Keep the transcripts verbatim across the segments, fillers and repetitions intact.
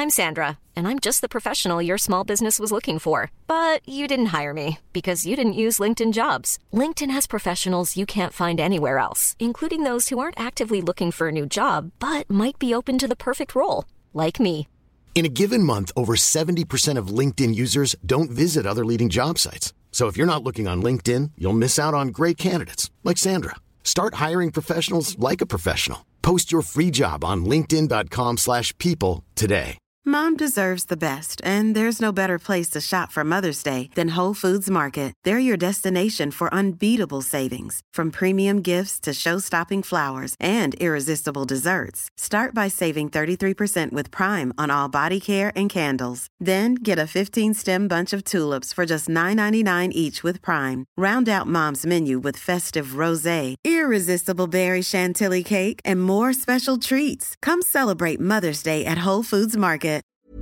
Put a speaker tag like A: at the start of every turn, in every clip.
A: I'm Sandra, and I'm just the professional your small business was looking for. But you didn't hire me because you didn't use LinkedIn Jobs. LinkedIn has professionals you can't find anywhere else, including those who aren't actively looking for a new job, but might be open to the perfect role, like me.
B: In a given month, over seventy percent of LinkedIn users don't visit other leading job sites. So if you're not looking on LinkedIn, you'll miss out on great candidates like Sandra. Start hiring professionals like a professional. Post your free job on linkedin dot com slash people today.
C: Mom deserves the best, and there's no better place to shop for Mother's Day than Whole Foods Market. They're your destination for unbeatable savings, from premium gifts to show-stopping flowers and irresistible desserts. Start by saving thirty-three percent with Prime on all body care and candles. Then get a fifteen-stem bunch of tulips for just nine ninety-nine each with Prime. Round out Mom's menu with festive rosé, irresistible berry chantilly cake, and more special treats. Come celebrate Mother's Day at Whole Foods Market.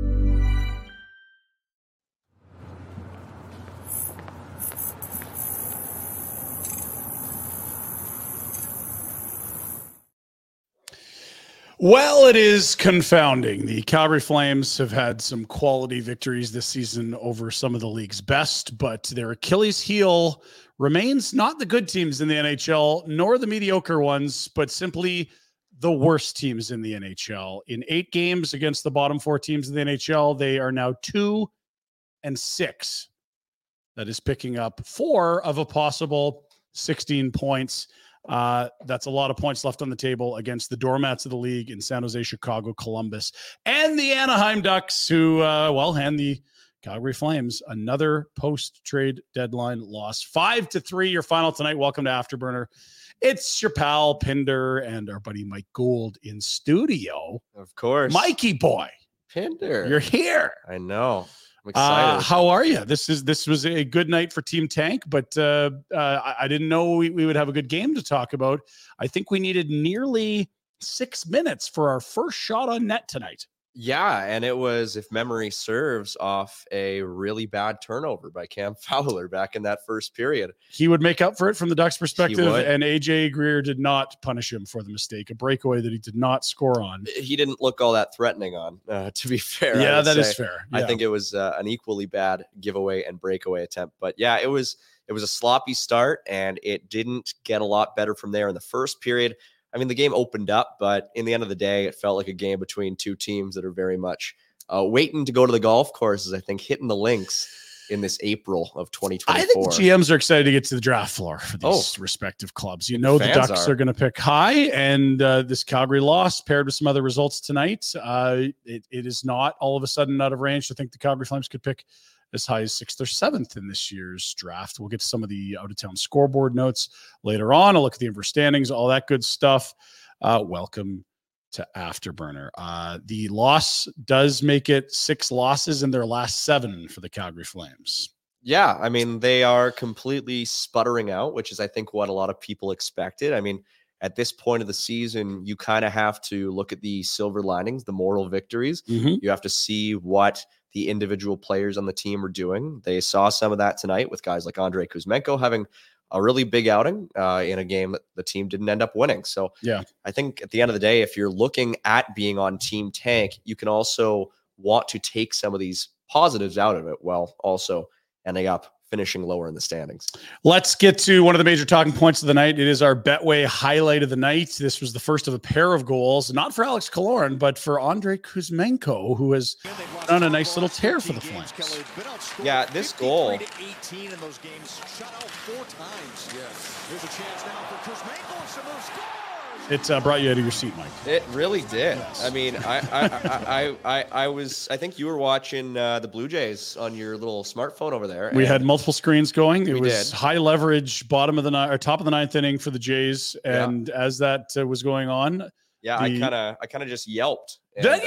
D: Well, it is confounding. The Calgary Flames have had some quality victories this season over some of the league's best, but their Achilles heel remains not the good teams in the N H L, nor the mediocre ones, but simply the worst teams in the N H L. In eight games against the bottom four teams in the N H L, they are now two and six. That is picking up four of a possible sixteen points. Uh, that's a lot of points left on the table against the doormats of the league in San Jose, Chicago, Columbus, and the Anaheim Ducks, who, uh, well, hand the Calgary Flames another post-trade deadline loss. Five to three, your final tonight. Welcome to Afterburner. It's your pal Pinder and our buddy Mike Gould in studio.
E: Of course.
D: Mikey boy.
E: Pinder.
D: You're here.
E: I know. I'm excited.
D: Uh, how are you? This is this was a good night for Team Tank, but uh, uh, I, I didn't know we, we would have a good game to talk about. I think we needed nearly six minutes for our first shot on net tonight.
E: Yeah, and it was, if memory serves, off a really bad turnover by Cam Fowler back in that first period.
D: He would make up for it from the Ducks' perspective, and A J Greer did not punish him for the mistake, a breakaway that he did not score on.
E: He didn't look all that threatening on, uh, to be fair.
D: Yeah, that
E: say.
D: is fair. Yeah.
E: I think it was uh, an equally bad giveaway and breakaway attempt. But yeah, it was it was a sloppy start, and it didn't get a lot better from there in the first period. I mean, the game opened up, but in the end of the day, it felt like a game between two teams that are very much uh, waiting to go to the golf courses, I think, hitting the links in this April of twenty twenty-four.
D: I think G Ms are excited to get to the draft floor for these oh, respective clubs. You know, the Ducks are, are going to pick high, and uh, this Calgary loss paired with some other results tonight, uh, it, it is not all of a sudden out of range to think the Calgary Flames could pick as high as sixth or seventh in this year's draft. We'll get to some of the out-of-town scoreboard notes later on. I'll look at the inverse standings, all that good stuff. Uh, welcome to Afterburner. Uh, the loss does make it six losses in their last seven for the Calgary Flames.
E: Yeah, I mean, they are completely sputtering out, which is, I think, what a lot of people expected. I mean, at this point of the season, you kind of have to look at the silver linings, the moral victories.
D: Mm-hmm.
E: You have to see what the individual players on the team are doing. They saw some of that tonight with guys like Andrei Kuzmenko having a really big outing uh, in a game that the team didn't end up winning. So
D: yeah, I
E: think at the end of the day, if you're looking at being on Team Tank, you can also want to take some of these positives out of it while also ending up finishing lower in the standings.
D: Let's get to one of the major talking points of the night. It is our Betway highlight of the night. This was the first of a pair of goals, not for Alex Killorn, but for Andrei Kuzmenko, who has done a nice little tear for the Flames.
E: Yeah, this goal.
F: eighteen in those games, shut out four times. Yes. Here's a chance now for Kuzmenko and Simone scores.
D: It uh, brought you out of your seat, Mike.
E: It really did.
D: Yes.
E: I mean, I I, I, I, I, I was, I think you were watching uh, the Blue Jays on your little smartphone over there.
D: We had multiple screens going. It was
E: did.
D: high leverage, bottom of the ninth, or top of the ninth inning for the Jays. And yeah. as that uh, was going on,
E: yeah,
D: the,
E: I kind of, I kind of just yelped. And,
D: uh,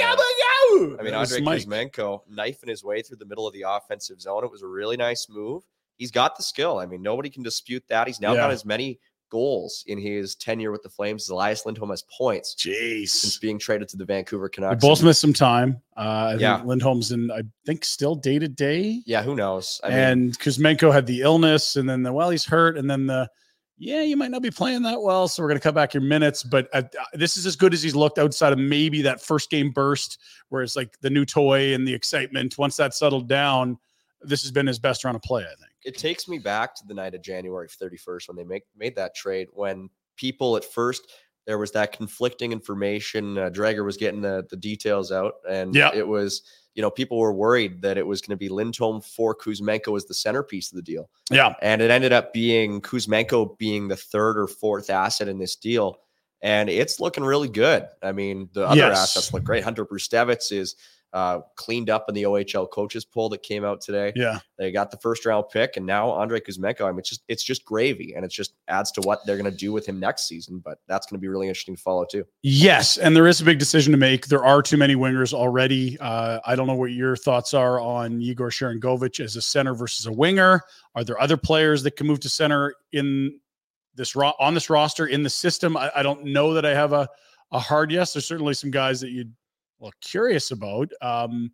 E: I mean, Andrei Kuzmenko knifing his way through the middle of the offensive zone. It was a really nice move. He's got the skill. I mean, nobody can dispute that. He's now
D: yeah.
E: got as many goals in his tenure with the Flames as Elias Lindholm has points.
D: Jeez.
E: Since being traded to the Vancouver Canucks.
D: They both missed some time. Uh, I
E: yeah.
D: think Lindholm's in, I think, still day to day.
E: Yeah, who knows? I
D: and
E: mean,
D: Kuzmenko had the illness, and then the, well, he's hurt, and then the, yeah, you might not be playing that well, so we're going to cut back your minutes. But uh, this is as good as he's looked outside of maybe that first game burst where it's like the new toy and the excitement. Once that settled down, this has been his best run of play, I think.
E: It takes me back to the night of January thirty-first when they make, made that trade, when people at first, there was that conflicting information. Uh, Drager was getting the, the details out, and
D: yeah.
E: it was, you know, people were worried that it was going to be Lindholm for Kuzmenko as the centerpiece of the deal.
D: Yeah.
E: And it ended up being Kuzmenko being the third or fourth asset in this deal. And it's looking really good. I mean, the other
D: yes.
E: assets look great. Hunter Brustevitz is uh, cleaned up in the O H L coaches poll that came out today.
D: Yeah.
E: They got the first round pick, and now Andrei Kuzmenko. I mean, it's just, it's just gravy, and it just adds to what they're going to do with him next season. But that's going to be really interesting to follow too.
D: Yes. And there is a big decision to make. There are too many wingers already. Uh, I don't know what your thoughts are on Igor Sharangovich as a center versus a winger. Are there other players that can move to center in this ro- on this roster in the system? I, I don't know that I have a, a hard yes. There's certainly some guys that you'd well curious about. Um,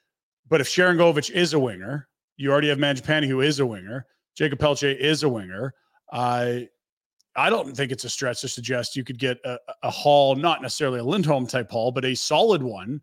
D: but if Sharangovich is a winger, you already have Mangiapane, who is a winger. Jacob Pelche is a winger. I uh, I don't think it's a stretch to suggest you could get a, a haul, not necessarily a Lindholm type haul, but a solid one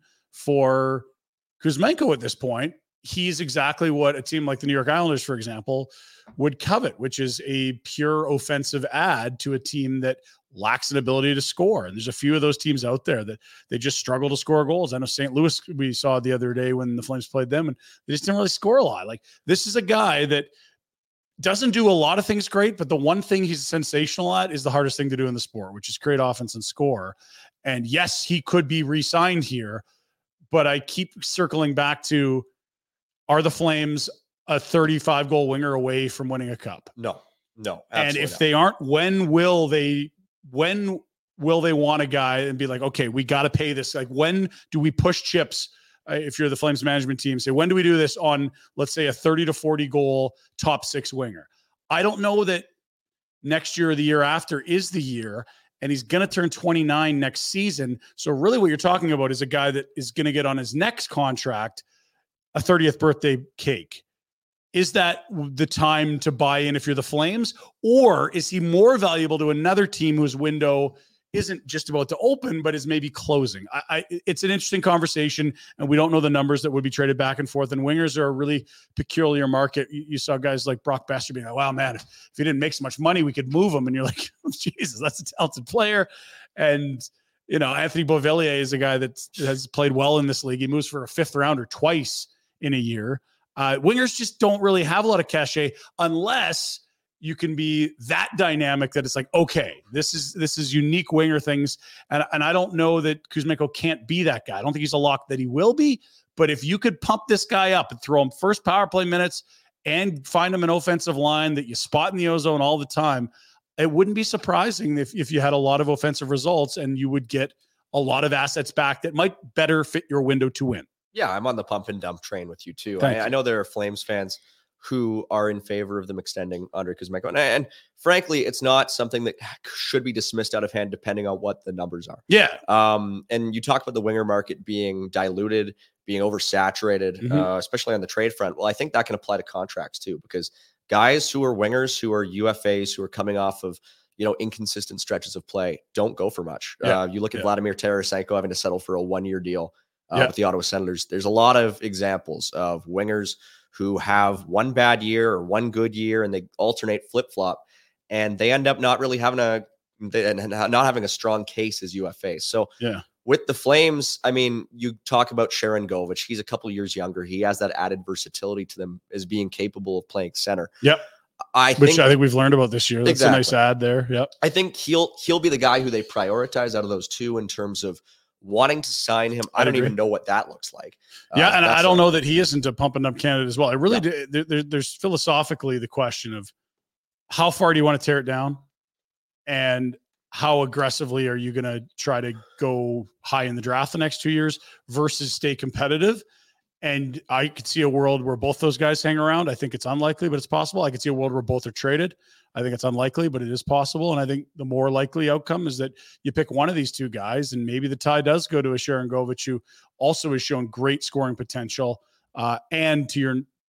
D: for Kuzmenko at this point. He's exactly what a team like the New York Islanders, for example, would covet, which is a pure offensive add to a team that lacks an ability to score. And there's a few of those teams out there that they just struggle to score goals. I know Saint Louis, we saw the other day when the Flames played them, and they just didn't really score a lot. Like, this is a guy that doesn't do a lot of things great, but the one thing he's sensational at is the hardest thing to do in the sport, which is create offense and score. And yes, he could be re-signed here, but I keep circling back to, are the Flames a thirty-five goal winger away from winning a cup?
E: No, no.
D: And if
E: not.
D: they aren't, when will they, when will they want a guy and be like, okay, we got to pay this? Like, when do we push chips? Uh, if you're the Flames management team, say, when do we do this on, let's say, a thirty to forty goal top six winger? I don't know that next year or the year after is the year, and he's going to turn twenty-nine next season. So really what you're talking about is a guy that is going to get on his next contract a thirtieth birthday cake. Is that the time to buy in if you're the Flames? Or is he more valuable to another team whose window isn't just about to open, but is maybe closing? I, I, it's an interesting conversation, and we don't know the numbers that would be traded back and forth. And wingers are a really peculiar market. You, you saw guys like Brock Besser being like, wow, man, if, if he didn't make so much money, we could move him. And you're like, oh, Jesus, that's a talented player. And, you know, Anthony Beauvillier is a guy that has played well in this league. He moves for a fifth rounder twice in a year. Uh, wingers just don't really have a lot of cachet unless you can be that dynamic that it's like, okay, this is this is unique winger things. And, and I don't know that Kuzmenko can't be that guy. I don't think he's a lock that he will be. But if you could pump this guy up and throw him first power play minutes and find him an offensive line that you spot in the ozone all the time, it wouldn't be surprising if, if you had a lot of offensive results and you would get a lot of assets back that might better fit your window to win.
E: Yeah, I'm on the pump and dump train with you too.
D: I,
E: you. I know there are Flames fans who are in favor of them extending Andrei Kuzmenko. And, and frankly, it's not something that should be dismissed out of hand depending on what the numbers are.
D: Yeah.
E: Um, and you talk about the winger market being diluted, being oversaturated, mm-hmm. uh, especially on the trade front. Well, I think that can apply to contracts too, because guys who are wingers, who are U F As, who are coming off of, you know, inconsistent stretches of play, don't go for much. Yeah. Uh, you look at yeah. Vladimir Tarasenko having to settle for a one-year deal uh, yeah. with the Ottawa Senators. There's a lot of examples of wingers who have one bad year or one good year, and they alternate flip-flop, and they end up not really having a not having a strong case as U F As. So
D: yeah.
E: with the Flames, I mean, you talk about Sharangovich. He's a couple of years younger. He has that added versatility to them as being capable of playing center.
D: Yep.
E: I
D: Which
E: think,
D: I think we've learned about this year. That's exactly. a nice add there. Yep.
E: I think he'll he'll be the guy who they prioritize out of those two in terms of wanting to sign him. I, I don't agree. even know what that looks like.
D: Yeah, uh, and I don't
E: a,
D: know that he isn't a pump and up candidate as well. I really yeah. do. There, there's philosophically the question of how far do you want to tear it down, and how aggressively are you going to try to go high in the draft the next two years versus stay competitive. And I could see a world where both those guys hang around. I think it's unlikely, but it's possible. I could see a world where both are traded. I think it's unlikely, but it is possible. And I think the more likely outcome is that you pick one of these two guys, and maybe the tie does go to a Sharangovich, who also has shown great scoring potential. Uh, and to your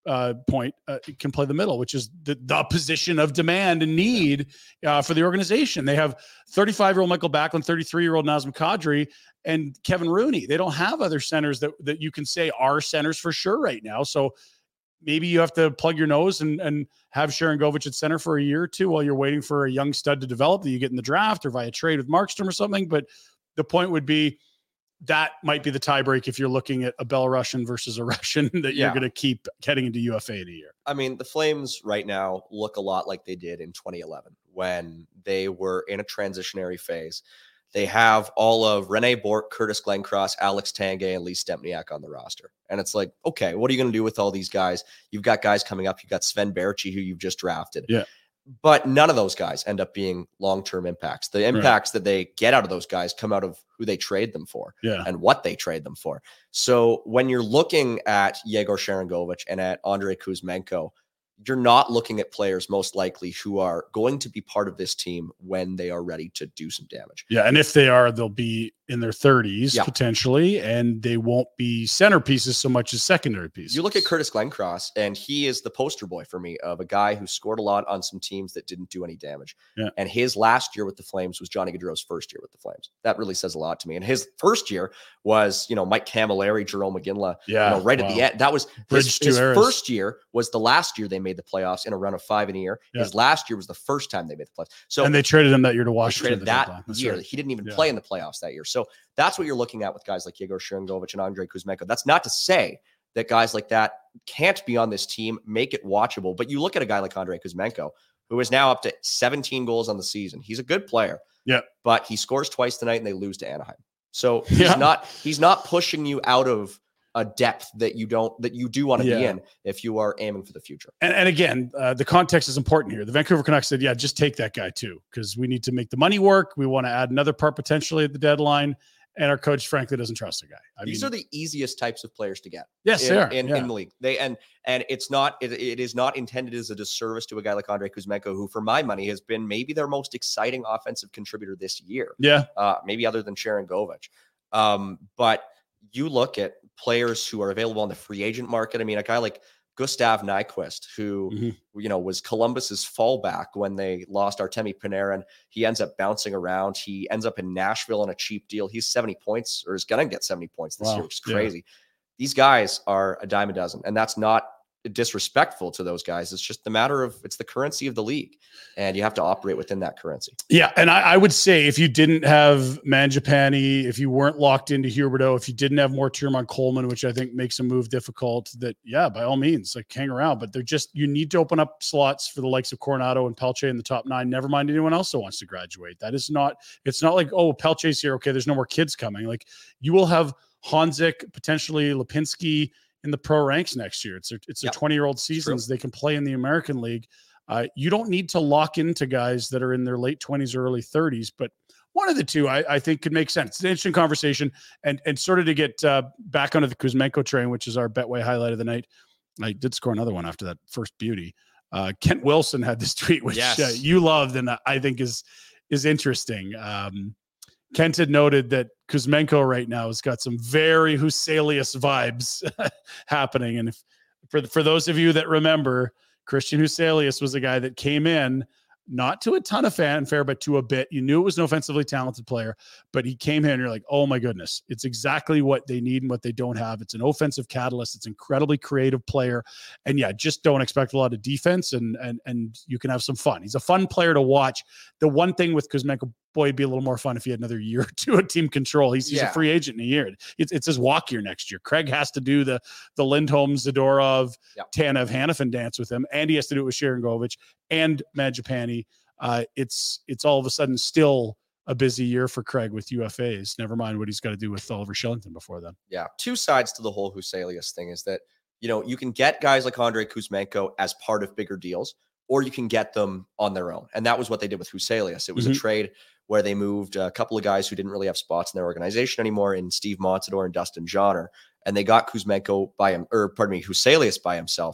D: uh, point uh, can play the middle, which is the, the position of demand and need uh, for the organization. They have thirty-five-year-old Michael Backlund, thirty-three-year-old Nazem Kadri, and Kevin Rooney. They don't have other centers that, that you can say are centers for sure right now. So maybe you have to plug your nose and, and have Sharangovich at center for a year or two while you're waiting for a young stud to develop that you get in the draft or via trade with Markstrom or something. But the point would be that might be the tiebreak if you're looking at a Belarusian versus a Russian that
E: Yeah.
D: you're going to keep heading into U F A in a year.
E: I mean, the Flames right now look a lot like they did in twenty eleven when they were in a transitionary phase. They have all of Rene Bourque, Curtis Glencross, Alex Tanguay, and Lee Stempniak on the roster. And it's like, okay, what are you going to do with all these guys? You've got guys coming up. You've got Sven Berchi, who you've just drafted.
D: Yeah.
E: But none of those guys end up being long-term impacts. The impacts right. that they get out of those guys come out of who they trade them for
D: yeah.
E: and what they trade them for. So when you're looking at Yegor Sharangovich and at Andrei Kuzmenko, you're not looking at players most likely who are going to be part of this team when they are ready to do some damage.
D: Yeah. And if they are, they'll be in their thirties
E: yeah.
D: potentially, and they won't be centerpieces so much as secondary pieces.
E: You look at Curtis Glencross, and he is the poster boy for me of a guy who scored a lot on some teams that didn't do any damage.
D: Yeah.
E: And his last year with the Flames was Johnny Gaudreau's first year with the Flames. That really says a lot to me. And his first year was, you know, Mike Camilleri, Jerome McGinley,
D: yeah,
E: you know, right
D: wow.
E: at the end. That was
D: Bridge
E: his, his
D: eras.
E: first year was the last year they made the playoffs in a run of five in a year.
D: Yeah.
E: His last year was the first time they made the playoffs. So
D: and they traded him that year to
E: they
D: Washington.
E: traded that
D: That's
E: year.
D: right.
E: He didn't even
D: Yeah.
E: play in the playoffs that year. So that's what you're looking at with guys like Yegor Sharangovich and Andrei Kuzmenko. That's not to say that guys like that can't be on this team, make it watchable. But you look at a guy like Andrei Kuzmenko, who is now up to seventeen goals on the season. He's a good player.
D: Yeah.
E: But he scores twice tonight and they lose to Anaheim. So he's
D: Yeah.
E: not he's not pushing you out of a depth that you don't that you do want to
D: Yeah.
E: be in if you are aiming for the future.
D: And, and again, uh, the context is important here. The Vancouver Canucks said, yeah, just take that guy too, because we need to make the money work. We want to add another part potentially at the deadline. And our coach, frankly, doesn't trust the guy. I
E: These
D: mean,
E: are the easiest types of players to get.
D: yes,
E: in,
D: they are.
E: in,
D: yeah.
E: in the league. They and and it's not it, it is not intended as a disservice to a guy like Andrei Kuzmenko, who, for my money, has been maybe their most exciting offensive contributor this year.
D: yeah.
E: Uh, maybe other than Sharangovich. Um, but you look at players who are available on the free agent market. I mean, a guy like Gustav Nyquist, who,
D: Mm-hmm.
E: you know, was Columbus's fallback when they lost Artemi Panarin. He ends up bouncing around. He ends up in Nashville on a cheap deal. He's seventy points, or is going to get seventy points this
D: Wow.
E: year, which is
D: Yeah.
E: crazy. These guys are a dime a dozen, and that's not disrespectful to those guys. It's just the matter of, it's the currency of the league, and you have to operate within that currency.
D: Yeah, and I, I would say if you didn't have Mangiapane, if you weren't locked into Huberdeau, if you didn't have more term on Coleman, which I think makes a move difficult, that, yeah, by all means, like hang around. But they're just, you need to open up slots for the likes of Coronado and Pelche in the top nine, never mind anyone else that wants to graduate. That is not, it's not like, oh, Pelche's here, okay, there's no more kids coming. Like, you will have Honzik, potentially Lipinski in the pro ranks next year. It's their, it's their
E: Yep.
D: twenty-year-old seasons. They can play in the American League. Uh, you don't need to lock into guys that are in their late twenties or early thirties, but one of the two I, I think could make sense. It's an interesting conversation. And and sort of to get uh, back onto the Kuzmenko train, which is our Betway highlight of the night. I did score another one after that first beauty. Uh, Kent Wilson had this tweet, which
E: Yes.
D: uh, you loved, and I think is is interesting. Um, Kent had noted that Kuzmenko right now has got some very Huselius vibes happening. And if for, for those of you that remember, Christian Huselius was a guy that came in, not to a ton of fanfare, but to a bit. You knew it was an offensively talented player, but he came in and you're like, oh my goodness, it's exactly what they need and what they don't have. It's an offensive catalyst. It's an incredibly creative player. And yeah, just don't expect a lot of defense, and and and you can have some fun. He's a fun player to watch. The one thing with Kuzmenko, boy, it'd be a little more fun if he had another year or two of team control. He's, he's
E: Yeah.
D: a free agent in a year. It's, it's his walk year next year. Craig has to do the the Lindholm, Zadorov,
E: Yep.
D: Tanev, Hanifin dance with him, and he has to do it with Sharangovich and Mangiapane. Uh, it's it's all of a sudden still a busy year for Craig with U F As. Never mind what he's got to do with Oliver Shillington before then.
E: Yeah. Two sides to the whole Huselius thing is that, you know, you can get guys like Andrei Kuzmenko as part of bigger deals, or you can get them on their own. And that was what they did with Huselius. It was
D: Mhm.
E: a trade where they moved a couple of guys who didn't really have spots in their organization anymore, in Steve Montador and Dustin Johnner. And they got Kuzmenko by him, or pardon me, Huselius by himself.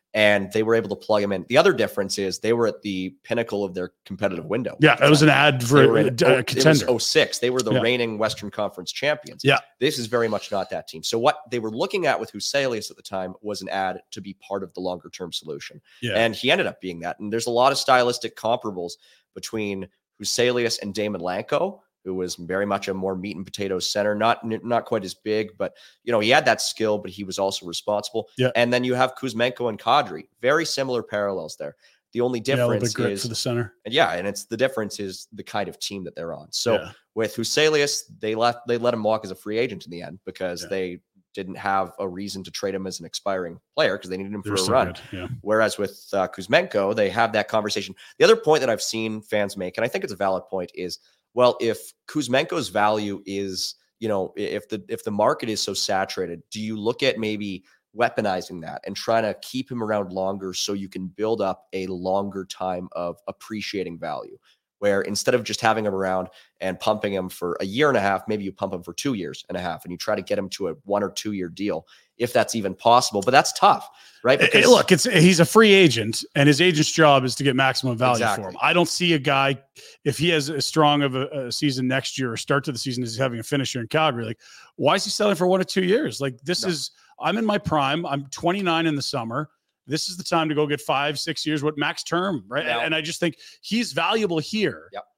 E: and they were able to plug him in. The other difference is they were at the pinnacle of their competitive window.
D: Yeah, it was an ad for a,
E: in,
D: a contender.
E: It was oh six. They were the
D: yeah.
E: reigning Western Conference champions.
D: Yeah.
E: This is very much not that team. So what they were looking at with Huselius at the time was an ad to be part of the longer term solution.
D: Yeah.
E: And he ended up being that. And there's a lot of stylistic comparables between Huselius and Damon Lanko, who was very much a more meat and potatoes center, not not quite as big, but you know he had that skill, but he was also responsible.
D: Yeah.
E: And then you have Kuzmenko and Kadri, very similar parallels there. The only difference
D: yeah,
E: is
D: for the center,
E: and yeah, and it's the difference is the kind of team that they're on. So
D: yeah.
E: with Huselius, they left they let him walk as a free agent in the end because
D: yeah.
E: they didn't have a reason to trade him as an expiring player because they needed him for
D: They're
E: a
D: so
E: run.
D: Yeah.
E: Whereas with uh, Kuzmenko, they have that conversation. The other point that I've seen fans make, and I think it's a valid point, is well, if Kuzmenko's value is, you know, if the if the market is so saturated, do you look at maybe weaponizing that and trying to keep him around longer so you can build up a longer time of appreciating value? Where instead of just having him around and pumping him for a year and a half, maybe you pump him for two years and a half and you try to get him to a one or two year deal, if that's even possible. But that's tough, right?
D: Because hey, look, it's he's a free agent and his agent's job is to get maximum value
E: exactly.
D: for him. I don't see a guy, if he has as strong of a, a season next year or start to the season as he's having a finisher in Calgary, like why is he selling for one or two years? Like this no. is, I'm in my prime. I'm twenty-nine in the summer. This is the time to go get five, six years, what max term, right?
E: Now,
D: and I just think he's valuable here.
E: Yep.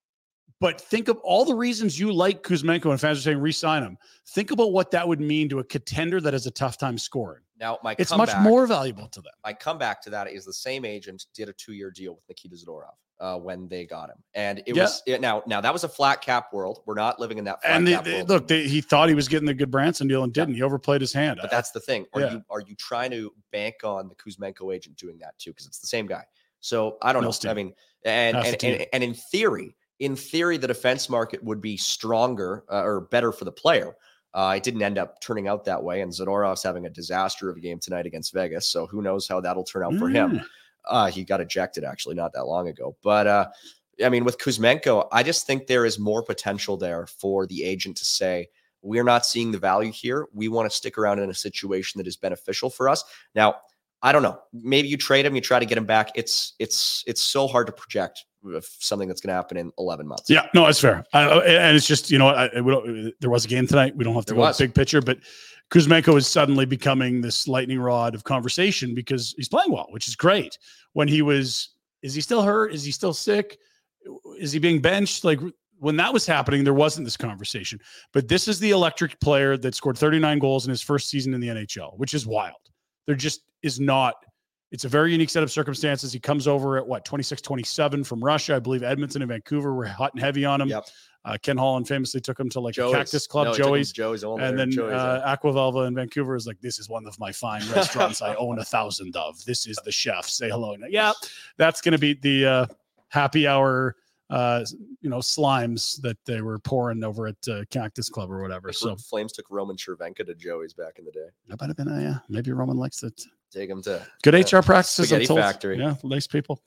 D: But think of all the reasons you like Kuzmenko and fans are saying re-sign him. Think about what that would mean to a contender that has a tough time scoring.
E: Now, my
D: it's
E: comeback,
D: much more valuable to them.
E: My comeback to that is the same agent did a two-year deal with Nikita Zadorov uh, when they got him, and it yeah. was it, now now that was a flat cap world. We're not living in that flat
D: and they,
E: cap
D: they,
E: world.
D: Look, they, he thought he was getting the good Branson deal and didn't. Yeah. He overplayed his hand.
E: But that's the thing. Are
D: yeah.
E: you are you trying to bank on the Kuzmenko agent doing that too? Because it's the same guy. So I don't
D: no
E: know.
D: Steam.
E: I mean, and and, and and in theory. In theory, the defense market would be stronger uh, or better for the player. Uh, it didn't end up turning out that way, and Zadorov's having a disaster of a game tonight against Vegas, so who knows how that'll turn out for
D: mm.
E: him. Uh, he got ejected, actually, not that long ago. But, uh, I mean, with Kuzmenko, I just think there is more potential there for the agent to say, we're not seeing the value here. We want to stick around in a situation that is beneficial for us. Now, I don't know. Maybe you trade him, you try to get him back. It's it's it's so hard to project something that's going to happen in eleven months.
D: Yeah, no, it's fair. Uh, and it's just, you know, I, I, there was a game tonight. We don't have to there go was. big picture, but Kuzmenko is suddenly becoming this lightning rod of conversation because he's playing well, which is great. When he was, is he still hurt? Is he still sick? Is he being benched? Like when that was happening, there wasn't this conversation. But this is the electric player that scored thirty-nine goals in his first season in the N H L, which is wild. There just is not. It's a very unique set of circumstances. He comes over at what, twenty-six, twenty-seven from Russia. I believe Edmonton and Vancouver were hot and heavy on him.
E: Yep.
D: Uh, Ken Holland famously took him to like
E: Joey's.
D: a Cactus Club,
E: no,
D: Joey's.
E: Joey's
D: and then
E: Joey's
D: uh, Aquavelva in Vancouver is like, this is one of my fine restaurants I own a thousand of. This is the chef. Say hello. Yeah, that's going to be the uh, happy hour, uh, you know, slimes that they were pouring over at uh, Cactus Club or whatever. So
E: Flames took Roman Chervenka to Joey's back in the day.
D: That might have been, uh, yeah, maybe Roman likes it.
E: Take them to
D: good
E: uh,
D: H R practices.
E: Spaghetti Factory.
D: Yeah, nice people.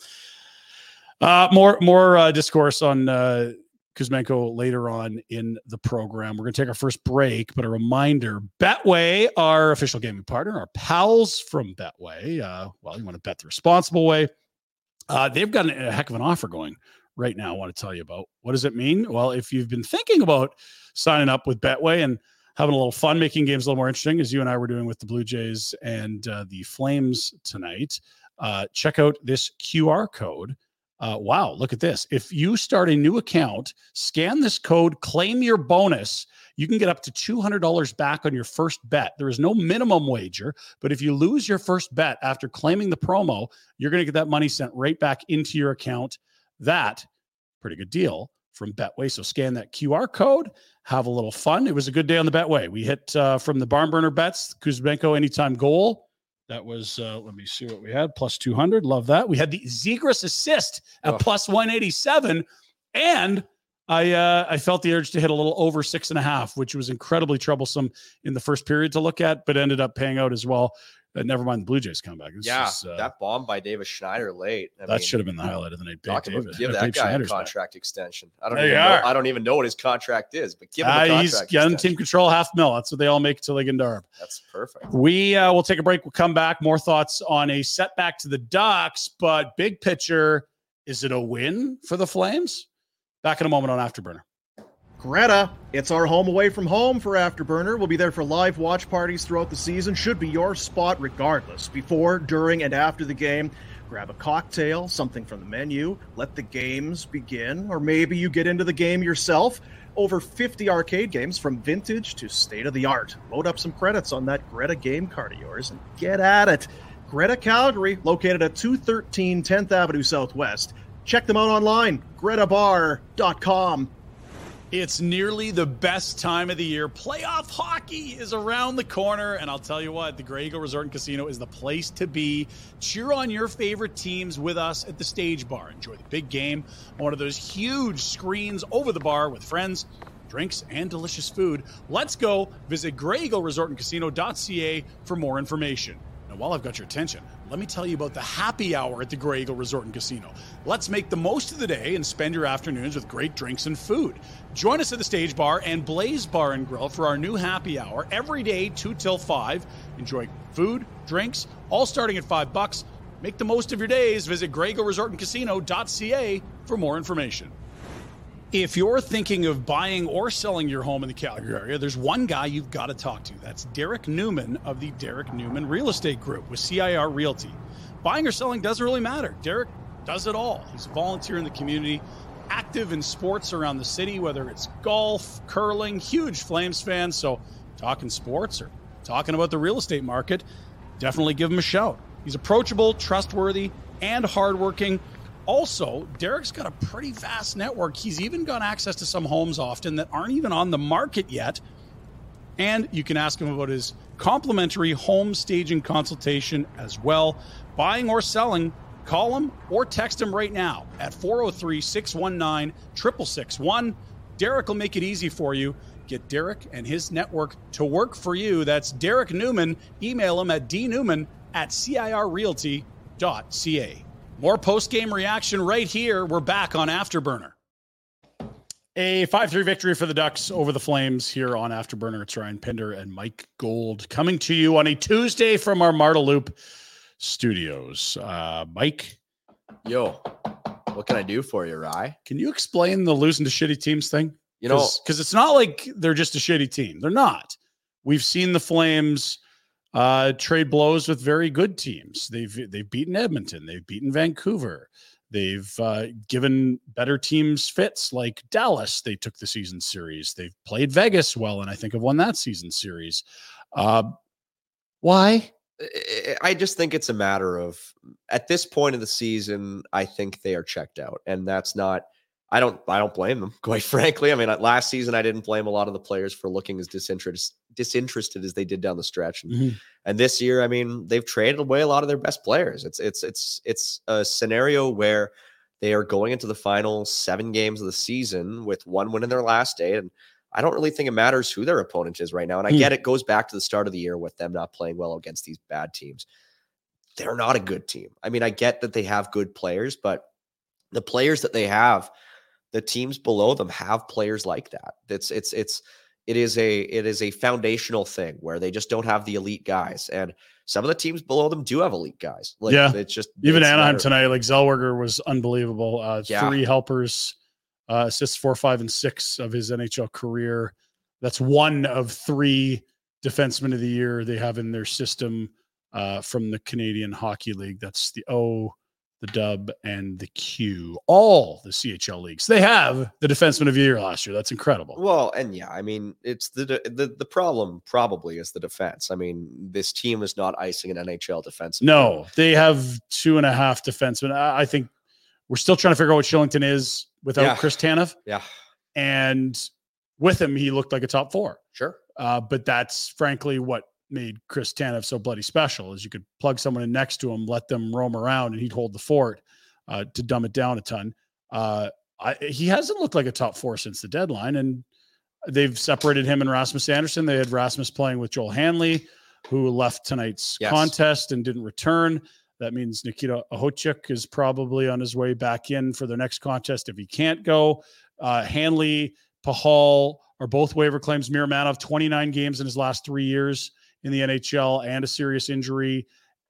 D: Uh, more more uh, discourse on uh, Kuzmenko later on in the program. We're going to take our first break, but a reminder: Betway, our official gaming partner, our pals from Betway. Uh, well, you want to bet the responsible way. Uh, they've got a heck of an offer going right now. I want to tell you about. What does it mean? Well, if you've been thinking about signing up with Betway and having a little fun, making games a little more interesting, as you and I were doing with the Blue Jays and uh, the Flames tonight. Uh, check out this Q R code. Uh, wow, look at this. If you start a new account, scan this code, claim your bonus, you can get up to two hundred dollars back on your first bet. There is no minimum wager, but if you lose your first bet after claiming the promo, you're going to get that money sent right back into your account. That, pretty good deal from Betway. So scan that Q R code, have a little fun. It was a good day on the Betway. We hit uh, from the barn burner bets, Kuzmenko anytime goal. That was, uh, let me see what we had, plus two hundred. Love that. We had the Zegras assist at oh. plus one eighty-seven. And I uh, I felt the urge to hit a little over six and a half, which was incredibly troublesome in the first period to look at, but ended up paying out as well. Uh, never mind the Blue Jays comeback. It's
E: yeah,
D: just, uh,
E: that bomb by Davis Schneider late. I
D: that
E: mean,
D: should have been the highlight of the night.
E: Talk about
D: David,
E: give
D: uh,
E: that
D: Dave
E: guy
D: Schneider's
E: a contract back. extension. I don't
D: There
E: even
D: you
E: know.
D: are.
E: I don't even know what his contract is, but give him
D: Uh,
E: a contract.
D: he's getting
E: extension.
D: team control half mil. That's what they all make till they get Darb.
E: That's perfect.
D: We uh, will take a break. We'll come back. More thoughts on a setback to the Ducks, but big picture, is it a win for the Flames? Back in a moment on Afterburner.
G: Greta, it's our home away from home for Afterburner. We'll be there for live watch parties throughout the season. Should be your spot regardless. Before, during, and after the game, grab a cocktail, something from the menu, let the games begin, or maybe you get into the game yourself. Over fifty arcade games from vintage to state-of-the-art. Load up some credits on that Greta game card of yours and get at it. Greta Calgary, located at two thirteen tenth Avenue Southwest. Check them out online, greta bar dot com.
D: It's nearly the best time of the year. Playoff hockey is around the corner, and I'll tell you what, the Grey Eagle Resort and Casino is the place to be. Cheer on your favorite teams with us at the Stage Bar. Enjoy the big game on one of those huge screens over the bar with friends, drinks, and delicious food. Let's go. Visit grey eagle resort and casino dot c a for more information. Now, while I've got your attention, let me tell you about the happy hour at the Grey Eagle Resort and Casino. Let's make the most of the day and spend your afternoons with great drinks and food. Join us at the Stage Bar and Blaze Bar and Grill for our new happy hour every day, two till five. Enjoy food, drinks, all starting at five bucks. Make the most of your days. Visit grey eagle resort and casino dot c a for more information. If you're thinking of buying or selling your home in the Calgary area, there's one guy you've got to talk to. That's Derek Newman of the Derek Newman Real Estate Group with C I R Realty. Buying or selling doesn't really matter. Derek does it all. He's a volunteer in the community, active in sports around the city, whether it's golf, curling, huge Flames fan. So talking sports or talking about the real estate market, definitely give him a shout. He's approachable, trustworthy, and hardworking. Also, Derek's got a pretty vast network. He's even got access to some homes often that aren't even on the market yet. And you can ask him about his complimentary home staging consultation as well. Buying or selling, call him or text him right now at four oh three, six one nine, six six six one. Derek will make it easy for you. Get Derek and his network to work for you. That's Derek Newman. Email him at d newman at c i r realty dot c a. More post-game reaction right here. We're back on Afterburner. A five three victory for the Ducks over the Flames here on Afterburner. It's Ryan Pinder and Mike Gold coming to you on a Tuesday from our Marta Loop studios. Uh, Mike?
E: Yo, what can I do for you, Rye?
D: Can you explain the losing to shitty teams thing?
E: You know,
D: because it's not like they're just a shitty team. They're not. We've seen the Flames Uh, trade blows with very good teams. They've they've beaten Edmonton. They've beaten Vancouver. They've uh, given better teams fits like Dallas. They took the season series. They've played Vegas well, and I think have won that season series. Uh, why?
E: I just think it's a matter of, at this point of the season, I think they are checked out, and that's not. I don't. I don't blame them. Quite frankly, I mean, last season I didn't blame a lot of the players for looking as disinterested disinterested as they did down the stretch, and,
D: Mm-hmm.
E: and this year, I mean, they've traded away a lot of their best players. It's it's it's it's a scenario where they are going into the final seven games of the season with one win in their last eight, and I don't really think it matters who their opponent is right now. And I
D: Hmm.
E: get it goes back to the start of the year with them not playing well against these bad teams. They're not a good team. I mean, I get that they have good players, but the players that they have, the teams below them have players like that. It's it's it's it is a it is a foundational thing where they just don't have the elite guys, and some of the teams below them do have elite guys. Like,
D: Yeah.
E: it's just
D: Even
E: it's
D: Anaheim
E: matter-
D: tonight, like Zellweger was unbelievable. Uh,
E: Yeah.
D: Three helpers, uh, assists four, five, and six of his N H L career. That's one of three defensemen of the year they have in their system uh, from the Canadian Hockey League. That's the O, the Dub, and the Q. All the C H L leagues. They have the defenseman of the year last year. That's incredible.
E: Well, and yeah, I mean, it's the the the problem probably is the defense. I mean, this team is not icing an N H L defense.
D: No, they have two and a half defensemen. I, I think we're still trying to figure out what Shillington is without
E: Yeah.
D: Chris Tanev.
E: Yeah,
D: And with him, he looked like a top four.
E: sure.
D: Uh, but that's frankly what made Chris Tanev so bloody special, is you could plug someone in next to him, let them roam around, and he'd hold the fort uh, to dumb it down a ton. Uh, I, he hasn't looked like a top four since the deadline, and they've separated him and Rasmus Anderson. They had Rasmus playing with Joel Hanley. who left tonight's
E: yes.
D: contest and didn't return. That means Nikita Okhotyuk is probably on his way back in for the next contest if he can't go. Uh, Hanley, Pahal are both waiver claims. Miramanov, twenty-nine games in his last three years in the N H L and a serious injury.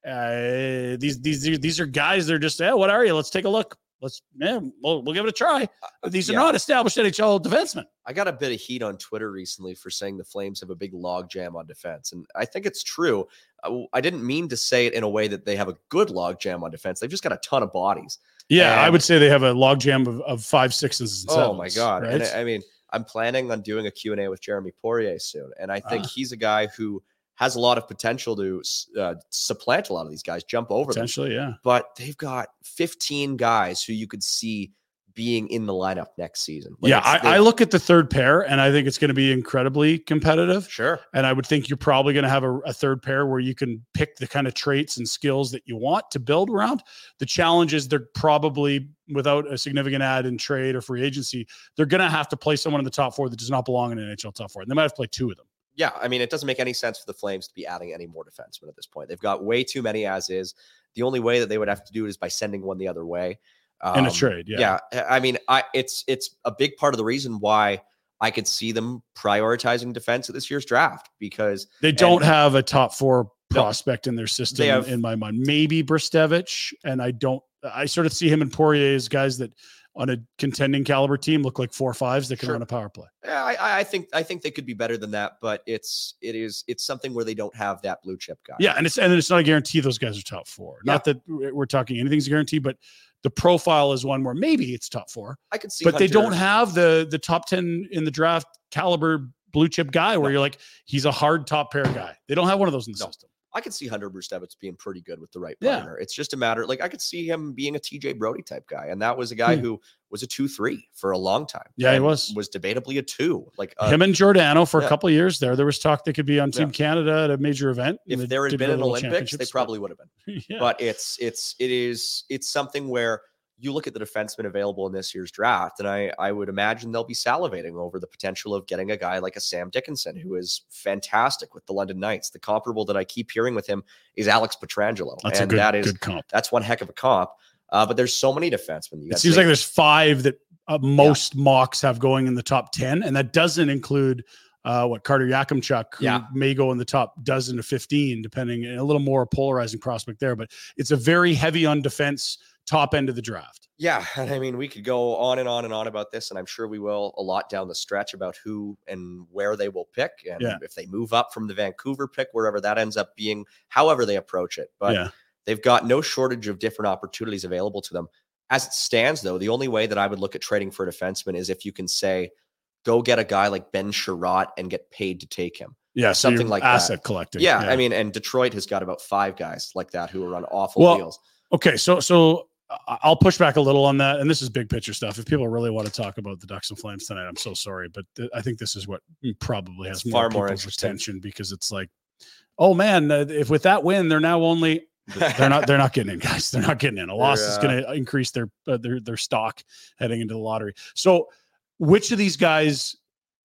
D: Uh, these these these are guys. They're just, hey, what are you? Let's take a look. Let's man, we'll, we'll give it a try. These
E: yeah.
D: are not established N H L defensemen.
E: I got a bit of heat on Twitter recently for saying the Flames have a big log jam on defense, and I think it's true. I didn't mean to say it in a way that they have a good log jam on defense. They've just got a ton of bodies.
D: Yeah,
E: and,
D: I would say they have a log jam of, of five sixes and sevens.
E: Oh my god!
D: Right?
E: And I mean, I'm planning on doing a Q and A with Jeremy Poirier soon, and I think
D: ah.
E: he's a guy who has a lot of potential to uh, supplant a lot of these guys, jump over
D: Potentially,
E: them.
D: yeah.
E: But they've got fifteen guys who you could see being in the lineup next season.
D: Like yeah, I, I look at the third pair, and I think it's going to be incredibly competitive.
E: Sure.
D: And I would think you're probably going to have a, a third pair where you can pick the kind of traits and skills that you want to build around. The challenge is they're probably, without a significant ad in trade or free agency, they're going to have to play someone in the top four that does not belong in an N H L top four. And they might have to play two of them.
E: Yeah, I mean, it doesn't make any sense for the Flames to be adding any more defensemen at this point. They've got way too many as is. The only way that they would have to do it is by sending one the other way. Um,
D: in a trade, yeah.
E: Yeah, I mean, I it's it's a big part of the reason why I could see them prioritizing defense at this year's draft, because
D: they don't
E: and,
D: have a top four prospect no, in their system have, in my mind. Maybe Bristevich, and I don't. I sort of see him and Poirier as guys that on a contending caliber team look like four fives that can
E: sure.
D: run a power play.
E: Yeah, I, I think I think they could be better than that, but it's it is it's something where they don't have that blue chip guy.
D: Yeah, and it's and it's not a guarantee those guys are top four. Yeah. Not that we're talking anything's a guarantee, but the profile is one where maybe it's top four.
E: I could see,
D: but
E: Hunter.
D: They don't have the the top ten in the draft caliber blue chip guy where no. you're like, he's a hard top pair guy. They don't have one of those in the
E: no.
D: system.
E: I could see Hunter Brustevich being pretty good with the right
D: yeah.
E: partner. It's just a matter, like I could see him being a T J Brody type guy, and that was a guy hmm. who was a two three for a long time.
D: Yeah, he was
E: was debatably a two. Like uh,
D: him and Giordano for
E: yeah.
D: a couple of years there. There was talk they could be on Team yeah. Canada at a major event.
E: If there had been an Olympics, they probably would have been. yeah. But it's it's it is it's something where you look at the defensemen available in this year's draft, and I, I would imagine they'll be salivating over the potential of getting a guy like a Sam Dickinson, who is fantastic with the London Knights. The comparable that I keep hearing with him is Alex Pietrangelo.
D: That's
E: and
D: a good,
E: that is,
D: good comp.
E: That's one heck of a comp. Uh, but there's so many defensemen. You
D: it seems like there's five that uh, most yeah. mocks have going in the top ten, and that doesn't include uh, what Carter Yakimchuk, who
E: yeah.
D: may go in the top dozen to fifteen, depending, a little more polarizing prospect there. But it's a very heavy on defense top end of the draft.
E: Yeah. And I mean, we could go on and on and on about this, and I'm sure we will a lot down the stretch about who and where they will pick. And
D: yeah.
E: if they move up from the Vancouver pick, wherever that ends up being, however they approach it. But
D: yeah.
E: they've got no shortage of different opportunities available to them. As it stands, though, the only way that I would look at trading for a defenseman is if you can say, go get a guy like Ben Sherratt and get paid to take him.
D: Yeah, so
E: something like
D: asset
E: that.
D: collecting.
E: Yeah,
D: yeah,
E: I mean, and Detroit has got about five guys like that who are on awful
D: well,
E: deals.
D: Okay, so so I'll push back a little on that, and this is big picture stuff. If people really want to talk about the Ducks and Flames tonight, I'm so sorry, but th- I think this is what probably has
E: it's
D: more
E: far more
D: people's attention, because it's like, oh man, uh, if with that win, they're now only they're not they're not getting in, guys. They're not getting in. A loss uh, is going to increase their uh, their their stock heading into the lottery. So, which of these guys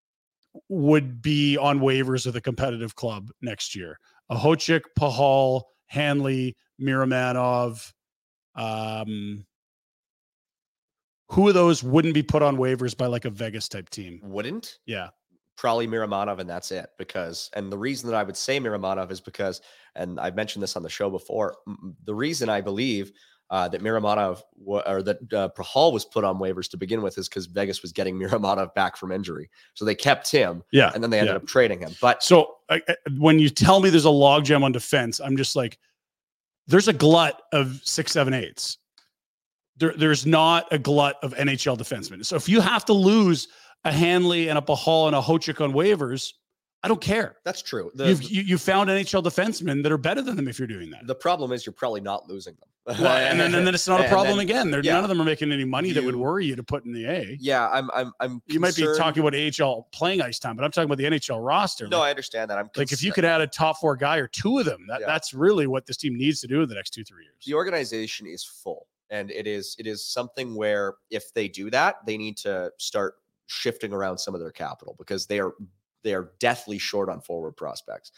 D: would be on waivers of the competitive club next year? Okhotyuk, Pahal, Hanley, Miramanov. Um, who of those wouldn't be put on waivers by like a Vegas type team?
E: Wouldn't?
D: Yeah.
E: Probably Miramanov, and that's it. Because, and the reason that I would say Miramanov is because, and I've mentioned this on the show before, the reason I believe uh, that Miramanov w- or that uh, Pahal was put on waivers to begin with is because Vegas was getting Miramanov back from injury. So they kept him.
D: Yeah.
E: And then they ended
D: yeah.
E: up trading him. But
D: so I, I, when you tell me there's a logjam on defense, I'm just like, there's a glut of six, seven, eights. There, there's not a glut of N H L defensemen. So if you have to lose a Hanley and a Pahal and a Okhotyuk on waivers, I don't care.
E: That's true. The,
D: You've, you you found N H L defensemen that are better than them if you're doing that.
E: The problem is you're probably not losing them.
D: Well, and then and then it's not a problem
E: then,
D: again. They're,
E: yeah.
D: None of them are making any money
E: you,
D: that would worry you to put in the A.
E: Yeah, I'm. I'm. I'm.
D: You might be talking about A H L playing ice time, but I'm talking about the N H L roster.
E: No,
D: like,
E: I understand that. I'm
D: like if you could add a top four guy or two of them, that, yeah. that's really what this team needs to do in the next two three years.
E: The organization is full, and it is it is something where if they do that, they need to start shifting around some of their capital, because they are they are deathly short on forward prospects.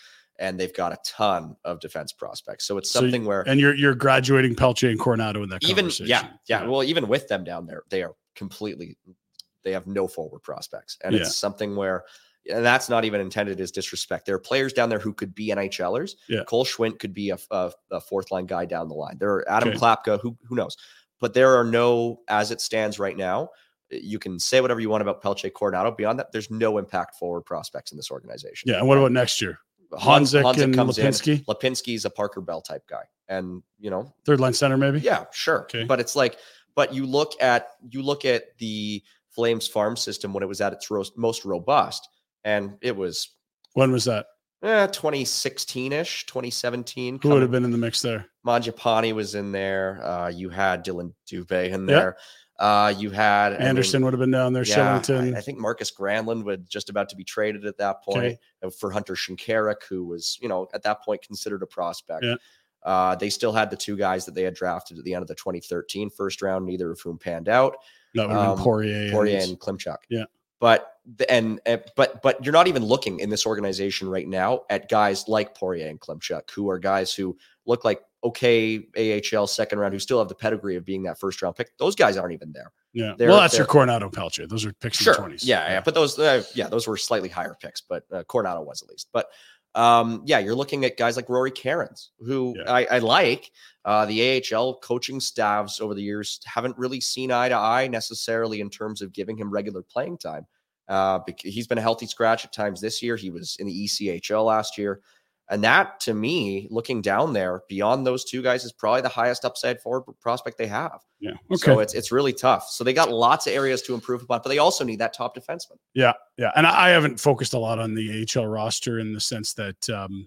E: and they've got a ton of defense prospects. So it's
D: So
E: something
D: you-
E: where
D: and you're you're graduating Pelche and Coronado in that
E: even
D: conversation.
E: yeah, yeah, Well, even with them down there, they are completely they have no forward prospects, and
D: Yeah.
E: it's something where. And that's not even intended as disrespect. There are players down there who could be N H L ers.
D: Yeah.
E: Cole Schwint could be a, a, a fourth line guy down the line. There are Adam
D: Okay.
E: Klapka, who who knows? But there are no, as it stands right now, you can say whatever you want about Pelche Coronado. Beyond that, there's no impact forward prospects in this organization.
D: Yeah. And what about next year?
E: Hans,
D: Honzek
E: Honzek
D: and
E: comes
D: Lipinski?
E: in. Lipinski's a Parker Bell type guy. And, you know,
D: Third line center, maybe?
E: yeah, sure.
D: Okay.
E: But it's like, but you look at you look at the Flames farm system when it was at its ro- most robust, and it was
D: When was that?
E: eh, twenty sixteen-ish, twenty seventeen.
D: Who would have been in the mix there?
E: Mangiapane was in there. Uh, you had Dylan Dubé in
D: Yeah.
E: there. Uh, you had I mean,
D: Anderson would have been down there.
E: yeah,
D: Shillington.
E: I, I think Marcus Granlund was just about to be traded at that point.
D: Okay.
E: And for Hunter Shinkaruk, who was, you know, at that point considered a prospect.
D: Yeah.
E: Uh, they still had the two guys that they had drafted at the end of the twenty thirteen first round, neither of whom panned out.
D: that would have
E: um,
D: been Poirier.
E: Poirier
D: and,
E: and Klimchuk.
D: Yeah.
E: But the, and, and but but you're not even looking in this organization right now at guys like Poirier and Klimchuk, who are guys who look like okay A H L second round, who still have the pedigree of being that first round pick. Those guys aren't even there.
D: yeah.
E: they're-
D: Well, that's your
E: they're-
D: Coronado Pelche. Those are picks
E: Sure.
D: in the twenties.
E: Yeah, yeah. But those, uh, yeah, those were slightly higher picks, but uh, Coronado was at least. But um, yeah, you're looking at guys like Rory Cairns, who
D: Yeah.
E: I, I like. Uh, the A H L coaching staffs over the years haven't really seen eye to eye necessarily in terms of giving him regular playing time. Uh, because he's been a healthy scratch at times this year. He was in the E C H L last year. And that, to me, looking down there beyond those two guys, is probably the highest upside forward prospect they have.
D: Yeah. Okay.
E: So it's it's really tough. So they got lots of areas to improve upon, but they also need that top defenseman.
D: Yeah, yeah, and I I haven't focused a lot on the A H L roster in the sense that um,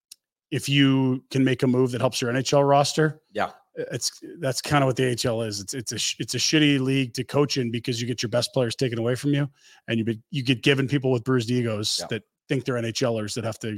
D: if you can make a move that helps your N H L roster,
E: Yeah.
D: it's that's kind of what the A H L is. It's it's a sh- it's a shitty league to coach in because you get your best players taken away from you, and you be, you get given people with bruised egos
E: Yeah.
D: that think they're NHLers that have to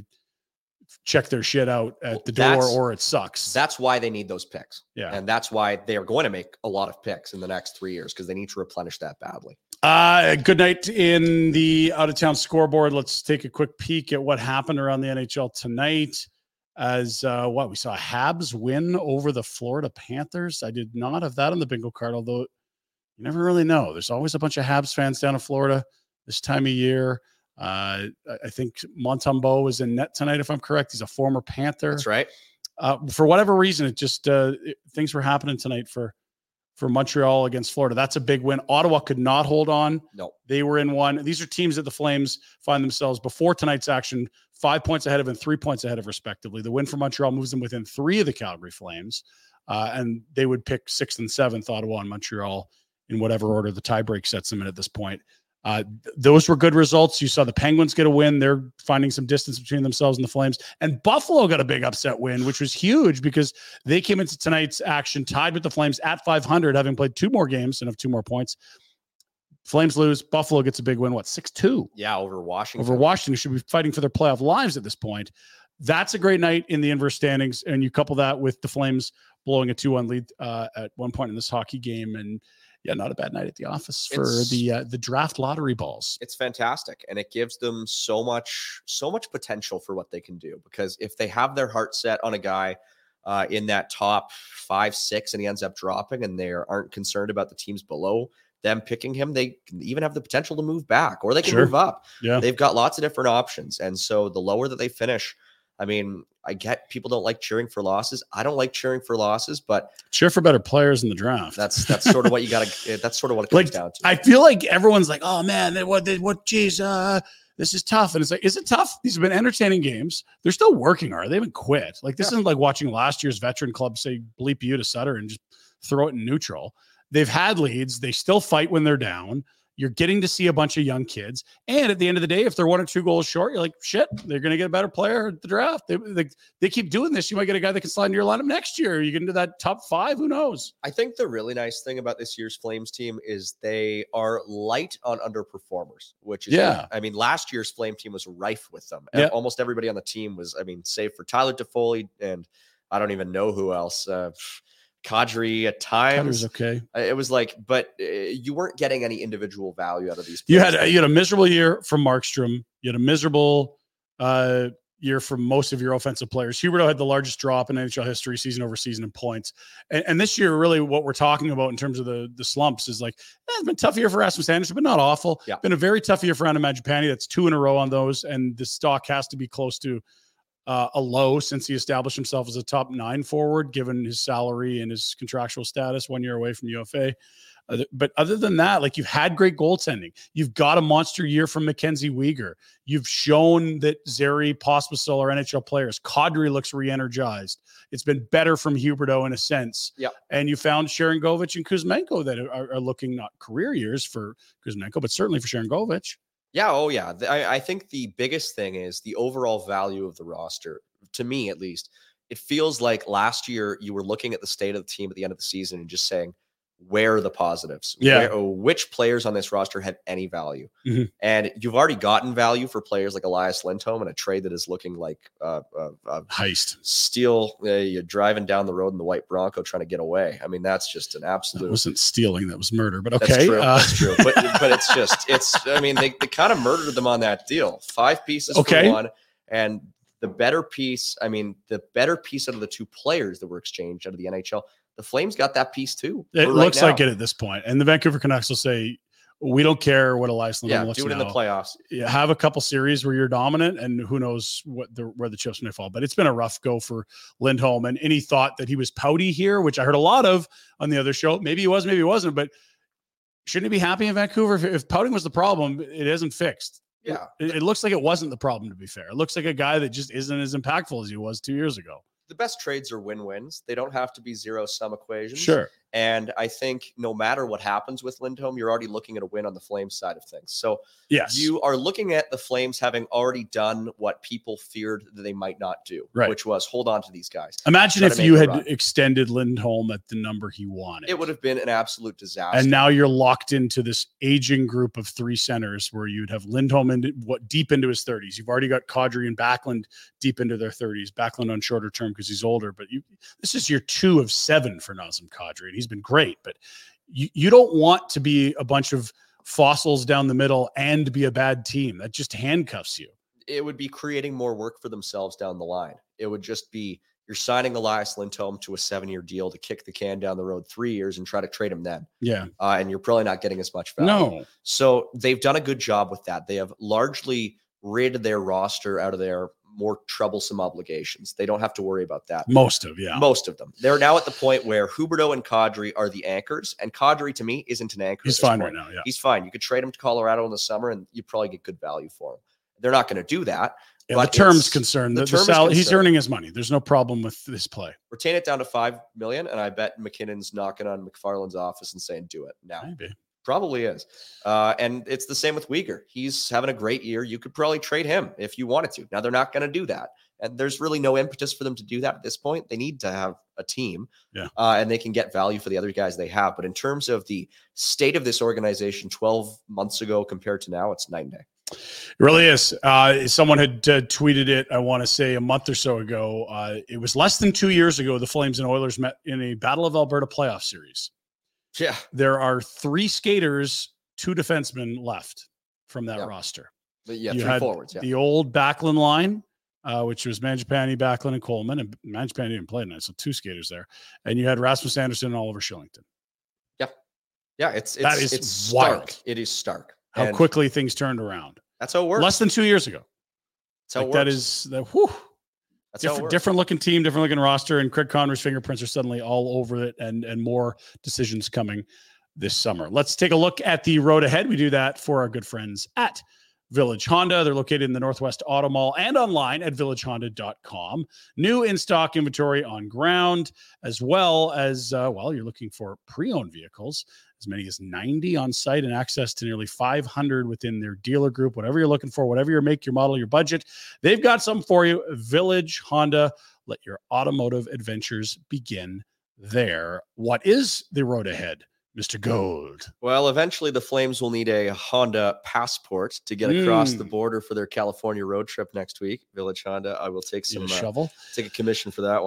D: check their shit out at
E: Well,
D: the door,
E: that's-
D: or it sucks.
E: That's why they need those picks.
D: Yeah.
E: And that's why they are going to make a lot of picks in the next three years because they need to replenish that badly.
D: Uh, good night in the out of town scoreboard. Let's take a quick peek at what happened around the N H L tonight. As uh, what we saw, Habs win over the Florida Panthers. I did not have that on the bingo card, although you never really know. There's always a bunch of Habs fans down in Florida this time of year. Uh, I- I think Montembeault was in net tonight, if I'm correct. He's a former Panther.
E: That's right.
D: Uh, for whatever reason, it just uh, it- things were happening tonight for for Montreal against Florida. That's a big win. Ottawa could not hold on.
E: No.
D: They were in one. These are teams that the Flames find themselves before tonight's action five points ahead of and three points ahead of, respectively. The win for Montreal moves them within three of the Calgary Flames, uh, and they would pick sixth and seventh, Ottawa and Montreal, in whatever order the tiebreak sets them in at this point. Uh, th- those were good results. You saw the Penguins get a win. They're finding some distance between themselves and the Flames. And Buffalo got a big upset win, which was huge because they came into tonight's action tied with the Flames at five hundred, having played two more games and have two more points. Flames lose. Buffalo gets a big win. What, six two?
E: Yeah, over Washington.
D: Over Washington, who should be fighting for their playoff lives at this point. That's a great night in the inverse standings. And you couple that with the Flames blowing a two one lead uh, at one point in this hockey game. And yeah, not a bad night at the office for
E: It's-
D: the uh, the draft lottery balls.
E: It's fantastic, and it gives them so much so much potential for what they can do, because if they have their heart set on a guy uh, in that top five six and he ends up dropping and they aren't concerned about the teams below them picking him, they can even have the potential to move back, or they can
D: Sure.
E: move up.
D: Yeah.
E: They've got lots of different options, and so the lower that they finish, I mean, I get people don't like cheering for losses. I don't like cheering for losses, but
D: Cheer for better players in the draft.
E: that's that's sort of what you got to. That's sort of what it comes
D: Like,
E: down to.
D: I feel like everyone's like, oh man, they, what, they, what, geez, uh, this is tough. And it's like, is it tough? These have been entertaining games. They're still working hard. They haven't quit. Like, this
E: Yeah.
D: isn't like watching last year's veteran club say bleep you to Sutter and just throw it in neutral. They've had leads. They still fight when they're down. You're getting to see a bunch of young kids. And at the end of the day, if they're one or two goals short, you're like, shit, they're going to get a better player at the draft. They, they, they keep doing this. You might get a guy that can slide into your lineup next year. You get into that top five. Who knows?
E: I think the really nice thing about this year's Flames team is they are light on underperformers, which is,
D: Yeah.
E: I mean, last year's Flame team was rife with them.
D: Yeah.
E: Almost everybody on the team was, I mean, save for Tyler Toffoli and I don't even know who else. Uh, Kadri at times.
D: Cutter's okay.
E: Uh, It was like, but uh, you weren't getting any individual value out of these.
D: You
E: players.
D: had you had a miserable year from Markstrom. You had a miserable, uh, year from most of your offensive players. Huberdeau had the largest drop in N H L history, season over season in points. And, and this year, really what we're talking about in terms of the, the slumps is like, eh, it's been a tough year for Rasmus Andersson, but not awful.
E: Yeah.
D: Been a very tough year for Anna Mangiapane. That's two in a row on those. And the stock has to be close to uh, a low since he established himself as a top nine forward, given his salary and his contractual status one year away from U F A. Uh, but other than that, like, you've had great goaltending. You've got a monster year from Mackenzie Weegar. You've shown that Zary, Pospisil are N H L players. Kadri looks re-energized. It's been better from Huberdeau in a sense.
E: Yeah.
D: And you found Sharangovich and Kuzmenko that are, are looking not career years for Kuzmenko, but certainly for Sharangovich.
E: Yeah. Oh, yeah. I, I think the biggest thing is the overall value of the roster. To me, at least, it feels like last year you were looking at the state of the team at the end of the season and just saying, where are the positives?
D: Yeah.
E: Where, which players on this roster have any value?
D: Mm-hmm.
E: And you've already gotten value for players like Elias Lindholm in a trade that is looking like uh, uh, uh,
D: Heist.
E: Steal. Uh, you're driving down the road in the white Bronco trying to get away. I mean, that's just an absolute.
D: That wasn't stealing. That was murder. But okay.
E: That's true.
D: Uh,
E: That's true. But, but it's just, it's, I mean, they, they kind of murdered them on that deal. Five pieces
D: Okay.
E: for one. And the better piece, I mean, the better piece out of the two players that were exchanged out of the N H L, the Flames got that piece too.
D: It
E: right
D: looks
E: now.
D: like it at this point. And the Vancouver Canucks will say, we don't care what Elias Lindholm
E: Yeah,
D: looks
E: do it
D: now.
E: in the playoffs.
D: You have a couple series where you're dominant, and who knows what the where the chips may fall. But it's been a rough go for Lindholm. And any thought that he was pouty here, which I heard a lot of on the other show, maybe he was, maybe he wasn't. But shouldn't he be happy in Vancouver? If, if pouting was the problem, it isn't fixed.
E: Yeah.
D: It, it looks like it wasn't the problem, to be fair. It looks like a guy that just isn't as impactful as he was two years ago.
E: The best trades are win-wins. They don't have to be zero-sum equations.
D: Sure.
E: And I think no matter what happens with Lindholm, you're already looking at a win on the Flames side of things. So
D: Yes.
E: you are looking at the Flames having already done what people feared that they might not do,
D: Right.
E: which was hold on to these guys.
D: Imagine
E: Try
D: if
E: to make
D: you
E: a
D: had
E: run.
D: extended Lindholm at the number he wanted.
E: It would have been an absolute disaster.
D: And now you're locked into this aging group of three centers where you'd have Lindholm into what deep into his thirties. You've already got Kadri and Backlund deep into their thirties. Backlund on shorter term because he's older, but you, this is your two of seven for Nazem Kadri, and he's been great. But you, you don't want to be a bunch of fossils down the middle and be a bad team. That just handcuffs you.
E: It would be creating more work for themselves down the line. It would just be you're signing Elias Lindholm to a seven-year deal to kick the can down the road three years and try to trade him then.
D: Yeah.
E: Uh, and you're probably not getting as much value.
D: No.
E: So they've done a good job with that. They have largely rid their roster out of their more troublesome obligations. They don't have to worry about that.
D: Most of, yeah.
E: Most of them. They're now at the point where Huberdeau and Kadri are the anchors, and Kadri, to me, isn't an anchor.
D: He's
E: at this
D: fine
E: point.
D: right now, yeah.
E: He's fine. You could trade him to Colorado in the summer, and you probably get good value for him. They're not going to do that.
D: Yeah, the
E: but
D: term's
E: it's-
D: concerned.
E: the
D: The, the
E: term is
D: sal- he's
E: concerned.
D: earning his money. There's no problem with this play.
E: Retain it down to five million, and I bet McKinnon's knocking on McFarland's office and saying, "Do it now."
D: Maybe.
E: Probably is. Uh, and it's the same with Weegar. He's having a great year. You could probably trade him if you wanted to. Now, they're not going to do that. And there's really no impetus for them to do that at this point. They need to have a team.
D: Yeah.
E: Uh, and they can get value for the other guys they have. But in terms of the state of this organization twelve months ago compared to now, it's night and day.
D: It really is. Uh, someone had uh, tweeted it, I want to say a month or so ago. Uh, it was less than two years ago, the Flames and Oilers met in a Battle of Alberta playoff series.
E: Yeah.
D: There are three skaters, two defensemen left from that
E: Yeah.
D: roster.
E: But yeah,
D: You
E: three
D: had
E: forwards. Yeah.
D: The old Backlund line, uh, which was Mangiapane, Backlund, and Coleman. And Mangiapane didn't play tonight, so two skaters there. And you had Rasmus Andersson and Oliver Shillington.
E: yeah. It's, it's,
D: That is
E: it's stark.
D: wild.
E: It is stark.
D: How
E: And
D: quickly things turned around.
E: that's how it works.
D: Less than two years ago.
E: That's how
D: Like
E: it
D: that
E: works.
D: is that. Whew.
E: That's how it
D: Different,
E: works.
D: different looking team, different looking roster, and Craig Connor's fingerprints are suddenly all over it, and and more decisions coming this summer. Let's take a look at the road ahead. We do that for our good friends at Village Honda. They're located in the Northwest Auto Mall and online at village honda dot com. New in-stock inventory on ground, as well as, uh, well, you're looking for pre-owned vehicles, as many as ninety on site and access to nearly five hundred within their dealer group. Whatever you're looking for, whatever your make, your model, your budget, they've got something for you. Village Honda. Let your automotive adventures begin there. What is the road ahead, Mister Gold?
E: Well, eventually the Flames will need a Honda passport to get across
D: Mm.
E: the border for their California road trip next week. Village Honda, I will take
D: Need
E: some
D: a
E: uh,
D: shovel?
E: take a commission for that one.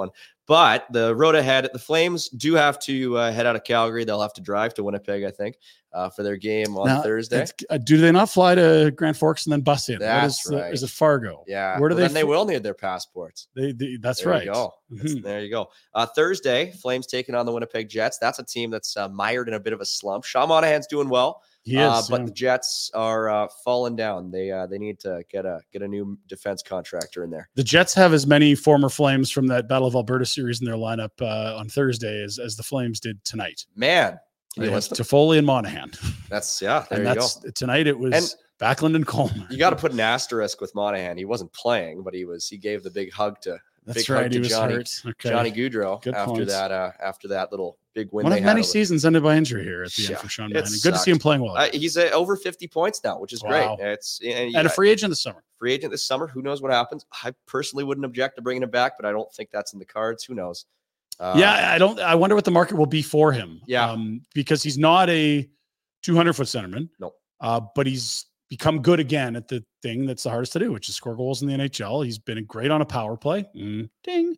E: But the road ahead, the Flames do have to uh, head out of Calgary. They'll have to drive to Winnipeg, I think, uh, for their game on
D: now,
E: Thursday.
D: Uh, do they not fly to Grand Forks and then bus in?
E: That's
D: what is,
E: right.
D: The, is it Fargo?
E: Yeah.
D: Where do
E: well,
D: they?
E: Then they will need their passports.
D: They, they, that's
E: there
D: right.
E: You go. That's,
D: Mm-hmm.
E: There you go. Uh, Thursday, Flames taking on the Winnipeg Jets. That's a team that's uh, mired in a bit of a slump. Sean Monahan's doing well.
D: He is,
E: uh, but
D: yeah.
E: the Jets are uh, falling down. They uh, they need to get a get a new defense contractor in there.
D: The Jets have as many former Flames from that Battle of Alberta series in their lineup uh, on Thursday as, as the Flames did tonight.
E: Man, can you
D: They have
E: list them?
D: Toffoli and Monahan.
E: That's yeah. There
D: and
E: you
D: that's
E: go.
D: Tonight it was
E: And
D: Backlund and Coleman.
E: You got to put an asterisk with Monahan. He wasn't playing, but he was. He gave the big hug to
D: That's
E: big
D: right.
E: hug
D: He
E: to
D: was
E: Johnny
D: hurt. Okay.
E: Johnny Gaudreau
D: Good
E: after
D: points.
E: that uh, after that little big win.
D: One
E: they
D: of many
E: had over-
D: seasons ended by injury here at the
E: Yeah,
D: end for Sean
E: it
D: Monahan. Good to see him
E: sucked.
D: playing well.
E: Uh, he's uh, over fifty points now, which is
D: Wow.
E: great. It's and,
D: and a free agent this summer.
E: free agent this summer. Who knows what happens? I personally wouldn't object to bringing him back, but I don't think that's in the cards. Who knows? Uh,
D: yeah, I don't. I wonder what the market will be for him.
E: Yeah.
D: um, because he's not a two hundred foot centerman.
E: No,
D: uh, but he's become good again at the thing that's the hardest to do, which is score goals in the N H L. He's been great on a power play. Mm, ding.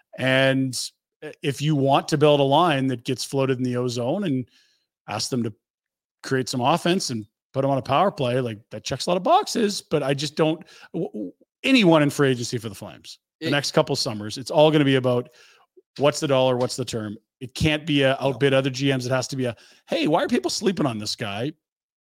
D: And if you want to build a line that gets floated in the O zone and ask them to create some offense and put them on a power play, like that checks a lot of boxes. But I just don't. W- w- anyone in free agency for the Flames the
E: It-
D: next couple summers, it's all going to be about what's the dollar, what's the term. It can't be a outbid other G Ms. It has to be a, hey, why are people sleeping on this guy?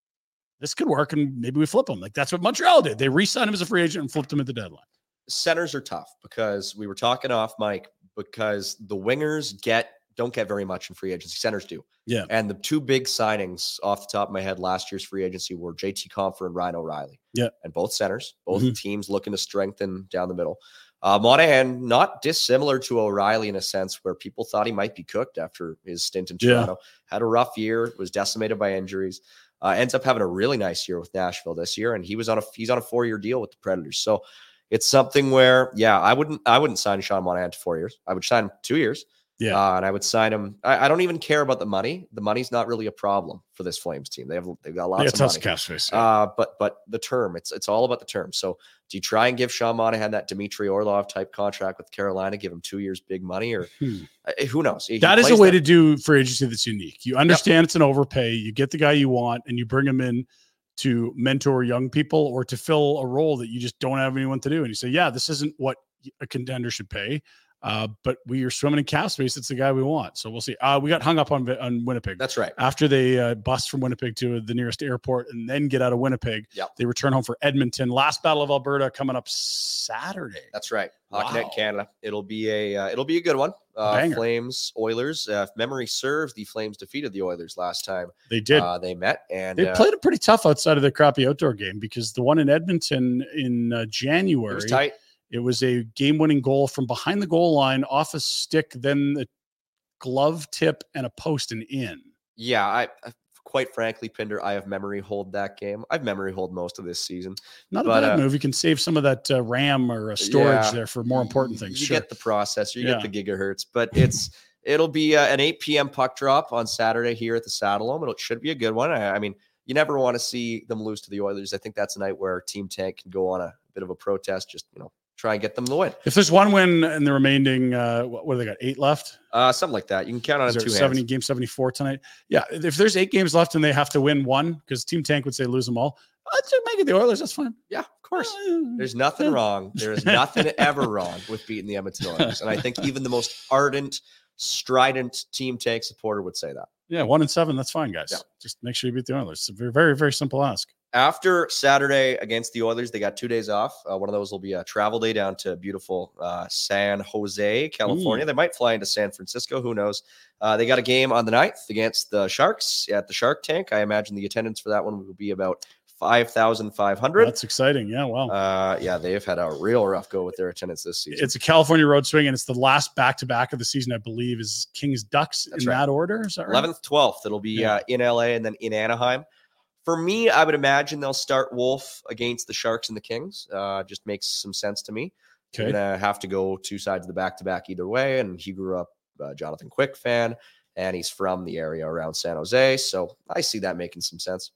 D: This could work, and maybe we flip him. Like that's what Montreal did. They re-signed him as a free agent and flipped him at the deadline.
E: centers are tough because we were talking off mic because the wingers get don't get very much in free agency. Centers do.
D: Yeah.
E: And the two big signings off the top of my head last year's free agency were J T Compher and Ryan O'Reilly.
D: Yeah.
E: And both centers, both
D: Mhm.
E: teams looking to strengthen down the middle. Uh, Monahan, not dissimilar to O'Reilly in a sense where people thought he might be cooked after his stint in
D: Yeah.
E: Toronto. Had a rough year, was decimated by injuries. Uh, ends up having a really nice year with Nashville this year, and he was on a he's on a four year deal with the Predators. So it's something where, yeah, I wouldn't I wouldn't sign Sean Monahan to four years. I would sign him two years.
D: Yeah.
E: Uh, and I would sign him. I, I don't even care about the money. The money's not really a problem for this Flames team. They have they've got lots
D: Yeah,
E: of
D: tough
E: money.
D: cash face. Yeah.
E: Uh, but but the term, it's it's all about the term. So do you try and give Sean Monahan that Dmitry Orlov type contract with Carolina, give him two years big money, or
D: Hmm.
E: uh, who knows? He
D: That is a
E: plays
D: way
E: that-
D: to do free agency that's unique. You understand it's an overpay. You get the guy you want, and you bring him in to mentor young people or to fill a role that you just don't have anyone to do. And you say, yeah, this isn't what a contender should pay, uh, but we are swimming in cap space. It's the guy we want. So we'll see. Uh, we got hung up on on Winnipeg.
E: That's right.
D: After they uh, bus from Winnipeg to the nearest airport and then get out of Winnipeg,
E: Yep.
D: they return home for Edmonton. Last Battle of Alberta coming up Saturday.
E: That's right. HockeyNet
D: Wow.
E: Canada. It'll be a uh, it'll be a good one. Uh,
D: Banger.
E: Flames Oilers. Uh, if memory serves, the Flames defeated the Oilers last time
D: They did.
E: uh, they met, and
D: They
E: uh,
D: played it pretty tough outside of their crappy outdoor game because the one in Edmonton in uh,
E: it
D: January,
E: was tight.
D: it was a game-winning goal from behind the goal line, off a stick, then the glove tip and a post and in.
E: Yeah, I, I quite frankly, Pinder, I have memory hold that game. I've memory hold most of this season.
D: Not a
E: But,
D: bad
E: uh,
D: move. You can save some of that uh, RAM or uh, storage
E: Yeah.
D: there for more important things.
E: You
D: Sure.
E: get the processor, you
D: Yeah.
E: get the gigahertz, but it's it'll be uh, an eight p.m. puck drop on Saturday here at the Saddledome. It should be a good one. I, I mean, you never want to see them lose to the Oilers. I think that's a night where Team Tank can go on a bit of a protest, just you know, try and get them the win.
D: If there's one win in the remaining, uh, what, what do they got? Eight left?
E: Uh, something like that. You can count on
D: Is
E: it
D: there
E: two
D: seventy,
E: hands.
D: game seventy-four tonight? Yeah. If there's eight games left and they have to win one, because Team Tank would say lose them all, let's just make it the Oilers. That's fine.
E: Yeah, of course.
D: Uh,
E: There's nothing wrong. There is nothing ever wrong with beating the Edmonton Oilers. And I think even the most ardent, strident Team Tank supporter would say that.
D: Yeah, one and seven. That's fine, guys.
E: Yeah.
D: Just make sure you beat the Oilers. It's a very, very, very simple ask.
E: After Saturday against the Oilers, they got two days off. Uh, one of those will be a travel day down to beautiful uh, San Jose, California.
D: Mm.
E: They might fly into San Francisco. Who knows? Uh, they got a game on the ninth against the Sharks at the Shark Tank. I imagine the attendance for that one will be about five thousand five hundred.
D: That's exciting. Yeah, wow.
E: Uh, yeah, they've had a real rough go with their attendance this season.
D: It's a California road swing, and it's the last back-to-back of the season, I believe, is Kings Ducks
E: That's
D: in
E: right.
D: that order. Is that right?
E: eleventh, twelfth. It'll be
D: Yeah.
E: uh, in L A and then in Anaheim. For me, I would imagine they'll start Wolf against the Sharks and the Kings. Uh, just makes some sense to me.
D: Okay.
E: You're going to have to go two sides of the back-to-back either way. And he grew up a Jonathan Quick fan, and he's from the area around San Jose. So I see that making some sense.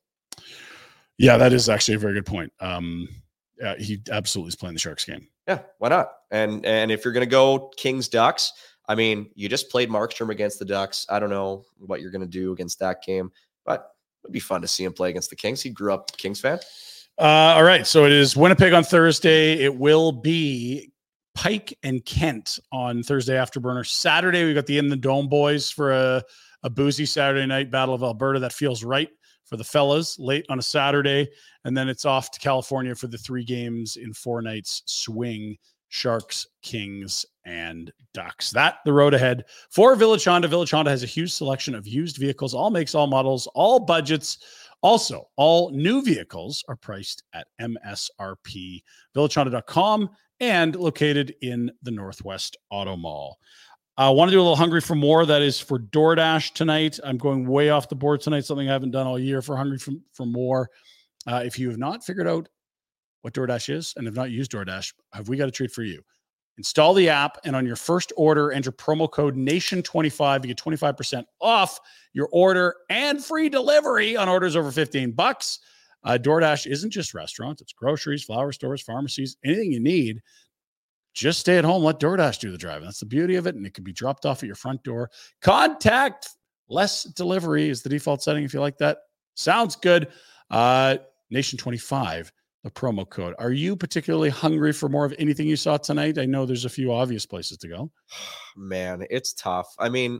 D: Yeah, that is actually a very good point. Um, yeah, he absolutely is playing the Sharks game.
E: Yeah, why not? And and if you're going to go Kings Ducks, I mean, you just played Markstrom against the Ducks. I don't know what you're going to do against that game, but it'd be fun to see him play against the Kings. He grew up a Kings fan.
D: Uh, all right. So it is Winnipeg on Thursday. It will be Pike and Kent on Thursday Afterburner. Saturday, we got the In the Dome boys for a, a boozy Saturday night Battle of Alberta. That feels right for the fellas late on a Saturday. And then it's off to California for the three games in four nights swing. Sharks, Kings, and Ducks. That the road ahead for Village Honda. Village Honda has a huge selection of used vehicles, all makes, all models, all budgets. Also, all new vehicles are priced at M S R P. village honda dot com and located in the Northwest Auto Mall. I want to do a little Hungry for More. That is for DoorDash tonight. I'm going way off the board tonight, something I haven't done all year for Hungry for, for More. Uh, if you have not figured out what DoorDash is and have not used DoorDash, have we got a treat for you. Install the app, and on your first order, enter promo code nation twenty-five. You get twenty-five percent off your order and free delivery on orders over fifteen bucks. Uh, DoorDash isn't just restaurants. It's groceries, flower stores, pharmacies, anything you need. Just stay at home. Let DoorDash do the driving. That's the beauty of it, and it can be dropped off at your front door. Contact less delivery is the default setting if you like that. Sounds good. Uh, nation twenty-five. The promo code. Are you particularly hungry for more of anything you saw tonight? I know there's a few obvious places to go.
E: Man, it's tough. I mean,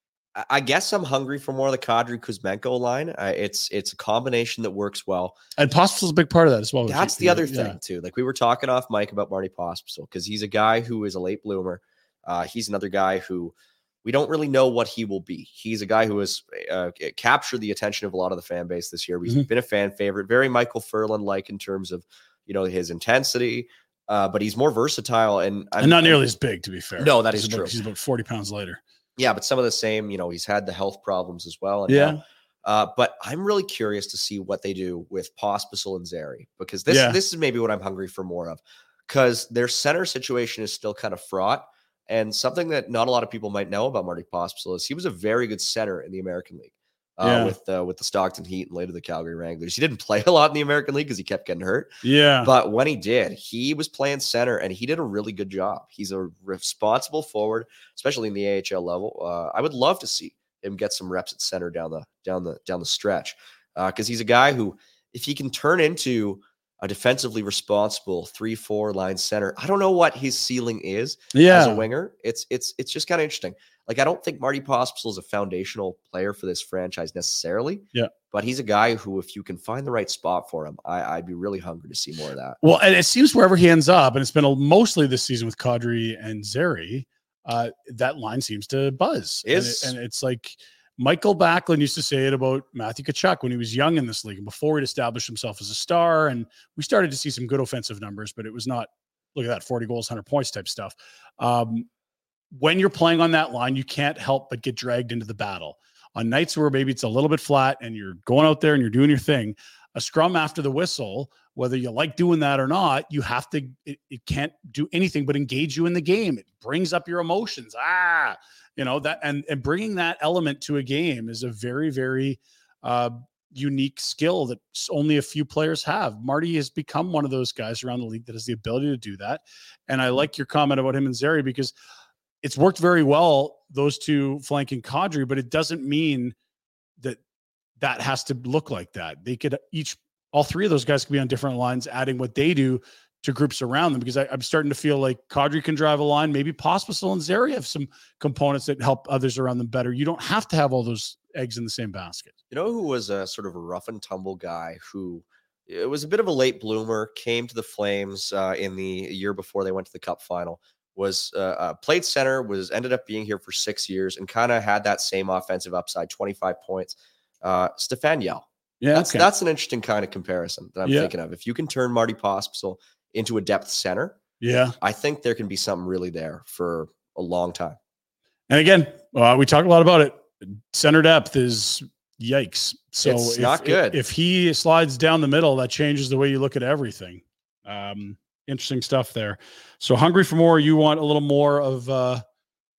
E: I guess I'm hungry for more of the Kadri Kuzmenko line. Uh, it's it's a combination that works well.
D: And Pospisil's a big part of that as well.
E: That's the other thing, yeah. too. Like we were talking off mic about Marty Pospisil because he's a guy who is a late bloomer. Uh, he's another guy who we don't really know what he will be. He's a guy who has uh, captured the attention of a lot of the fan base this year. He's mm-hmm. been a fan favorite, very Michael Furlan-like in terms of, you know, his intensity, uh, but he's more versatile and,
D: and not nearly I'm, as big, to be fair.
E: No, that
D: he's
E: is
D: about,
E: true.
D: He's about forty pounds lighter.
E: Yeah, but some of the same, you know, he's had the health problems as well. And
D: yeah.
E: Now, uh, but I'm really curious to see what they do with Pospisil and Zary, because this,
D: yeah.
E: this is maybe what I'm hungry for more of, because their center situation is still kind of fraught. And something that not a lot of people might know about Marty Pospisil is he was a very good center in the American League uh,
D: yeah.
E: with uh, with the Stockton Heat and later the Calgary Wranglers. He didn't play a lot in the American League because he kept getting hurt.
D: Yeah.
E: But when he did, he was playing center and he did a really good job. He's a responsible forward, especially in the A H L level. Uh, I would love to see him get some reps at center down the down the down the stretch because uh, he's a guy who, if he can turn into a defensively responsible three, four line center. I don't know what his ceiling is
D: yeah.
E: as a winger. It's, it's, it's just kind of interesting. Like, I don't think Marty Pospisil is a foundational player for this franchise necessarily.
D: Yeah.
E: But he's a guy who, if you can find the right spot for him, I, I'd be really hungry to see more of that.
D: Well, and it seems wherever he ends up, and it's been a, mostly this season with Kadri and Zary, uh, that line seems to buzz.
E: Is
D: and, it, and it's like, Michael Backlund used to say it about Matthew Tkachuk when he was young in this league and before he'd established himself as a star. And we started to see some good offensive numbers, but it was not, look at that, forty goals, one hundred points type stuff. Um, when you're playing on that line, you can't help but get dragged into the battle. On nights where maybe it's a little bit flat and you're going out there and you're doing your thing, a scrum after the whistle, whether you like doing that or not, you have to, it, it can't do anything but engage you in the game. It brings up your emotions. Ah, you know, that, and, and bringing that element to a game is a very, very uh, unique skill that only a few players have. Marty has become one of those guys around the league that has the ability to do that. And I like your comment about him and Zary because it's worked very well, those two flanking Kadri, but it doesn't mean that that has to look like that. They could each, all three of those guys could be on different lines, adding what they do to groups around them, because I, I'm starting to feel like Kadri can drive a line. Maybe Pospisil and Zary have some components that help others around them better. You don't have to have all those eggs in the same basket.
E: You know who was a sort of a rough and tumble guy who it was a bit of a late bloomer, came to the Flames uh, in the year before they went to the Cup final, was uh, uh, played center, was ended up being here for six years and kind of had that same offensive upside, twenty-five points. Uh, Stefan Yell.
D: Yeah,
E: that's,
D: okay.
E: that's an interesting kind of comparison that I'm
D: yeah.
E: thinking of. If you can turn Marty Pospisil into a depth center,
D: yeah,
E: I think there can be something really there for a long time.
D: And again, uh, we talk a lot about it. Center depth is yikes. So
E: it's
D: if,
E: not good.
D: If, if he slides down the middle, that changes the way you look at everything. Um, interesting stuff there. So hungry for more. You want a little more of uh,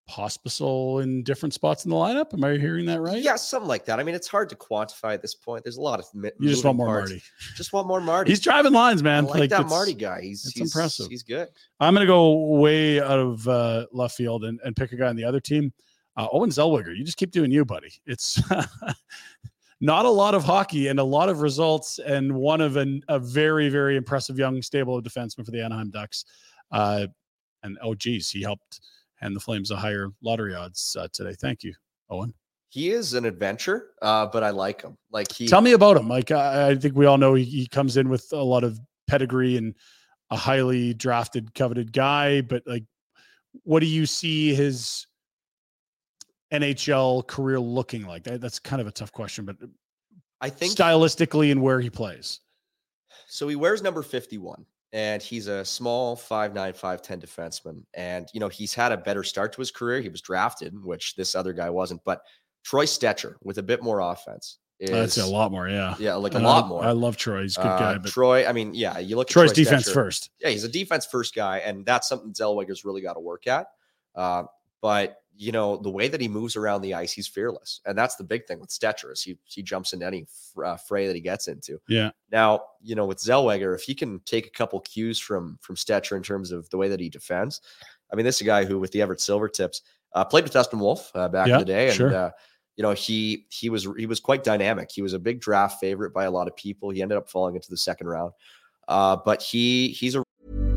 D: Pospisil in different spots in the lineup. Am I hearing that right?
E: Yeah, something like that. I mean, it's hard to quantify at this point. There's a lot of mi-
D: You just want more
E: parts.
D: Marty.
E: Just want more Marty.
D: He's driving lines, man.
E: I like,
D: like
E: that
D: it's,
E: Marty guy. He's,
D: it's
E: he's
D: impressive.
E: He's good.
D: I'm going to go way out of uh, left field and, and pick a guy on the other team. Uh, Owen Zellweger. You just keep doing you, buddy. It's not a lot of hockey and a lot of results, and one of an, a very, very impressive young stable of defensemen for the Anaheim Ducks. Uh, and oh, geez, he helped hand the Flames a higher lottery odds uh, today. Thank you, Owen.
E: He is an adventure, uh, but I like him. Like he.
D: Tell me about him. Like I, I think we all know he, he comes in with a lot of pedigree and a highly drafted, coveted guy. But like, what do you see his N H L career looking like? That, that's kind of a tough question, but
E: I think
D: stylistically and where he plays.
E: So he wears number fifty-one. And he's a small five nine, five ten defenseman. And, you know, he's had a better start to his career. He was drafted, which this other guy wasn't. But Troy Stecher with a bit more offense. Is,
D: I'd say a lot more, yeah.
E: Yeah, like a
D: and
E: lot
D: I,
E: more.
D: I love Troy. He's a good
E: uh,
D: guy. But
E: Troy, I mean, yeah, you look at
D: Troy's
E: Troy
D: defense
E: Stecher,
D: first.
E: Yeah, he's a defense first guy. And that's something Zellweger's really got to work at. Uh, but, you know, the way that he moves around the ice, he's fearless. And that's the big thing with Stecher is he, he jumps into any fr- uh, fray that he gets into.
D: Yeah.
E: Now, you know, with Zellweger, if he can take a couple cues from from Stecher in terms of the way that he defends, I mean, this is a guy who, with the Everett Silvertips, uh, played with Dustin Wolf uh, back
D: yeah,
E: in the day, and
D: sure.
E: uh, you know, he he was he was quite dynamic. He was a big draft favorite by a lot of people. He ended up falling into the second round, uh, but he he's a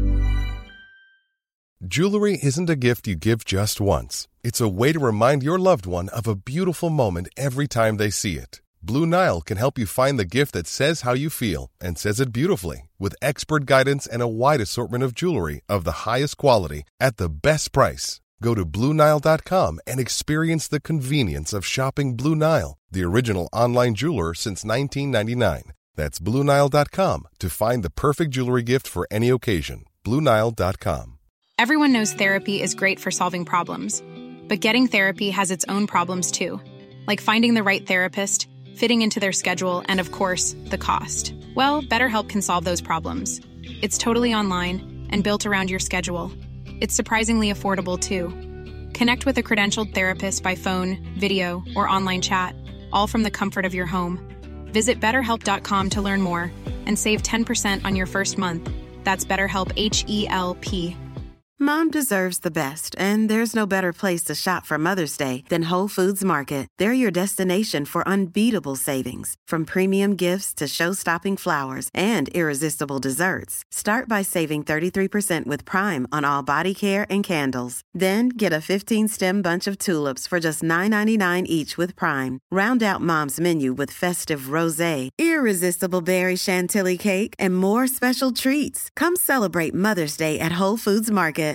H: Jewelry isn't a gift you give just once. It's a way to remind your loved one of a beautiful moment every time they see it. Blue Nile can help you find the gift that says how you feel and says it beautifully, with expert guidance and a wide assortment of jewelry of the highest quality at the best price. Go to Blue Nile dot com and experience the convenience of shopping Blue Nile, the original online jeweler since nineteen ninety-nine. That's Blue Nile dot com to find the perfect jewelry gift for any occasion. Blue Nile dot com.
I: Everyone knows therapy is great for solving problems, but getting therapy has its own problems too, like finding the right therapist, fitting into their schedule, and of course, the cost. Well, BetterHelp can solve those problems. It's totally online and built around your schedule. It's surprisingly affordable too. Connect with a credentialed therapist by phone, video, or online chat, all from the comfort of your home. Visit better help dot com to learn more and save ten percent on your first month. That's BetterHelp, H E L P.
C: Mom deserves the best, and there's no better place to shop for Mother's Day than Whole Foods Market. They're your destination for unbeatable savings, from premium gifts to show-stopping flowers and irresistible desserts. Start by saving thirty-three percent with Prime on all body care and candles. Then get a fifteen-stem bunch of tulips for just nine ninety-nine each with Prime. Round out Mom's menu with festive rosé, irresistible berry chantilly cake, and more special treats. Come celebrate Mother's Day at Whole Foods Market.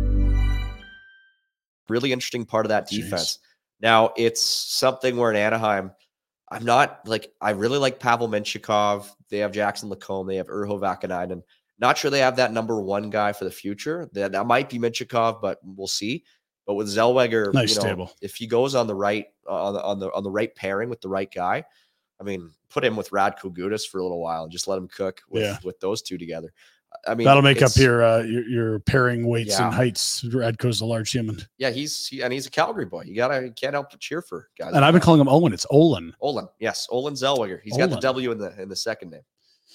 E: really interesting part of that defense.
D: Jeez.
E: Now, it's something where in Anaheim, I'm not like, I really like Pavel Menchikov. They have Jackson Lacombe. They have Urho Vakanainen. Not sure they have that number one guy for the future. That, that might be Menchikov, but we'll see. But with Zellweger,
D: nice
E: you know,
D: table.
E: if he goes on the right, uh, on the on the on the right pairing with the right guy, I mean, put him with Radko Gudas for a little while and just let him cook with,
D: yeah.
E: with those two together. I mean,
D: that'll make up your, uh, your your pairing weights
E: yeah.
D: and heights. Radko's a large human.
E: Yeah, he's he, and he's a Calgary boy. You gotta you can't help but cheer for guys.
D: And I've been calling him Owen. It's Olin.
E: Olin, yes, Olin Zellweger. He's
D: Olin.
E: got the W in the in the second name.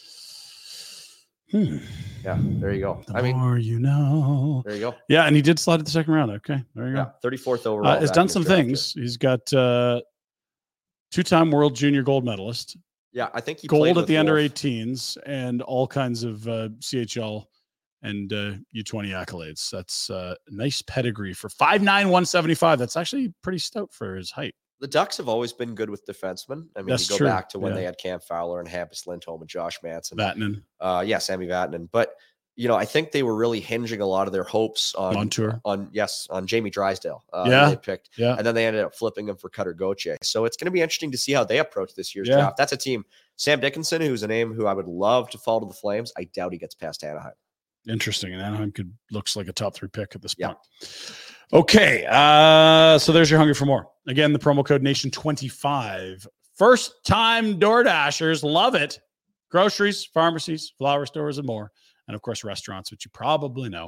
D: Hmm.
E: Yeah, there you go.
D: The
E: I mean,
D: more you know.
E: There you go.
D: Yeah, and he did slide at the second round. Okay, there you
E: Yeah,
D: go.
E: thirty-fourth overall.
D: Uh, he's
E: back
D: done
E: in
D: some
E: his draft
D: things.
E: year.
D: He's got uh, two-time World Junior gold medalist,
E: Yeah, I think he played
D: gold at
E: with
D: the under
E: Wolf.
D: eighteens, and all kinds of uh, C H L and uh, U twenty accolades. That's uh, nice pedigree for five nine, one seventy-five. That's actually pretty stout for his height.
E: The Ducks have always been good with defensemen. I mean,
D: That's
E: you go
D: true.
E: back to when
D: Yeah.
E: they had Cam Fowler and Hampus Lindholm and Josh Manson.
D: Vatanen,
E: Uh, yeah, Sammy Vatanen. But, you know, I think they were really hinging a lot of their hopes on,
D: Montour.
E: on yes, on Jamie Drysdale. Uh,
D: Yeah.
E: They picked.
D: Yeah.
E: And then they ended up flipping him for Cutter Gauthier. So it's going to be interesting to see how they approach this year's
D: Yeah.
E: draft. That's a team. Sam Dickinson, who's a name who I would love to fall to the Flames. I doubt he gets past Anaheim.
D: Interesting. And Anaheim could looks like a top three pick at this
E: Yeah.
D: point. Okay. Uh, so there's your Hungry for More. Again, the promo code Nation twenty-five. First time Door Dashers love it. Groceries, pharmacies, flower stores, and more. And of course, restaurants, which you probably know.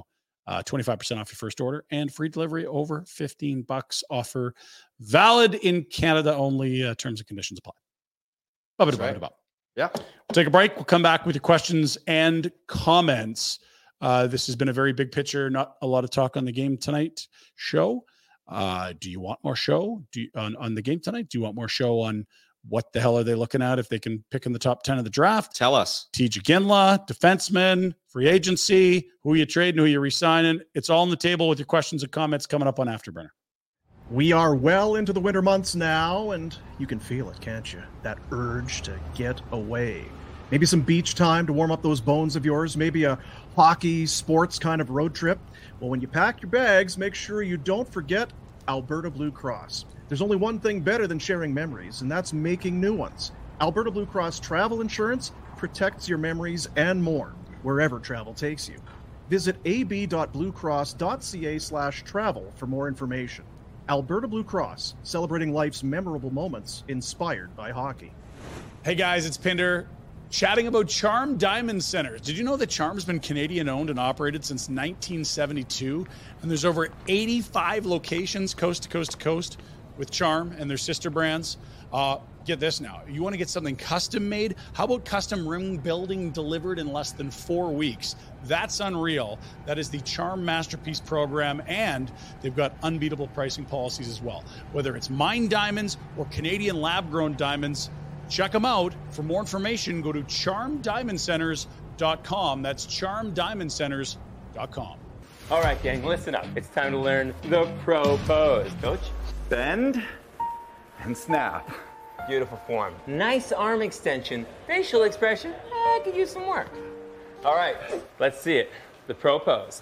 D: Uh, twenty-five percent off your first order and free delivery over fifteen bucks. Offer valid in Canada only. Uh, terms and conditions apply. That's right.
E: Yeah.
D: We'll take a break. We'll come back with your questions and comments. Uh, this has been a very big picture. Not a lot of talk on the Game Tonight show. Uh, do you want more show do you, on, on the Game Tonight? Do you want more show on what the hell are they looking at if they can pick in the top ten of the draft?
E: Tell us.
D: T J Ginla, defenseman, free agency, who you trading, who you re-signing. It's all on the table with your questions and comments coming up on Afterburner.
G: We are well into the winter months now, and you can feel it, can't you? That urge to get away. Maybe some beach time to warm up those bones of yours. Maybe a hockey, sports kind of road trip. Well, when you pack your bags, make sure you don't forget Alberta Blue Cross. There's only one thing better than sharing memories, and that's making new ones. Alberta Blue Cross Travel Insurance protects your memories and more, wherever travel takes you. Visit ab.bluecross.ca slash travel for more information. Alberta Blue Cross, celebrating life's memorable moments inspired by hockey.
D: Hey guys, it's Pinder. Chatting about Charm Diamond Centers. Did you know that Charm's been Canadian owned and operated since nineteen seventy-two? And there's over eighty-five locations coast to coast to coast with Charm and their sister brands. Uh, get this now. You want to get something custom made? How about custom ring building delivered in less than four weeks? That's unreal. That is the Charm Masterpiece program, and they've got unbeatable pricing policies as well. Whether it's mined diamonds or Canadian lab-grown diamonds, check them out. For more information, go to charm diamond centers dot com. That's charm diamond centers dot com.
J: All right, gang, listen up. It's time to learn the pro pose. Coach?
K: Bend and snap.
J: Beautiful form. Nice arm extension. Facial expression, I could use some work. All right, let's see it. The pro pose.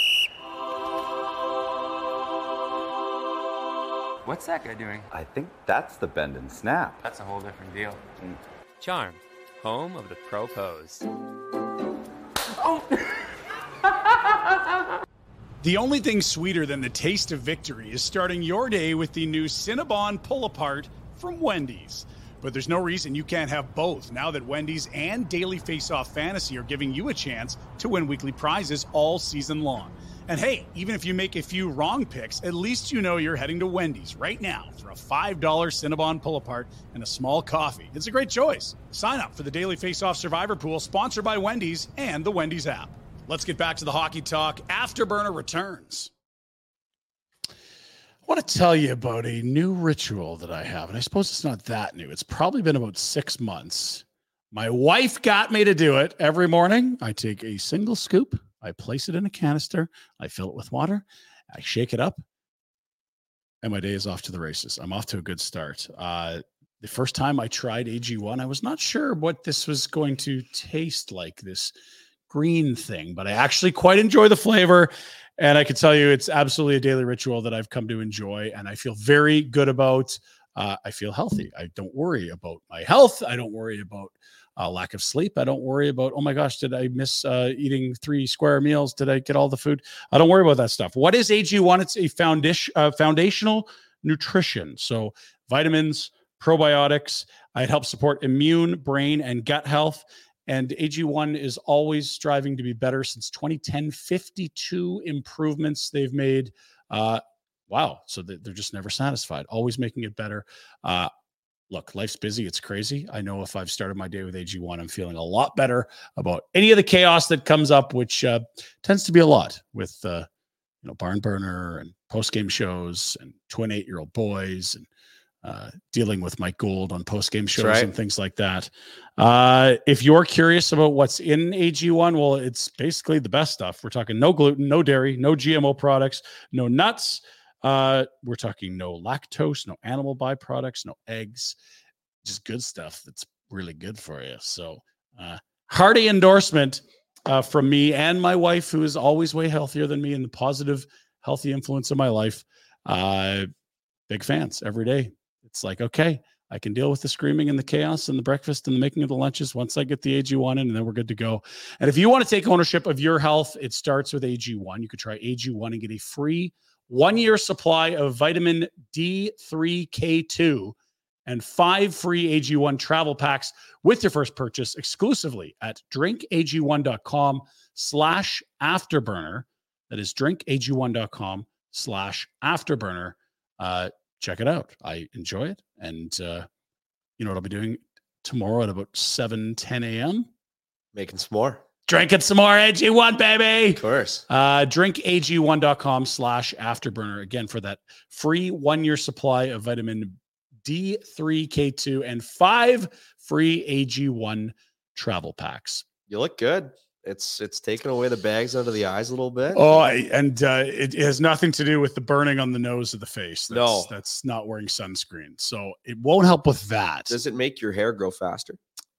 J: What's that guy doing?
K: I think that's the bend and snap.
J: That's a whole different deal. Mm. Charm, home of the pro pose. Oh!
D: The only thing sweeter than the taste of victory is starting your day with the new Cinnabon Pull-Apart from Wendy's. But there's no reason you can't have both now that Wendy's and Daily Face-Off Fantasy are giving you a chance to win weekly prizes all season long. And hey, even if you make a few wrong picks, at least you know you're heading to Wendy's right now for a five dollars Cinnabon Pull-Apart and a small coffee. It's a great choice. Sign up for the Daily Face-Off Survivor Pool, sponsored by Wendy's and the Wendy's app. Let's get back to the hockey talk. Afterburner returns. I want to tell you about a new ritual that I have, and I suppose it's not that new. It's probably been about six months. My wife got me to do it. Every morning, I take a single scoop, I place it in a canister, I fill it with water, I shake it up, and my day is off to the races. I'm off to a good start. Uh, the first time I tried A G one, I was not sure what this was going to taste like, this green thing, but I actually quite enjoy the flavor. And I can tell you it's absolutely a daily ritual that I've come to enjoy, and I feel very good about. Uh, I feel healthy. I don't worry about my health. I don't worry about uh, lack of sleep. I don't worry about, oh my gosh, did I miss uh, eating three square meals? Did I get all the food? I don't worry about that stuff. What is A G one? It's a foundation, uh, foundational nutrition. So vitamins, probiotics. It helps support immune, brain, and gut health. And A G one is always striving to be better. Since twenty ten, fifty-two improvements they've made. Uh, wow. So they're just never satisfied, always making it better. Uh, look, life's busy. It's crazy. I know if I've started my day with A G one, I'm feeling a lot better about any of the chaos that comes up, which uh, tends to be a lot with, uh, you know, barn burner and post-game shows and two and eight-year-old boys and Uh, dealing with Mike Gould on post-game shows right. and things like that. Uh, if you're curious about what's in A G one, well, it's basically the best stuff. We're talking no gluten, no dairy, no G M O products, no nuts. Uh, we're talking no lactose, no animal byproducts, no eggs, just good stuff that's really good for you. So uh, hearty endorsement uh, from me and my wife, who is always way healthier than me and the positive, healthy influence in my life. Uh, big fans every day. It's like, okay, I can deal with the screaming and the chaos and the breakfast and the making of the lunches once I get the A G one in, and then we're good to go. And if you want to take ownership of your health, it starts with A G one. You could try A G one and get a free one-year supply of vitamin D three K two and five free A G one travel packs with your first purchase exclusively at drinkag1.com slash afterburner. That is drink A G one dot com slash afterburner. Uh, check it out. I enjoy it. And uh, you know what I'll be doing tomorrow at about seven, ten a.m.?
E: Making some more.
D: Drinking some more A G one, baby.
E: Of course.
D: Uh, drink A G one dot com slash afterburner. Again, for that free one-year supply of vitamin D three, K two, and five free A G one travel packs.
E: You look good. It's it's taking away the bags under the eyes a little bit.
D: Oh, I, and uh, it, it has nothing to do with the burning on the nose of the face. That's,
E: no.
D: That's not wearing sunscreen. So it won't help with that.
E: Does it make your hair grow faster?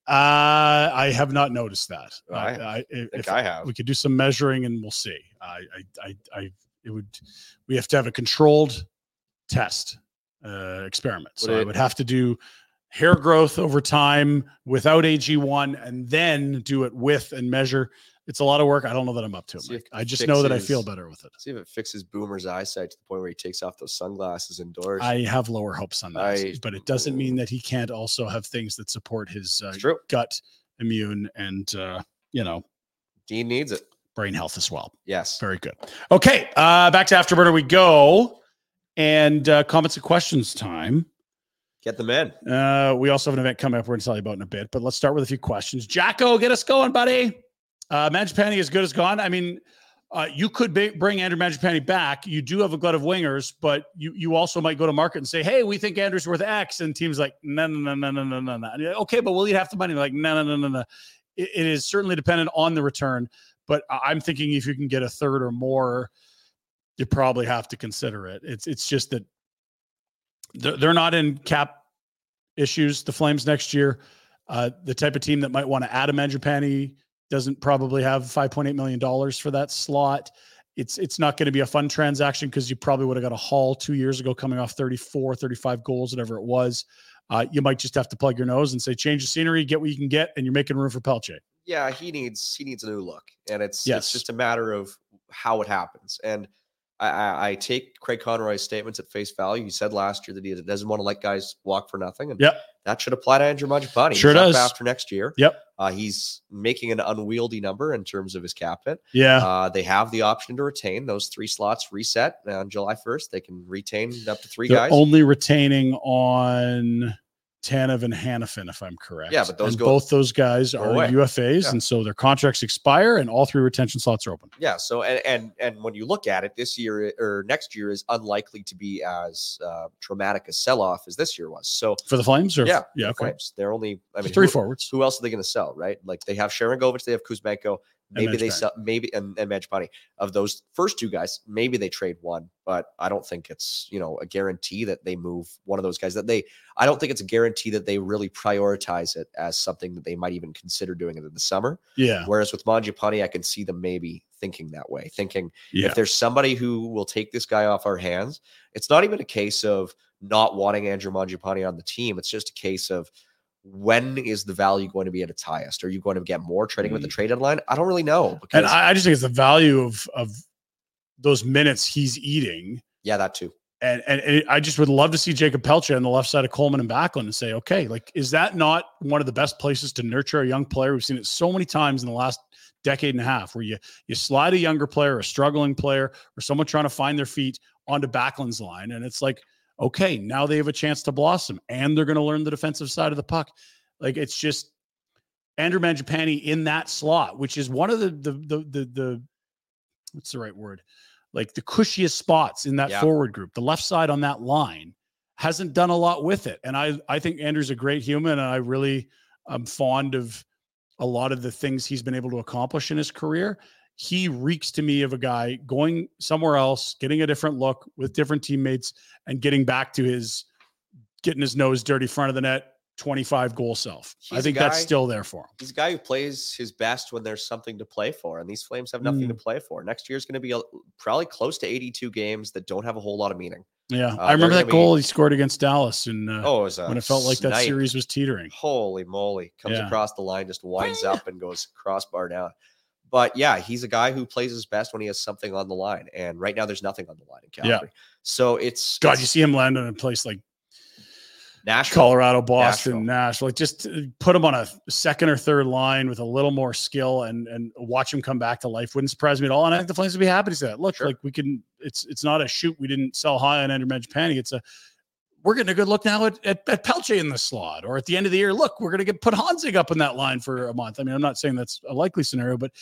D: Uh, I have not noticed that.
E: Oh, I,
D: I, I,
E: think
D: if
E: I have.
D: We could do some measuring and we'll see. I, I, I, I it would, we have to have a controlled test uh, experiment. So
E: Would it,
D: I would have to do hair growth over time without A G one and then do it with and measure. It's a lot of work. I don't know that I'm up to it, Mike. I just
E: fixes,
D: know that I feel better with it.
E: See if it fixes Boomer's eyesight to the point where he takes off those sunglasses indoors.
D: I have lower hopes on that,
E: I,
D: but it doesn't mean that he can't also have things that support his uh, gut, immune, and, uh, you know,
E: Dean needs it.
D: Brain health as well.
E: Yes.
D: Very good. Okay. Uh, back to Afterburner we go. And uh, comments and questions time.
E: Get them in.
D: Uh, we also have an event coming up we're going to tell you about in a bit, but let's start with a few questions. Jacko, get us going, buddy. Uh, Mangiapane as good as gone. I mean, uh, you could be, bring Andrew Mangiapane back. You do have a glut of wingers, but you you also might go to market and say, hey, we think Andrew's worth X. And teams like, no, no, no, no, no, no, no. Okay, but we'll eat half the money. Like, no, no, no, no, no. It, it is certainly dependent on the return, but I'm thinking if you can get a third or more, you probably have to consider it. It's it's just that they're, they're not in cap issues, the Flames next year. Uh, the type of team that might want to add a Mangiapane doesn't probably have five point eight million dollars for that slot. It's it's not going to be a fun transaction because you probably would have got a haul two years ago coming off thirty-four, thirty-five goals, whatever it was. Uh, you might just have to plug your nose and say, change the scenery, get what you can get, and you're making room for Pelche.
E: Yeah, he needs he needs a new look. And it's,
D: yes.
E: it's just a matter of how it happens. And I, I, I take Craig Conroy's statements at face value. He said last year that he doesn't want to let guys walk for nothing. And
D: yep.
E: that should apply to Andrew Mangiapane.
D: Sure
E: he's
D: does.
E: Up after next year.
D: Yep.
E: Uh, he's making an unwieldy number in terms of his cap hit.
D: Yeah.
E: Uh, they have the option to retain those three slots reset on July first. They can retain up to three
D: They're
E: guys.
D: Only retaining on Tanev and Hanifin, if I'm correct.
E: Yeah, but those
D: and
E: go,
D: both those guys are
E: away.
D: U F As,
E: yeah.
D: and so their contracts expire, and all three retention slots are open.
E: Yeah. So and and and when you look at it, this year or next year is unlikely to be as uh, traumatic a sell-off as this year was. So
D: for the Flames, or
E: yeah,
D: yeah,
E: the
D: okay.
E: Flames. They're only I mean
D: three
E: who,
D: forwards.
E: Who else are they going to sell? Right? Like they have Sharon Govich, they have Kuzmenko. Maybe they sell, maybe, and, and Mangiapane. Of those first two guys, maybe they trade one, but I don't think it's, you know, a guarantee that they move one of those guys. That they, I don't think it's a guarantee that they really prioritize it as something that they might even consider doing it in the summer.
D: Yeah.
E: Whereas with Mangiapane, I can see them maybe thinking that way, thinking
D: yeah.
E: if there's somebody who will take this guy off our hands, it's not even a case of not wanting Andrew Mangiapane on the team. It's just a case of, when is the value going to be at its highest? Are you going to get more trading with the trade deadline? I don't really know.
D: Because and I, I just think it's the value of of those minutes he's eating.
E: Yeah, that too.
D: And, and and I just would love to see Jacob Pelche on the left side of Coleman and Backlund and say, okay, like, is that not one of the best places to nurture a young player? We've seen it so many times in the last decade and a half where you you slide a younger player, a struggling player, or someone trying to find their feet onto Backlund's line. And it's like, okay, now they have a chance to blossom and they're going to learn the defensive side of the puck. Like, it's just Andrew Mangiapane in that slot, which is one of the, the, the, the, the what's the right word? Like the cushiest spots in that
E: yeah.
D: forward group, the left side on that line hasn't done a lot with it. And I, I think Andrew's a great human. And I really am fond of a lot of the things he's been able to accomplish in his career. He reeks to me of a guy going somewhere else, getting a different look with different teammates, and getting back to his getting his nose dirty front of the net, twenty-five goal self.
E: He's
D: I think
E: guy,
D: that's still there for him.
E: He's a guy who plays his best when there's something to play for, and these Flames have nothing
D: mm.
E: to play for. Next year's going to be a, probably close to eighty-two games that don't have a whole lot of meaning.
D: Yeah,
E: uh,
D: I remember that
E: be,
D: goal he scored against Dallas, and uh,
E: oh, it
D: when it felt like
E: snipe.
D: that series was teetering.
E: Holy moly! Comes
D: yeah.
E: across the line, just winds up and goes crossbar down. But yeah, he's a guy who plays his best when he has something on the line. And right now there's nothing on the line in Calgary.
D: Yeah.
E: So it's
D: God,
E: it's,
D: you see him land in a place like
E: Nashville,
D: Colorado, Boston,
E: Nashville.
D: Nashville. Like just put him on a second or third line with a little more skill and and watch him come back to life. Wouldn't surprise me at all. And I think the Flames would be happy to say that. Look, sure. like we can. It's it's not a shoot. We didn't sell high on Andrew Mangiapane. It's a we're getting a good look now at at, at Pelche in the slot. Or at the end of the year, look, we're going to get put Honzig up in that line for a month. I mean, I'm not saying that's a likely scenario, but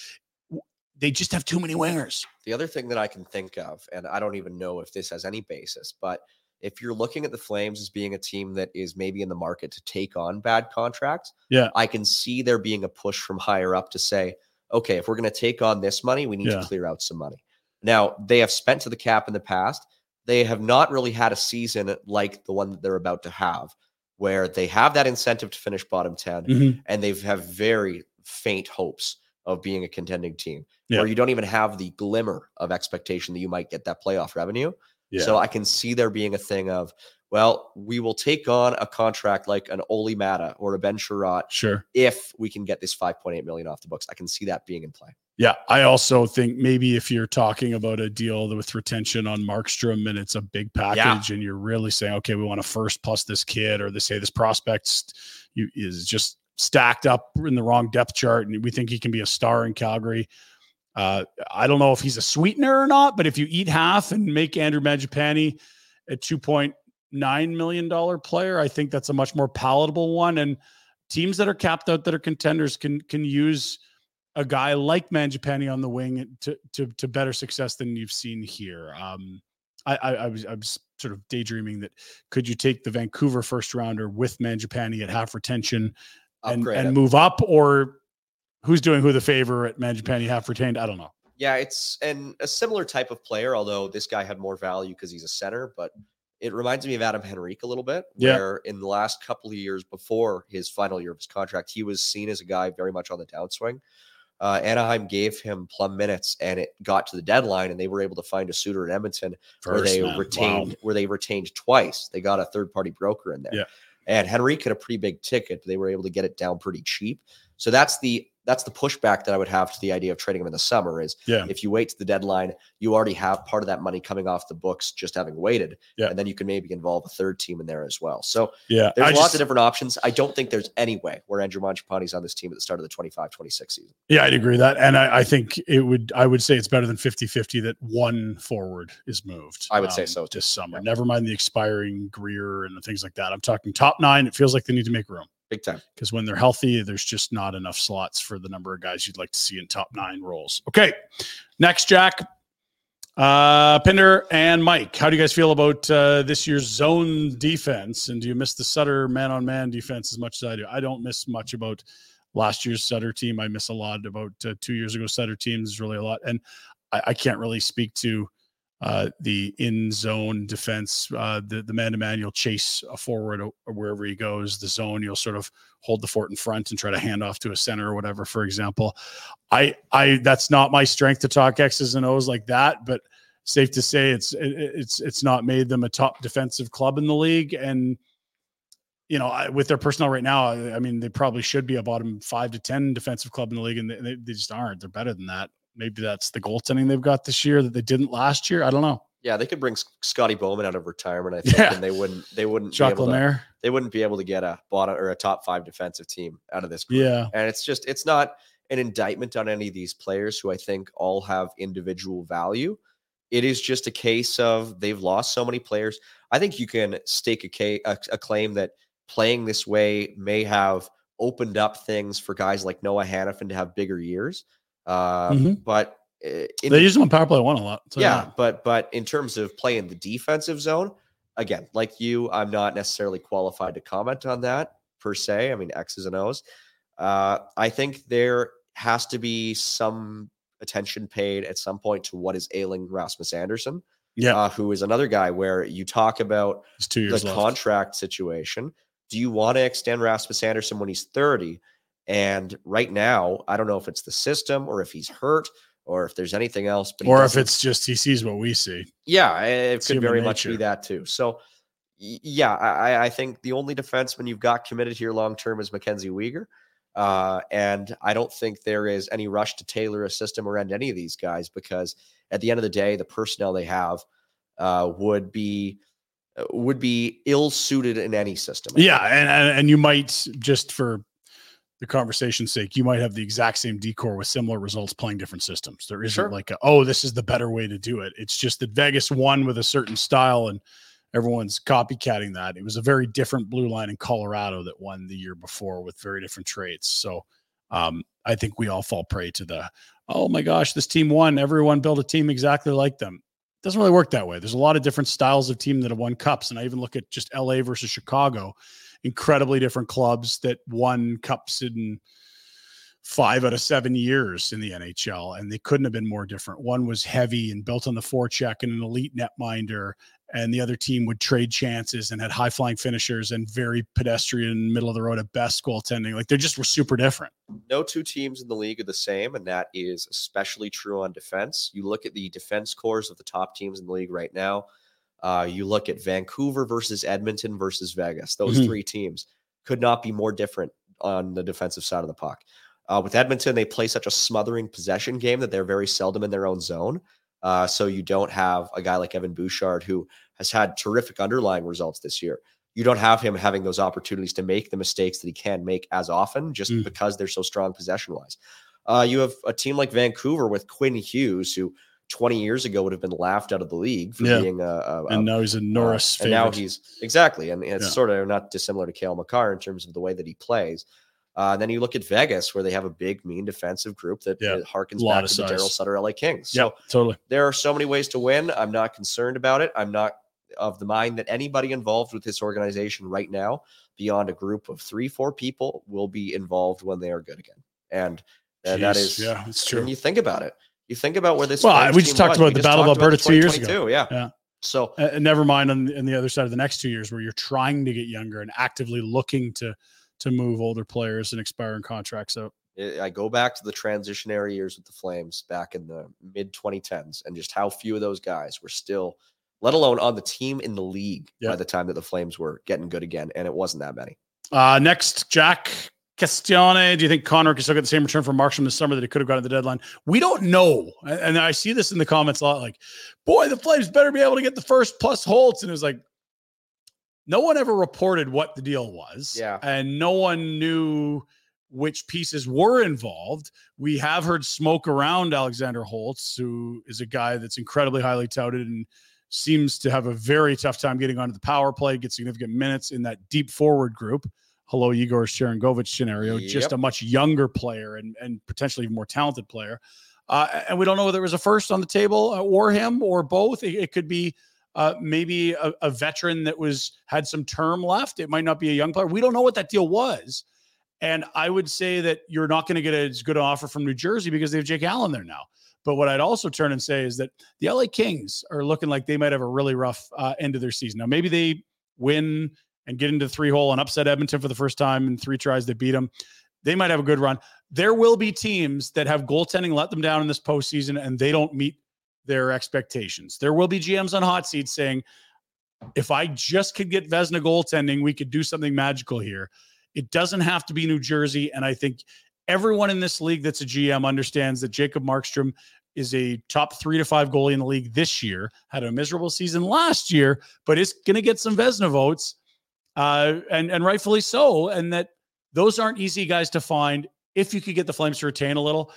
D: they just have too many wingers.
E: The other thing that I can think of, and I don't even know if this has any basis, but if you're looking at the Flames as being a team that is maybe in the market to take on bad contracts,
D: yeah,
E: I can see there being a push from higher up to say, okay, if we're going to take on this money, we need yeah. to clear out some money. Now, they have spent to the cap in the past. They have not really had a season like the one that they're about to have, where they have that incentive to finish bottom ten,
D: mm-hmm.
E: and they have very faint hopes of being a contending team,
D: yeah.
E: where you don't even have the glimmer of expectation that you might get that playoff revenue.
D: Yeah.
E: So I can see there being a thing of, well, we will take on a contract like an Oli Mata or a Ben Sherratt,
D: sure,
E: if we can get this five point eight million off the books. I can see that being in play.
D: Yeah, I also think maybe if you're talking about a deal with retention on Markstrom and it's a big package, yeah. and you're really saying, okay, we want a first plus this kid, or they say this prospect you, is just stacked up in the wrong depth chart, and we think he can be a star in Calgary. Uh, I don't know if he's a sweetener or not, but if you eat half and make Andrew Mangiapane a two point nine million dollars player, I think that's a much more palatable one. And teams that are capped out that are contenders can can use a guy like Mangiapane on the wing to to to better success than you've seen here. Um, I, I, I was I was sort of daydreaming that could you take the Vancouver first rounder with Mangiapane at half retention and, and move up, or who's doing who the favor at Mangiapane half retained? I don't know.
E: Yeah, it's and a similar type of player, although this guy had more value because he's a center, but it reminds me of Adam Henrique a little bit,
D: yeah.
E: where in the last couple of years before his final year of his contract, he was seen as a guy very much on the downswing. Uh, Anaheim gave him plum minutes, and it got to the deadline, and they were able to find a suitor in Edmonton
D: First,
E: where they
D: man.
E: retained
D: wow.
E: where they retained twice. They got a third party broker in there,
D: yeah.
E: and Henrique had a pretty big ticket, but they were able to get it down pretty cheap. So that's the that's the pushback that I would have to the idea of trading him in the summer is
D: yeah.
E: if you wait to the deadline, you already have part of that money coming off the books just having waited.
D: Yeah.
E: And then you can maybe involve a third team in there as well. So
D: yeah,
E: there's
D: I
E: lots
D: just,
E: of different options. I don't think there's any way where Andrew Mangiapane's on this team at the start of the twenty-five twenty-six season.
D: Yeah, I'd agree with that. And I, I think it would, I would say it's better than fifty-fifty that one forward is moved.
E: I would
D: um,
E: say so too.
D: This summer.
E: Yeah.
D: Never mind the expiring Greer and the things like that. I'm talking top nine. It feels like they need to make room.
E: Big time.
D: Because when they're healthy, there's just not enough slots for the number of guys you'd like to see in top nine roles. Okay. Next, Jack, uh, Pinder and Mike. How do you guys feel about uh, this year's zone defense? And do you miss the Sutter man-on-man defense as much as I do? I don't miss much about last year's Sutter team. I miss a lot about uh, two years ago Sutter teams, really a lot. And I, I can't really speak to Uh, the in zone defense, uh, the, the man-to-man, you'll chase a forward or wherever he goes. The zone, you'll sort of hold the fort in front and try to hand off to a center or whatever, for example. I, I, that's not my strength to talk X's and O's like that, but safe to say it's, it, it's, it's not made them a top defensive club in the league. And, you know, I, with their personnel right now, I, I mean, they probably should be a bottom five to ten defensive club in the league, and they, they just aren't. They're better than that. Maybe that's the goaltending they've got this year that they didn't last year. I don't know.
E: Yeah, they could bring Scotty Bowman out of retirement, I think,
D: yeah.
E: and they wouldn't. They wouldn't.
D: Jacques
E: be able
D: Lemaire.
E: to, they wouldn't be able to get a bottom or a top five defensive team out of this group.
D: Yeah,
E: and it's just it's not an indictment on any of these players who I think all have individual value. It is just a case of they've lost so many players. I think you can stake a, case, a, a claim that playing this way may have opened up things for guys like Noah Hannafin to have bigger years. Uh,
D: mm-hmm.
E: But in,
D: they use them on power play one a lot.
E: So yeah, yeah, but but in terms of playing the defensive zone, again, like you, I'm not necessarily qualified to comment on that per se. I mean, X's and O's. Uh, I think there has to be some attention paid at some point to what is ailing Rasmus Andersson.
D: Yeah,
E: uh, who is another guy where you talk about
D: two years
E: the
D: left.
E: Contract situation. Do you want to extend Rasmus Andersson when he's thirty? And right now, I don't know if it's the system or if he's hurt or if there's anything else. But
D: or if it's just he sees what we see.
E: Yeah, it it's could very
D: nature.
E: much be that too. So, yeah, I, I think the only defenseman you've got committed here long-term is Mackenzie Weegar. Uh, and I don't think there is any rush to tailor a system around any of these guys because at the end of the day, the personnel they have uh, would be would be ill-suited in any system.
D: Yeah, and, and and you might, just for the conversation's sake, you might have the exact same decor with similar results playing different systems. There isn't
E: Sure.
D: like, a, oh, this is the better way to do it. It's just that Vegas won with a certain style and everyone's copycatting that. It was a very different blue line in Colorado that won the year before with very different traits. So um, I think we all fall prey to the, oh my gosh, this team won. Everyone built a team exactly like them. It doesn't really work that way. There's a lot of different styles of team that have won cups. And I even look at just L A versus Chicago, incredibly different clubs that won cups in five out of seven years in the N H L. And they couldn't have been more different. One was heavy and built on the forecheck and an elite netminder. And the other team would trade chances and had high flying finishers and very pedestrian, middle of the road at best goaltending. Like they just were super different.
E: No two teams in the league are the same, and that is especially true on defense. You look at the defense cores of the top teams in the league right now. Uh, you look at Vancouver versus Edmonton versus Vegas. Those
D: Mm-hmm.
E: three teams could not be more different on the defensive side of the puck. Uh, with Edmonton, they play such a smothering possession game that they're very seldom in their own zone. Uh, so you don't have a guy like Evan Bouchard, who has had terrific underlying results this year. You don't have him having those opportunities to make the mistakes that he can make as often, just
D: Mm.
E: because they're so strong possession-wise. Uh, you have a team like Vancouver with Quinn Hughes, who twenty years ago would have been laughed out of the league for
D: Yeah.
E: being a, a,
D: And
E: a
D: now he's a Norris
E: uh, and now
D: favorite.
E: he's exactly, and it's
D: Yeah.
E: sort of not dissimilar to Cale Makar in terms of the way that he plays. Uh, then you look at Vegas, where they have a big, mean defensive group that
D: Yeah.
E: uh, harkens
D: Lot
E: back
D: of
E: to the
D: size.
E: Darryl Sutter L A Kings.
D: Yeah,
E: So
D: totally.
E: there are so many ways to win. I'm not concerned about it. I'm not of the mind that anybody involved with this organization right now, beyond a group of three, four people, will be involved when they are good again. And uh, that
D: Jeez,
E: is,
D: yeah, it's true.
E: when you think about it, you think about where this.
D: Well,
E: Flames
D: we just
E: team
D: talked
E: was.
D: about
E: We
D: the
E: just
D: Battle of
E: talked about
D: Alberta
E: the
D: two years ago.
E: twenty twenty-two, Yeah.
D: Yeah.
E: So
D: Uh, and never mind on the, on the other side of the next two years where you're trying to get younger and actively looking to to move older players and expiring contracts out.
E: I go back to the transitionary years with the Flames back in the mid twenty tens, and just how few of those guys were still, let alone on the team in the league
D: Yeah.
E: by the time that the Flames were getting good again. And it wasn't that many.
D: Uh, next, Jack Castione. Do you think Connor can still get the same return from Markstrom this summer that he could have got at the deadline? We don't know. And, and I see this in the comments a lot, like, boy, the Flames better be able to get the first plus Holtz. And it was like, no one ever reported what the deal was.
E: Yeah.
D: And no one knew which pieces were involved. We have heard smoke around Alexander Holtz, who is a guy that's incredibly highly touted and seems to have a very tough time getting onto the power play, get significant minutes in that deep forward group. Hello, Igor Sharangovich scenario,
E: Yep.
D: just a much younger player and, and potentially even more talented player. Uh, and we don't know whether it was a first on the table uh, or him or both. It, it could be uh, maybe a, a veteran that was had some term left. It might not be a young player. We don't know what that deal was. And I would say that you're not going to get as good an offer from New Jersey because they have Jake Allen there now. But what I'd also turn and say is that the L A Kings are looking like they might have a really rough uh, end of their season. Now, maybe they win and get into three hole and upset Edmonton for the first time in three tries. They beat them. They might have a good run. There will be teams that have goaltending let them down in this postseason and they don't meet their expectations. There will be G Ms on hot seats saying, if I just could get Vezina goaltending, we could do something magical here. It doesn't have to be New Jersey. And I think everyone in this league that's a G M understands that Jacob Markstrom is a top three to five goalie in the league this year, had a miserable season last year, but is going to get some Vezina votes, uh, and, and rightfully so. And that those aren't easy guys to find if you could get the Flames to retain a little.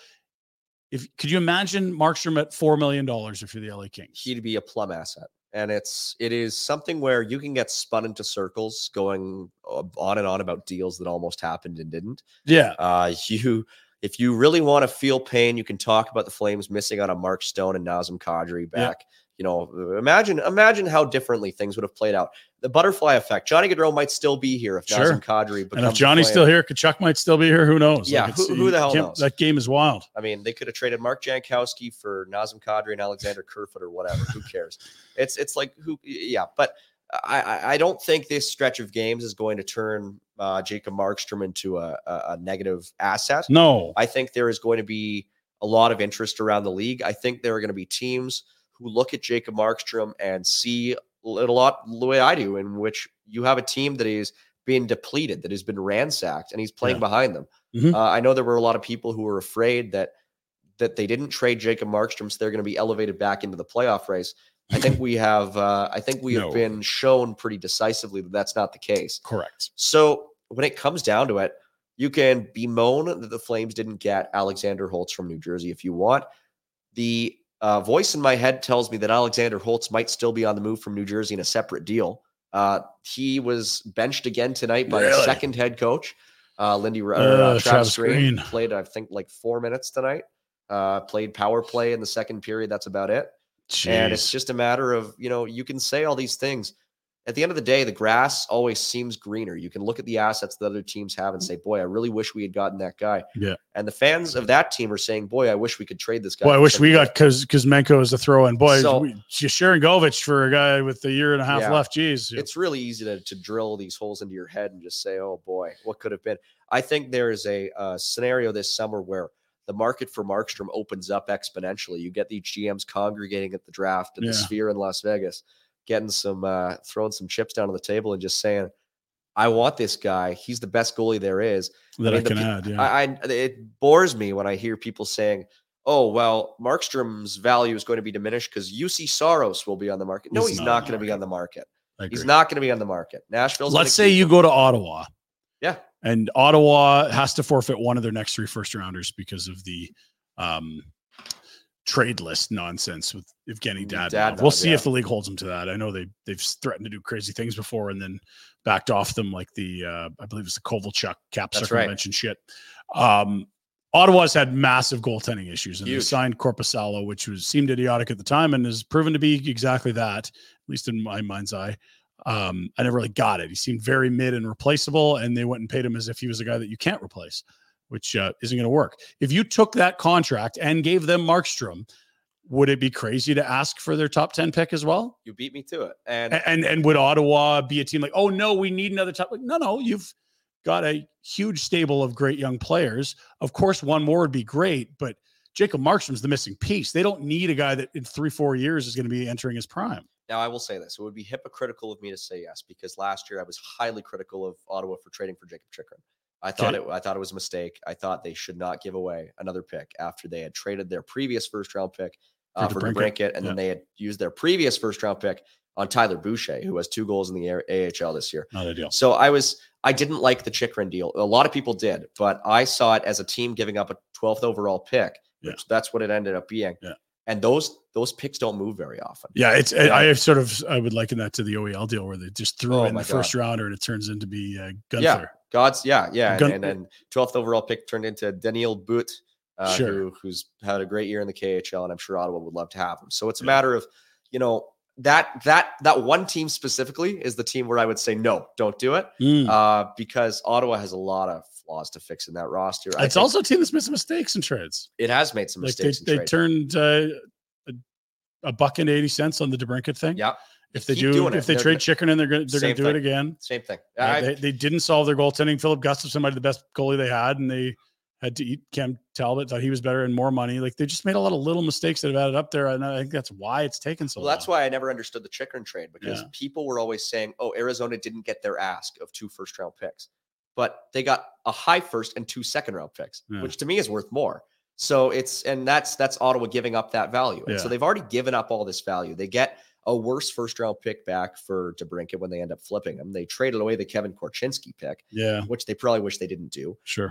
D: If Could you imagine Markstrom at four million dollars if you're the L A Kings?
E: He'd be a plum asset. And it's, it is something where you can get spun into circles going on and on about deals that almost happened and didn't.
D: Yeah.
E: Uh, you, if you really want to feel pain, you can talk about the Flames missing out on Mark Stone and Nazem Kadri back. Yeah. You know, imagine, imagine how differently things would have played out. The butterfly effect. Johnny Gaudreau might still be here if
D: sure.
E: Nazem Kadri becomes.
D: And if Johnny's still here, Kachuk might still be here. Who knows?
E: Yeah,
D: like
E: who, who the hell knows?
D: That game is wild.
E: I mean, they could have traded Mark Jankowski for Nazem Kadri and Alexander Kerfoot or whatever. Who cares? It's it's like who? Yeah, but I I don't think this stretch of games is going to turn uh, Jacob Markstrom into a, a, a negative asset.
D: No,
E: I think there is going to be a lot of interest around the league. I think there are going to be teams who look at Jacob Markstrom and see it a lot the way I do, in which you have a team that is being depleted, that has been ransacked, and he's playing yeah. behind them. Mm-hmm. Uh, I know there were a lot of people who were afraid that that they didn't trade Jacob Markstrom, so they're going to be elevated back into the playoff race. I think we have, uh, I think we
D: No.
E: have been shown pretty decisively that that's not the case.
D: Correct.
E: So when it comes down to it, you can bemoan that the Flames didn't get Alexander Holtz from New Jersey if you want. The uh, voice in my head tells me that Alexander Holtz might still be on the move from New Jersey in a separate deal. Uh, he was benched again tonight by
D: Really?
E: a second head coach, uh, Lindy uh,
D: Uh,
E: uh, Travis,
D: Travis
E: Green.
D: Green.
E: Played, I think, like four minutes tonight. Uh, played power play in the second period. That's about it. And it's
D: Jeez.
E: just a matter of, you know, you can say all these things. At the end of the day, the grass always seems greener. You can look at the assets that other teams have and say, boy, I really wish we had gotten that guy.
D: Yeah.
E: And the fans of that team are saying, boy, I wish we could trade this guy.
D: Boy, I
E: for
D: wish we
E: something
D: got because because Menko is a throw in. Boy,
E: So-
D: we, Sharon Govich for a guy with a year and a half
E: Yeah.
D: left. Jeez.
E: It's really easy to, to drill these holes into your head and just say, oh boy, what could have been? I think there is a uh, scenario this summer where the market for Markstrom opens up exponentially. You get these G Ms congregating at the draft at
D: Yeah.
E: the Sphere in Las Vegas, getting some, uh, throwing some chips down on the table and just saying, I want this guy. He's the best goalie there is.
D: that I,
E: mean, the
D: can
E: pe-
D: add. Yeah.
E: I, I it bores me when I hear people saying, "Oh, well, Markstrom's value is going to be diminished because U C Saros will be on the market." No,
D: He's
E: he's,
D: not
E: not,
D: on the
E: going to be on the market.
D: I
E: He's
D: agree.
E: not going to be on the market. Nashville's.
D: Let's
E: gonna
D: say
E: keep
D: you
E: him.
D: go to Ottawa.
E: Yeah.
D: And Ottawa has to forfeit one of their next three first rounders because of the um, trade list nonsense with Evgeny Dadonov.
E: Dadonov,
D: We'll see
E: yeah.
D: if the league holds them to that. I know they they've threatened to do crazy things before and then backed off them, like the uh, I believe it's the Kovalchuk cap
E: That's right.
D: circumvention shit. Um, Ottawa's had massive goaltending issues, and they
E: Huge.
D: signed Korpisalo, which was seemed idiotic at the time and has proven to be exactly that, at least in my mind's eye. Um, I never really got it. He seemed very mid and replaceable, and they went and paid him as if he was a guy that you can't replace, which uh, isn't going to work. If you took that contract and gave them Markstrom, would it be crazy to ask for their top ten pick as well?
E: You beat me to it. And
D: And and, and would Ottawa be a team like, oh no, we need another top? Like, no, no, you've got a huge stable of great young players. Of course, one more would be great, but Jacob Markstrom's the missing piece. They don't need a guy that in three, four years is going to be entering his prime.
E: now I will say this: it would be hypocritical of me to say yes, because last year I was highly critical of Ottawa for trading for Jacob Chikrin. I thought
D: Okay.
E: it. I thought it was a mistake. I thought they should not give away another pick after they had traded their previous first round pick uh,
D: For
E: for
D: DeBrincat.
E: DeBrincat, and
D: Yeah.
E: then they had used their previous first round pick on Tyler Boucher, who has two goals in the A H L this year.
D: Not ideal.
E: So I was, I didn't like the Chikrin deal. A lot of people did, but I saw it as a team giving up a twelfth overall pick, which
D: Yeah.
E: that's what it ended up being.
D: Yeah.
E: And those those picks don't move very often.
D: Yeah, it's
E: Yeah.
D: I have sort of I would liken that to the O E L deal where they just threw
E: Oh
D: in
E: my
D: the first
E: God.
D: rounder and it turns into be uh, Gunther.
E: Yeah, God's yeah, yeah,
D: Gun-
E: and then twelfth overall pick turned into Daniel Boot, uh,
D: Sure.
E: who, who's had a great year in the K H L, and I'm sure Ottawa would love to have him. So it's a
D: Yeah.
E: matter of, you know, that that that one team specifically is the team where I would say no, don't do it,
D: Mm.
E: uh, because Ottawa has a lot of flaws to fix in that roster. I
D: It's
E: think
D: also a team that's made some mistakes in trades.
E: it has made some
D: Like they,
E: mistakes. in
D: they
E: trade.
D: turned uh, a, a buck and eighty cents on the DeBrincat thing.
E: Yeah,
D: If they
E: keep
D: do,
E: doing
D: if
E: it.
D: they
E: They're
D: trade
E: gonna-
D: Chicken in, they're going they're going
E: Same
D: to do it
E: thing.
D: again.
E: Same thing.
D: Uh,
E: I-
D: they, they didn't solve their goaltending. Philip Gustafson might be the best goalie they had, and they had to eat Cam Talbot. Thought he was better and more money. Like they just made a lot of little mistakes that have added up there, and I think that's why it's taken so
E: Well, that's
D: long.
E: why I never understood the Chikrin trade, because
D: Yeah.
E: people were always saying, "Oh, Arizona didn't get their ask of two first round picks, but they got a high first and two second round picks,
D: Yeah.
E: which to me is worth more." So it's and that's that's Ottawa giving up that value, and so
D: Yeah.
E: they've already given up all this value. They get a worse first round pick back for DeBrincat when they end up flipping him. They traded away the Kevin Korchinski pick,
D: Yeah,
E: which they probably wish they didn't do.
D: sure.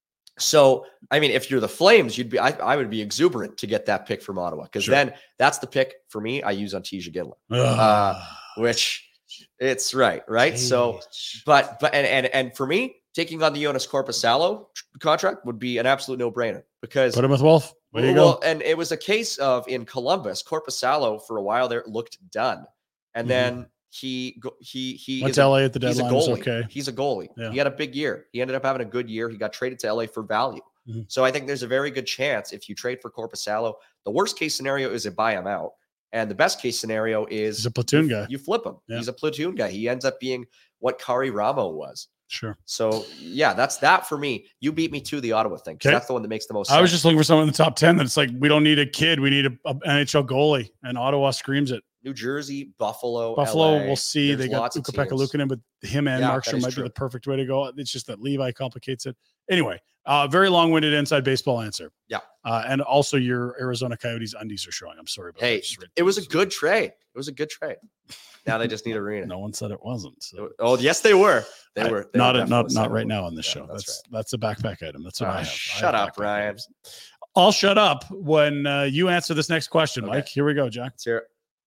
E: So, I mean, if you're the Flames, you'd be, I, I would be exuberant to get that pick from Ottawa, because
D: Sure.
E: then that's the pick for me I use on Tisha Gindler,
D: Ugh.
E: which it's right, right? So, but, but, and, and, and for me, taking on the Jonas Korpisalo contract would be an absolute no brainer, because
D: Put him with Wolf. There you
E: well,
D: go.
E: and it was a case of in Columbus, Korpisalo for a while there looked done. And
D: Mhm.
E: then he, go- he, he,
D: Went
E: is
D: to
E: a-
D: L A at the
E: he's a
D: deadline. Was
E: goalie.
D: okay.
E: He's a goalie.
D: Yeah.
E: He had a big year. He ended up having a good year. He got traded to L A for value.
D: Mhm.
E: So I think there's a very good chance if you trade for Korpisalo, the worst case scenario is to buy him out. And the best case scenario is
D: He's a platoon
E: you,
D: guy.
E: you flip him.
D: Yeah.
E: He's a platoon guy. He ends up being what Kari Ramo was.
D: Sure.
E: So yeah, that's that for me. You beat me to the Ottawa thing, 'cause
D: Okay.
E: that's the one that makes the most
D: I was
E: sense.
D: just looking for someone in the top ten that's like, we don't need a kid. We need a, a N H L goalie. And Ottawa screams it.
E: New Jersey, Buffalo,
D: Buffalo,
E: L A.
D: we'll see.
E: There's
D: They got
E: lots of
D: Ukko-Pekka
E: teams.
D: Luukkonen, but him and
E: Yeah,
D: Markstrom
E: that is
D: might
E: true.
D: be the perfect way to go. It's just that Levi complicates it. Anyway, uh, very long-winded inside baseball answer.
E: Yeah.
D: Uh, and also your Arizona Coyotes undies are showing. I'm sorry about
E: Hey,
D: that. Just read
E: it was a
D: those.
E: good trade. It was a good trade. Now they just need arena.
D: No one said it wasn't. So.
E: Oh, yes, they were. They
D: I-
E: were. They
D: not
E: were
D: a, not
E: definitely
D: not
E: saying
D: right
E: it.
D: now on this
E: Yeah,
D: show.
E: that's
D: That's that's a backpack item. That's what
E: Uh,
D: I have.
E: shut
D: I have
E: up,
D: backpack
E: Ryan.
D: items. I'll shut up when uh, you answer this next question,
E: Okay.
D: Mike. Here we go, Jack.
E: Let's hear it.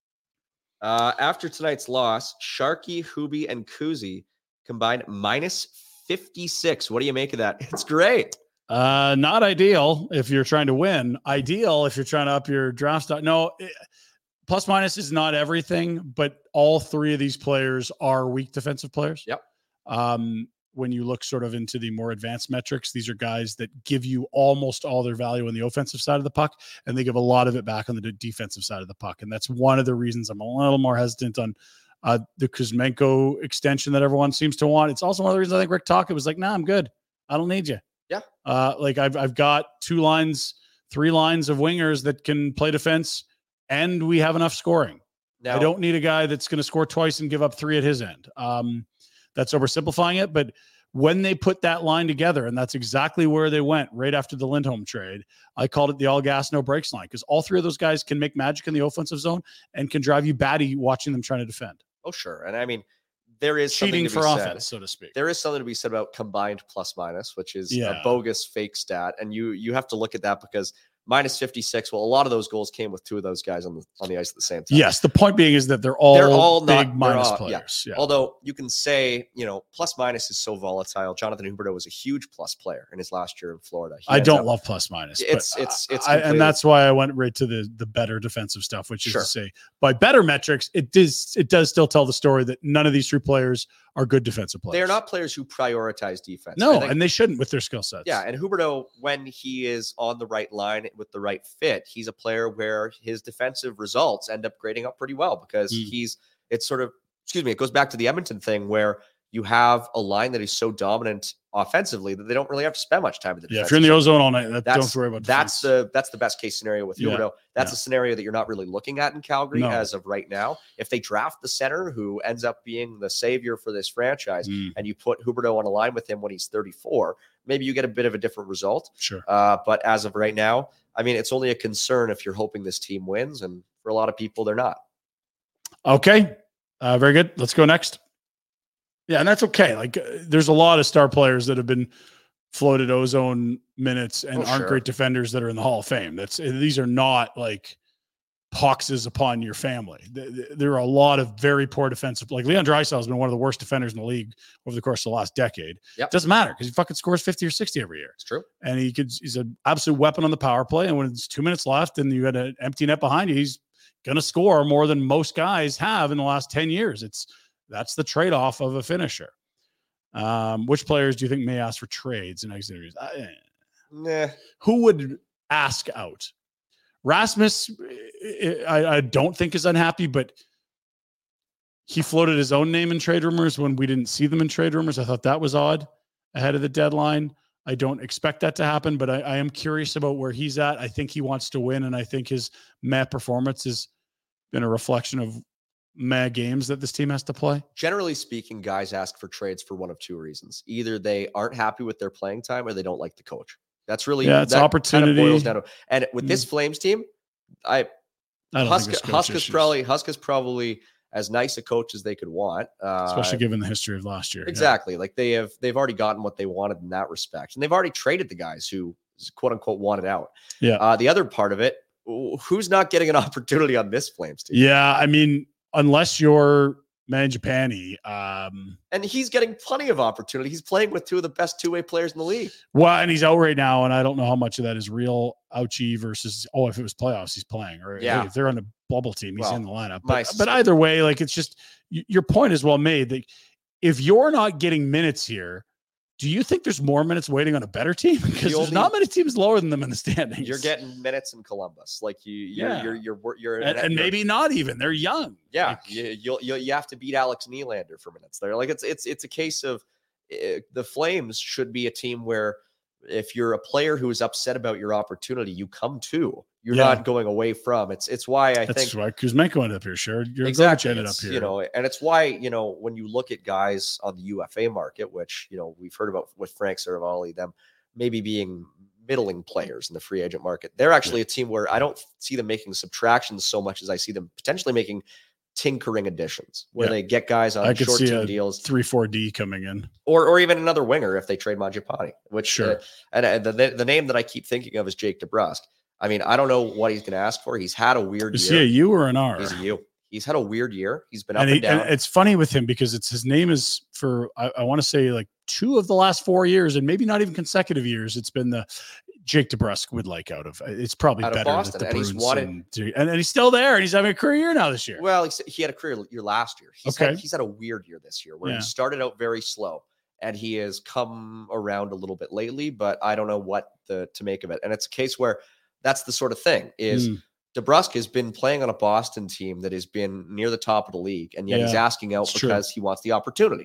E: Uh, after tonight's loss, Sharky, Hoobie, and Kuzi combined minus fifty-six. What do you make of that? It's great.
D: Uh, not ideal if you're trying to win. Ideal if you're trying to up your draft stock. No, it, plus minus is not everything, but all three of these players are weak defensive players.
E: Yep.
D: Um, when you look sort of into the more advanced metrics, these are guys that give you almost all their value on the offensive side of the puck, and they give a lot of it back on the defensive side of the puck. And that's one of the reasons I'm a little more hesitant on uh, the Kuzmenko extension that everyone seems to want. It's also one of the reasons I think Rick Tocchet was like, nah, I'm good. I don't need you.
E: Yeah.
D: Uh, like I've, I've got two lines, three lines of wingers that can play defense, and we have enough scoring.
E: Now,
D: I don't need a guy that's going to score twice and give up three at his end. Um, that's oversimplifying it, but when they put that line together, and that's exactly where they went right after the Lindholm trade, I called it the all gas, no brakes line, because all three of those guys can make magic in the offensive zone and can drive you batty watching them trying to defend.
E: Oh, sure. And I mean, there is
D: Cheating
E: something
D: for
E: to be
D: offense,
E: said.
D: so to speak.
E: There is something to be said about combined plus minus, which is
D: Yeah.
E: a bogus fake stat. And you you have to look at that because minus fifty-six, well, a lot of those goals came with two of those guys on the on the ice at the same time.
D: Yes, the point being is that they're all,
E: They're all
D: big
E: not they're
D: minus
E: all-
D: players.
E: Yeah.
D: Yeah.
E: Although you can say, you know, plus minus is so volatile. Jonathan Huberdeau was a huge plus player in his last year in Florida. He
D: I
E: ends
D: don't
E: up-
D: love plus minus.
E: It's-
D: but
E: it's- it's
D: I,
E: completely-
D: and that's why I went right to the the better defensive stuff, which is
E: Sure.
D: to say, by better metrics, it does it does still tell the story that none of these three players are good defensive players.
E: They are not players who prioritize defense. I
D: No,
E: think-
D: and they shouldn't with their skill sets.
E: Yeah, and Huberdeau, when he is on the right line with the right fit, he's a player where his defensive results end up grading up pretty well because
D: Mm.
E: he's it's sort of excuse me, it goes back to the Edmonton thing where you have a line that is so dominant offensively that they don't really have to spend much time in the
D: Yeah,
E: defense.
D: if you're in the ozone all night, that,
E: That's
D: don't worry about
E: that's
D: defense.
E: the that's the best case scenario with
D: Yeah,
E: Huberdeau. That's
D: yeah.
E: a scenario that you're not really looking at in Calgary
D: No.
E: as of right now. If they draft the center who ends up being the savior for this franchise,
D: Mm,
E: and you put Huberdeau on a line with him when he's thirty-four, maybe you get a bit of a different result.
D: sure.
E: Uh, but as of right now, I mean, it's only a concern if you're hoping this team wins, and for a lot of people, they're not.
D: Okay. Uh, very good. Let's go next. Yeah, and that's okay. Like, uh, there's a lot of star players that have been floated ozone minutes and
E: Oh,
D: aren't
E: sure.
D: great defenders that are in the Hall of Fame. That's these are not like poxes upon your family. Th- th- There are a lot of very poor defensive. Like Leon Draisaitl has been one of the worst defenders in the league over the course of the last decade.
E: Yep.
D: Doesn't matter because he fucking scores fifty or sixty every year.
E: It's true.
D: And he could, he's an absolute weapon on the power play. And when it's two minutes left and you got an empty net behind you, he's going to score more than most guys have in the last ten years. It's that's the trade-off of a finisher. Um, which players do you think may ask for trades in exit interviews? I-
E: Nah.
D: Who would ask out? Rasmus, I, I don't think is unhappy, but he floated his own name in trade rumors when we didn't see them in trade rumors. I thought that was odd ahead of the deadline. I don't expect that to happen, but I, I am curious about where he's at. I think he wants to win, and I think his meh performance has been a reflection of meh games that this team has to play.
E: Generally speaking, guys ask for trades for one of two reasons. Either they aren't happy with their playing time or they don't like the coach. That's really
D: Yeah, it's
E: that
D: opportunity.
E: Kind of boils down to, and with this Flames team, I
D: I don't
E: Husk,
D: think there's coach
E: Husk is
D: issues,
E: probably Husk is probably as nice a coach as they could want. Uh,
D: especially given the history of last year. Yeah.
E: Exactly. Like they have they've already gotten what they wanted in that respect. And they've already traded the guys who quote unquote wanted out.
D: Yeah.
E: Uh, the other part of it, who's not getting an opportunity on this Flames team?
D: Yeah, I mean, unless you're Mangiapane, um,
E: And he's getting plenty of opportunity. He's playing with two of the best two-way players in the league.
D: well, and he's out right now, and I don't know how much of that is real ouchie versus oh, if it was playoffs, he's playing, or
E: Yeah.
D: hey, if they're on a bubble team, he's
E: Well,
D: in the lineup.
E: my
D: But, but either way, like it's just y- your point is well made. That if you're not getting minutes here, do you think there's more minutes waiting on a better team? Because there's
E: only-
D: not many teams lower than them in the standings.
E: You're getting minutes in Columbus. Like you, you're,
D: Yeah.
E: you're, you're, you're, you're,
D: and, and
E: you're-
D: maybe not even. They're young.
E: yeah,
D: Like,
E: you, you'll, you'll, you have to beat Alex Nylander for minutes there. Like it's, it's, it's a case of uh, the Flames should be a team where if you're a player who is upset about your opportunity, you come to You're
D: Yeah.
E: not going away from. It's it's why I
D: That's
E: think
D: why Kuzmenko ended up here. Sure, you're
E: exactly
D: ended up
E: it's,
D: here.
E: you know, and it's why, you know, when you look at guys on the U F A market, which, you know, we've heard about with Frank Saravalli, them maybe being middling players in the free agent market. They're actually a team where I don't see them making subtractions so much as I see them potentially making tinkering additions where
D: Yeah.
E: they get guys on
D: I could see
E: short-term
D: a
E: deals,
D: three four D coming in,
E: or or even another winger if they trade Mangiapane, which
D: Sure.
E: uh, and, and the the name that I keep thinking of is Jake DeBrusk. I mean, I don't know what he's going to ask for. He's had a weird
D: is
E: year.
D: he a U or an R?
E: He's a U. He's had a weird year. He's been up
D: and,
E: and,
D: he,
E: down.
D: and it's funny with him because it's his name is for I, I want to say like two of the last four years and maybe not even consecutive years. It's been the Jake DeBrusk would like out of. It's probably
E: Out of
D: better
E: Boston,
D: that the
E: and he's
D: Bruins
E: wanted-
D: and, and and he's still there and he's having a career year now this year.
E: Well, he's, he had a career year last year. He's
D: Okay.
E: had, he's had a weird year this year where
D: Yeah.
E: he started out very slow and he has come around a little bit lately, but I don't know what the to make of it. And it's a case where that's the sort of thing is
D: Mm.
E: DeBrusk has been playing on a Boston team that has been near the top of the league, and yet he's
D: Yeah,
E: asking out
D: it's true.
E: because he wants the opportunity.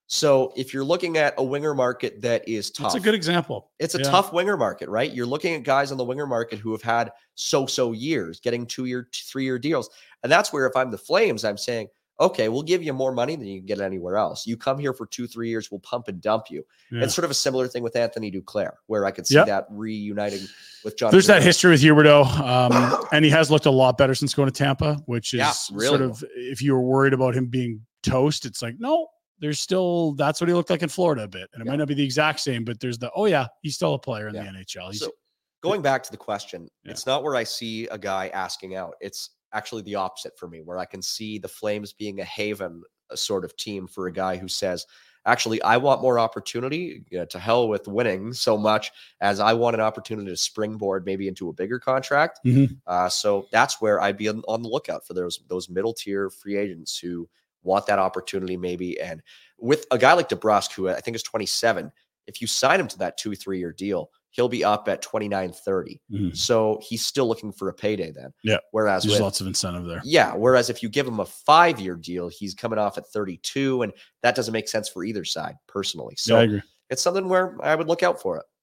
E: So if you're looking at a winger market that is tough,
D: That's a good example.
E: it's a
D: Yeah.
E: tough winger market, right? You're looking at guys on the winger market who have had so-so years, getting two-year, three-year deals. And that's where if I'm the Flames, I'm saying, okay, we'll give you more money than you can get anywhere else. You come here for two, three years, we'll pump and dump you.
D: Yeah.
E: It's sort of a similar thing with Anthony Duclair, where I could see
D: Yep.
E: that reuniting with John.
D: There's that
E: Huberdeau.
D: history with Huberdeau, um, and he has looked a lot better since going to Tampa, which is
E: Yeah, really
D: sort of if you were worried about him being toast, it's like no, there's still that's what he looked like in Florida a bit, and it
E: Yeah.
D: might not be the exact same, but there's the oh yeah, he's still a player in
E: Yeah.
D: the N H L. He's,
E: So going back to the question,
D: Yeah.
E: it's not where I see a guy asking out. It's actually the opposite for me, where I can see the Flames being a haven, a sort of team for a guy who says, actually, I want more opportunity. You know, to hell with winning so much as I want an opportunity to springboard maybe into a bigger contract.
D: Mhm.
E: Uh, so that's where I'd be on, on the lookout for those those middle tier free agents who want that opportunity maybe. And with a guy like DeBrusk, who I think is twenty-seven, if you sign him to that two, three year deal, he'll be up at twenty-nine, thirty.
D: Mhm.
E: So he's still looking for a payday then.
D: Yeah.
E: Whereas
D: there's
E: with,
D: lots of incentive there.
E: yeah. Whereas if you give him a five year deal, he's coming off at thirty-two, and that doesn't make sense for either side personally. So
D: Yeah, I agree.
E: it's something where I would look out for it.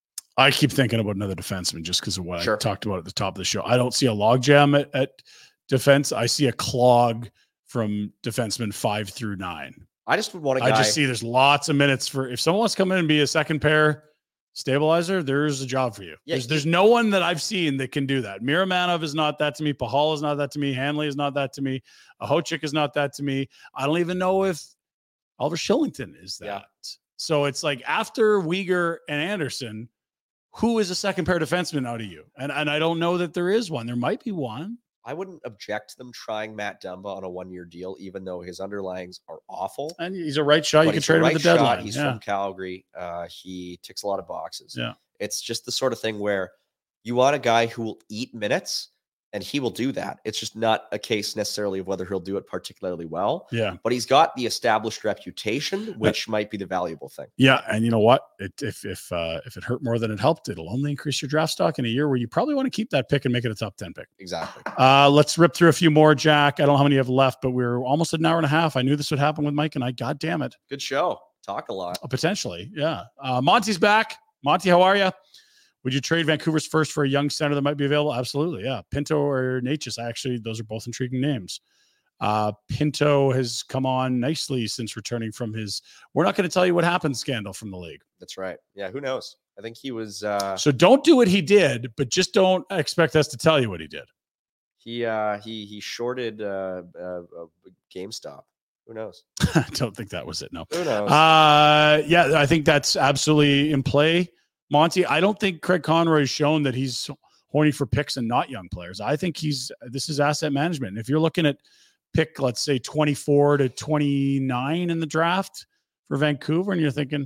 D: I keep thinking about another defenseman just because of what
E: Sure.
D: I talked about at the top of the show. I don't see a logjam at, at defense. I see a clog from defenseman five through nine.
E: I just would want a guy.
D: I just see there's lots of minutes for if someone wants to come in and be a second pair stabilizer, there's a job for you.
E: Yeah,
D: there's,
E: he-
D: there's no one that I've seen that can do that. Miramanov is not that to me. Pahal is not that to me. Hanley is not that to me. Ahochik is not that to me. I don't even know if Oliver Shillington is that.
E: Yeah.
D: So it's like after Weegar and Anderson, who is a second pair defenseman out of you? And and I don't know that there is one. There might be one.
E: I wouldn't object to them trying Matt Dumba on a one year deal, even though his underlyings are awful.
D: And he's a right shot.
E: But
D: You can
E: he's a
D: trade him
E: right
D: at the deadline.
E: shot. He's
D: yeah.
E: from Calgary. Uh, he ticks a lot of boxes.
D: Yeah.
E: It's just the sort of thing where you want a guy who will eat minutes, and he will do that. It's just not a case necessarily of whether he'll do it particularly well.
D: Yeah.
E: But he's got the established reputation, which might be the valuable thing.
D: Yeah, and you know what? It, if if uh, if it hurt more than it helped, it'll only increase your draft stock in a year where you probably want to keep that pick and make it a top ten pick.
E: Exactly.
D: Uh, let's rip through a few more, Jack. I don't know how many you have left, but we're almost at an hour and a half. I knew this would happen with Mike and I. God damn it.
E: Good show. Talk a lot.
D: Uh, potentially, yeah. Uh, Monty's back. Monty, how are you? Would you trade Vancouver's first for a young center that might be available? Absolutely, yeah. Pinto or Natchez, actually, those are both intriguing names. Uh, Pinto has come on nicely since returning from his we're not going to tell you what happened scandal from the league.
E: That's right. Yeah, who knows? I think he was uh
D: So don't do what he did, but just don't expect us to tell you what he did.
E: he uh he he shorted uh, uh, uh GameStop. Who knows?
D: I don't think that was it. No.
E: Who knows?
D: Uh, yeah, I think that's absolutely in play, Monty. I don't think Craig Conroy's shown that he's horny for picks and not young players. I think he's this is asset management. And if you're looking at pick, let's say twenty-four to twenty-nine in the draft for Vancouver, and you're thinking,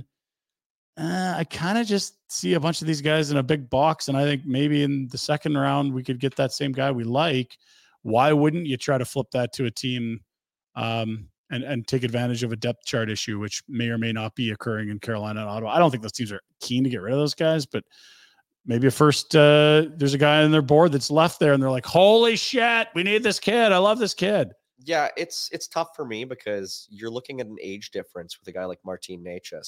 D: uh, I kind of just see a bunch of these guys in a big box, and I think maybe in the second round we could get that same guy we like. Why wouldn't you try to flip that to a team um, and and take advantage of a depth chart issue, which may or may not be occurring in Carolina and Ottawa? I don't think those teams are keen to get rid of those guys, but maybe a first uh, there's a guy on their board that's left there, and they're like, "Holy shit, we need this kid. I love this kid."
E: Yeah, it's it's tough for me because you're looking at an age difference with a guy like Martin Natchez.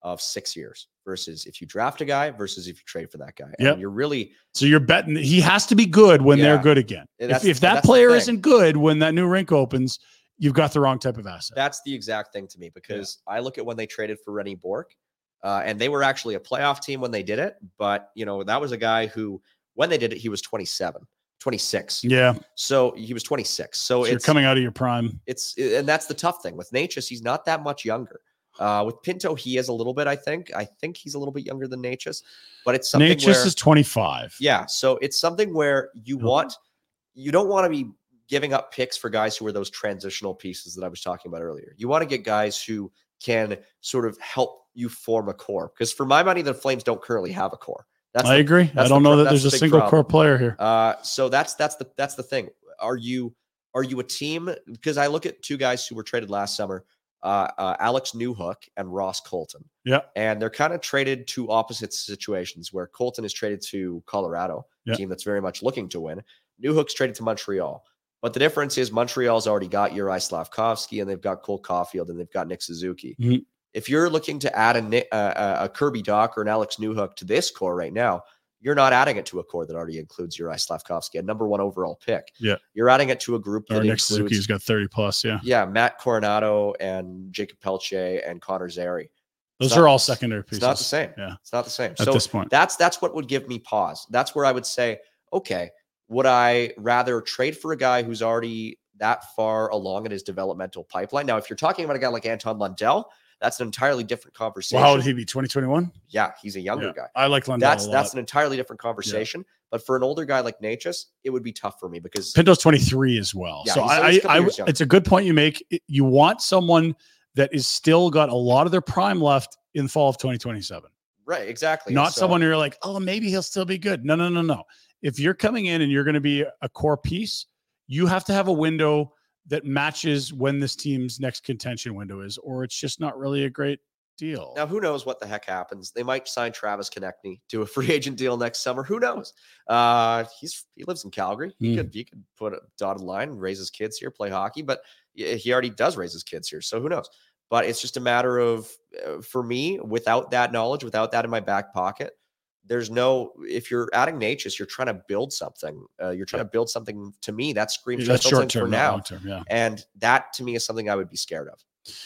E: of six years versus if you draft a guy versus if you trade for that guy.
D: Yeah,
E: you're really
D: so you're betting he has to be good when yeah. they're good again. If, if that player isn't good when that new rink opens, you've got the wrong type of asset.
E: That's the exact thing to me because yeah. I look at when they traded for Rennie Bork, uh, and they were actually a playoff team when they did it. But you know that was a guy who, when they did it, he was twenty-seven. twenty-six.
D: Yeah.
E: So he was twenty-six. So,
D: so
E: it's
D: you're coming out of your prime.
E: It's and that's the tough thing with Necas. He's not that much younger. Uh, with Pinto, he is a little bit. I think. I think he's a little bit younger than Necas, but it's something.
D: Necas
E: where,
D: is twenty-five.
E: Yeah. So it's something where you oh. want, you don't want to be giving up picks for guys who are those transitional pieces that I was talking about earlier. You want to get guys who can sort of help you form a core. Because for my money, the Flames don't currently have a core. That's
D: I
E: the,
D: agree. I don't
E: the,
D: know that there's
E: the
D: a single
E: problem.
D: core player here.
E: Uh, so that's that's the that's the thing. Are you are you a team? Because I look at two guys who were traded last summer, uh, uh, Alex Newhook and Ross Colton.
D: Yeah,
E: and they're kind of traded to opposite situations. Where Colton is traded to Colorado,
D: yeah.
E: a team that's very much looking to win. Newhook's traded to Montreal, but the difference is Montreal's already got Uri Slavkovsky and they've got Cole Caulfield and they've got Nick Suzuki.
D: Mm-hmm.
E: If you're looking to add a, a, a Kirby Doc or an Alex Newhook to this core right now, you're not adding it to a core that already includes Uri Slavkovsky, a number one overall pick.
D: Yeah.
E: You're adding it to a group that
D: or Nick
E: includes,
D: Suzuki's got thirty plus. Yeah.
E: Yeah. Matt Coronado and Jacob Pelche and Connor Zary.
D: Those
E: it's
D: are
E: not,
D: all secondary pieces.
E: It's not the same.
D: Yeah.
E: It's not the same.
D: At
E: so
D: this point,
E: that's, that's what would give me pause. That's where I would say, okay, would I rather trade for a guy who's already that far along in his developmental pipeline? Now, if you're talking about a guy like Anton Lundell, that's an entirely different conversation.
D: Well, how would he be? twenty twenty-one?
E: Yeah, he's a younger
D: yeah.
E: guy.
D: I like Lundell
E: That's
D: a lot.
E: that's an entirely different conversation. Yeah. But for an older guy like Necas, it would be tough for me because
D: Pinto's twenty-three as well.
E: Yeah,
D: so I, I, I it's a good point you make. You want someone that is still got a lot of their prime left in fall of twenty twenty-seven.
E: Right, exactly.
D: Not
E: so,
D: someone who you're like, oh, maybe he'll still be good. No, no, no, no. If you're coming in and you're going to be a core piece, you have to have a window that matches when this team's next contention window is, or it's just not really a great deal.
E: Now, who knows what the heck happens? They might sign Travis Konechny to a free agent deal next summer. Who knows? Uh, he's he lives in Calgary. He mm. could he could put a dotted line and raise his kids here, play hockey, but he already does raise his kids here. So who knows? But it's just a matter of, uh, for me, without that knowledge, without that in my back pocket, there's no, if you're adding Necas, you're trying to build something. Uh, you're trying yeah. to build something, to me, that screams
D: yeah, that's
E: something
D: short term,
E: for now.
D: Long term, yeah.
E: And that to me is something I would be scared of.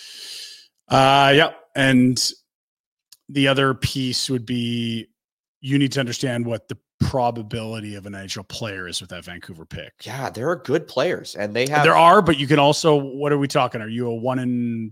D: Uh, yeah. And the other piece would be you need to understand what the probability of an N H L player is with that Vancouver pick.
E: Yeah, there are good players and they have.
D: There are, but you can also, what are we talking? Are you a one in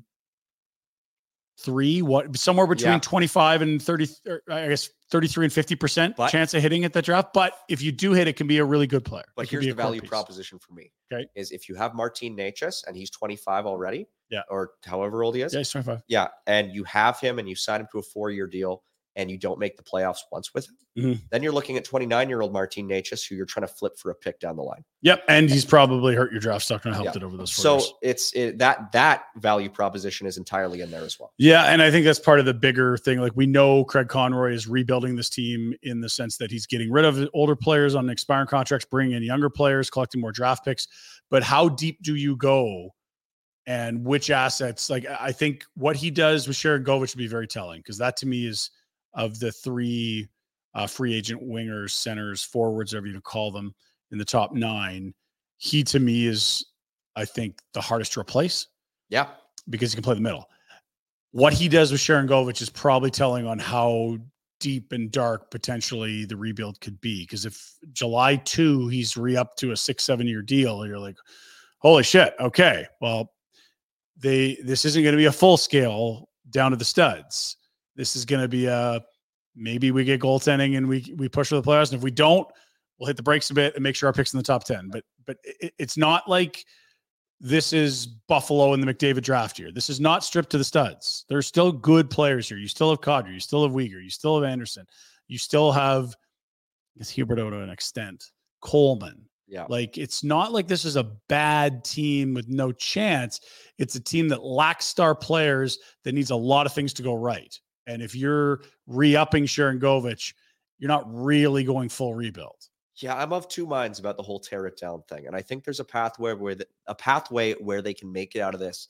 D: three? What, somewhere between yeah. twenty-five and thirty, I guess thirty-three and fifty percent but, chance of hitting at the draft. But if you do hit, it can be a really good player.
E: But here's the value proposition for me.
D: Okay.
E: Is if you have Martin Necas and he's twenty-five already.
D: Yeah.
E: Or however old he is.
D: Yeah, he's twenty-five.
E: Yeah. And you have him and you sign him to a four-year deal and you don't make the playoffs once with him.
D: Mm-hmm.
E: Then you're looking at twenty-nine-year-old Martin Necas, who you're trying to flip for a pick down the line.
D: Yep. And he's probably hurt your draft stock and helped
E: yeah.
D: it over those four
E: so
D: years.
E: So it's it, that that value proposition is entirely in there as well.
D: Yeah. And I think that's part of the bigger thing. Like, we know Craig Conroy is rebuilding this team in the sense that he's getting rid of older players on expiring contracts, bringing in younger players, collecting more draft picks. But how deep do you go? And which assets? Like, I think what he does with Sharon Govich would be very telling, because that to me is, of the three uh, free agent wingers, centers, forwards, whatever you call them, in the top nine, he to me is, I think, the hardest to replace.
E: Yeah.
D: Because he can play the middle. What he does with Sharon Govich is probably telling on how deep and dark potentially the rebuild could be. Because if July second, he's re-upped to a six, seven year deal, you're like, holy shit. Okay. Well, they, this isn't going to be a full scale down to the studs. This is going to be a, maybe we get goaltending and we, we push for the playoffs. And if we don't, we'll hit the brakes a bit and make sure our pick's in the top ten. But, but it, it's not like this is Buffalo in the McDavid draft year. This is not stripped to the studs. There's still good players here. You still have Kadri, you still have Weegar, you still have Anderson. You still have, it's Huberdeau to an extent, Coleman.
E: Yeah.
D: Like, it's not like this is a bad team with no chance. It's a team that lacks star players that needs a lot of things to go right. And if you're re-upping Sharon Govich, you're not really going full rebuild.
E: Yeah, I'm of two minds about the whole tear it down thing. And I think there's a pathway where the, a pathway where they can make it out of this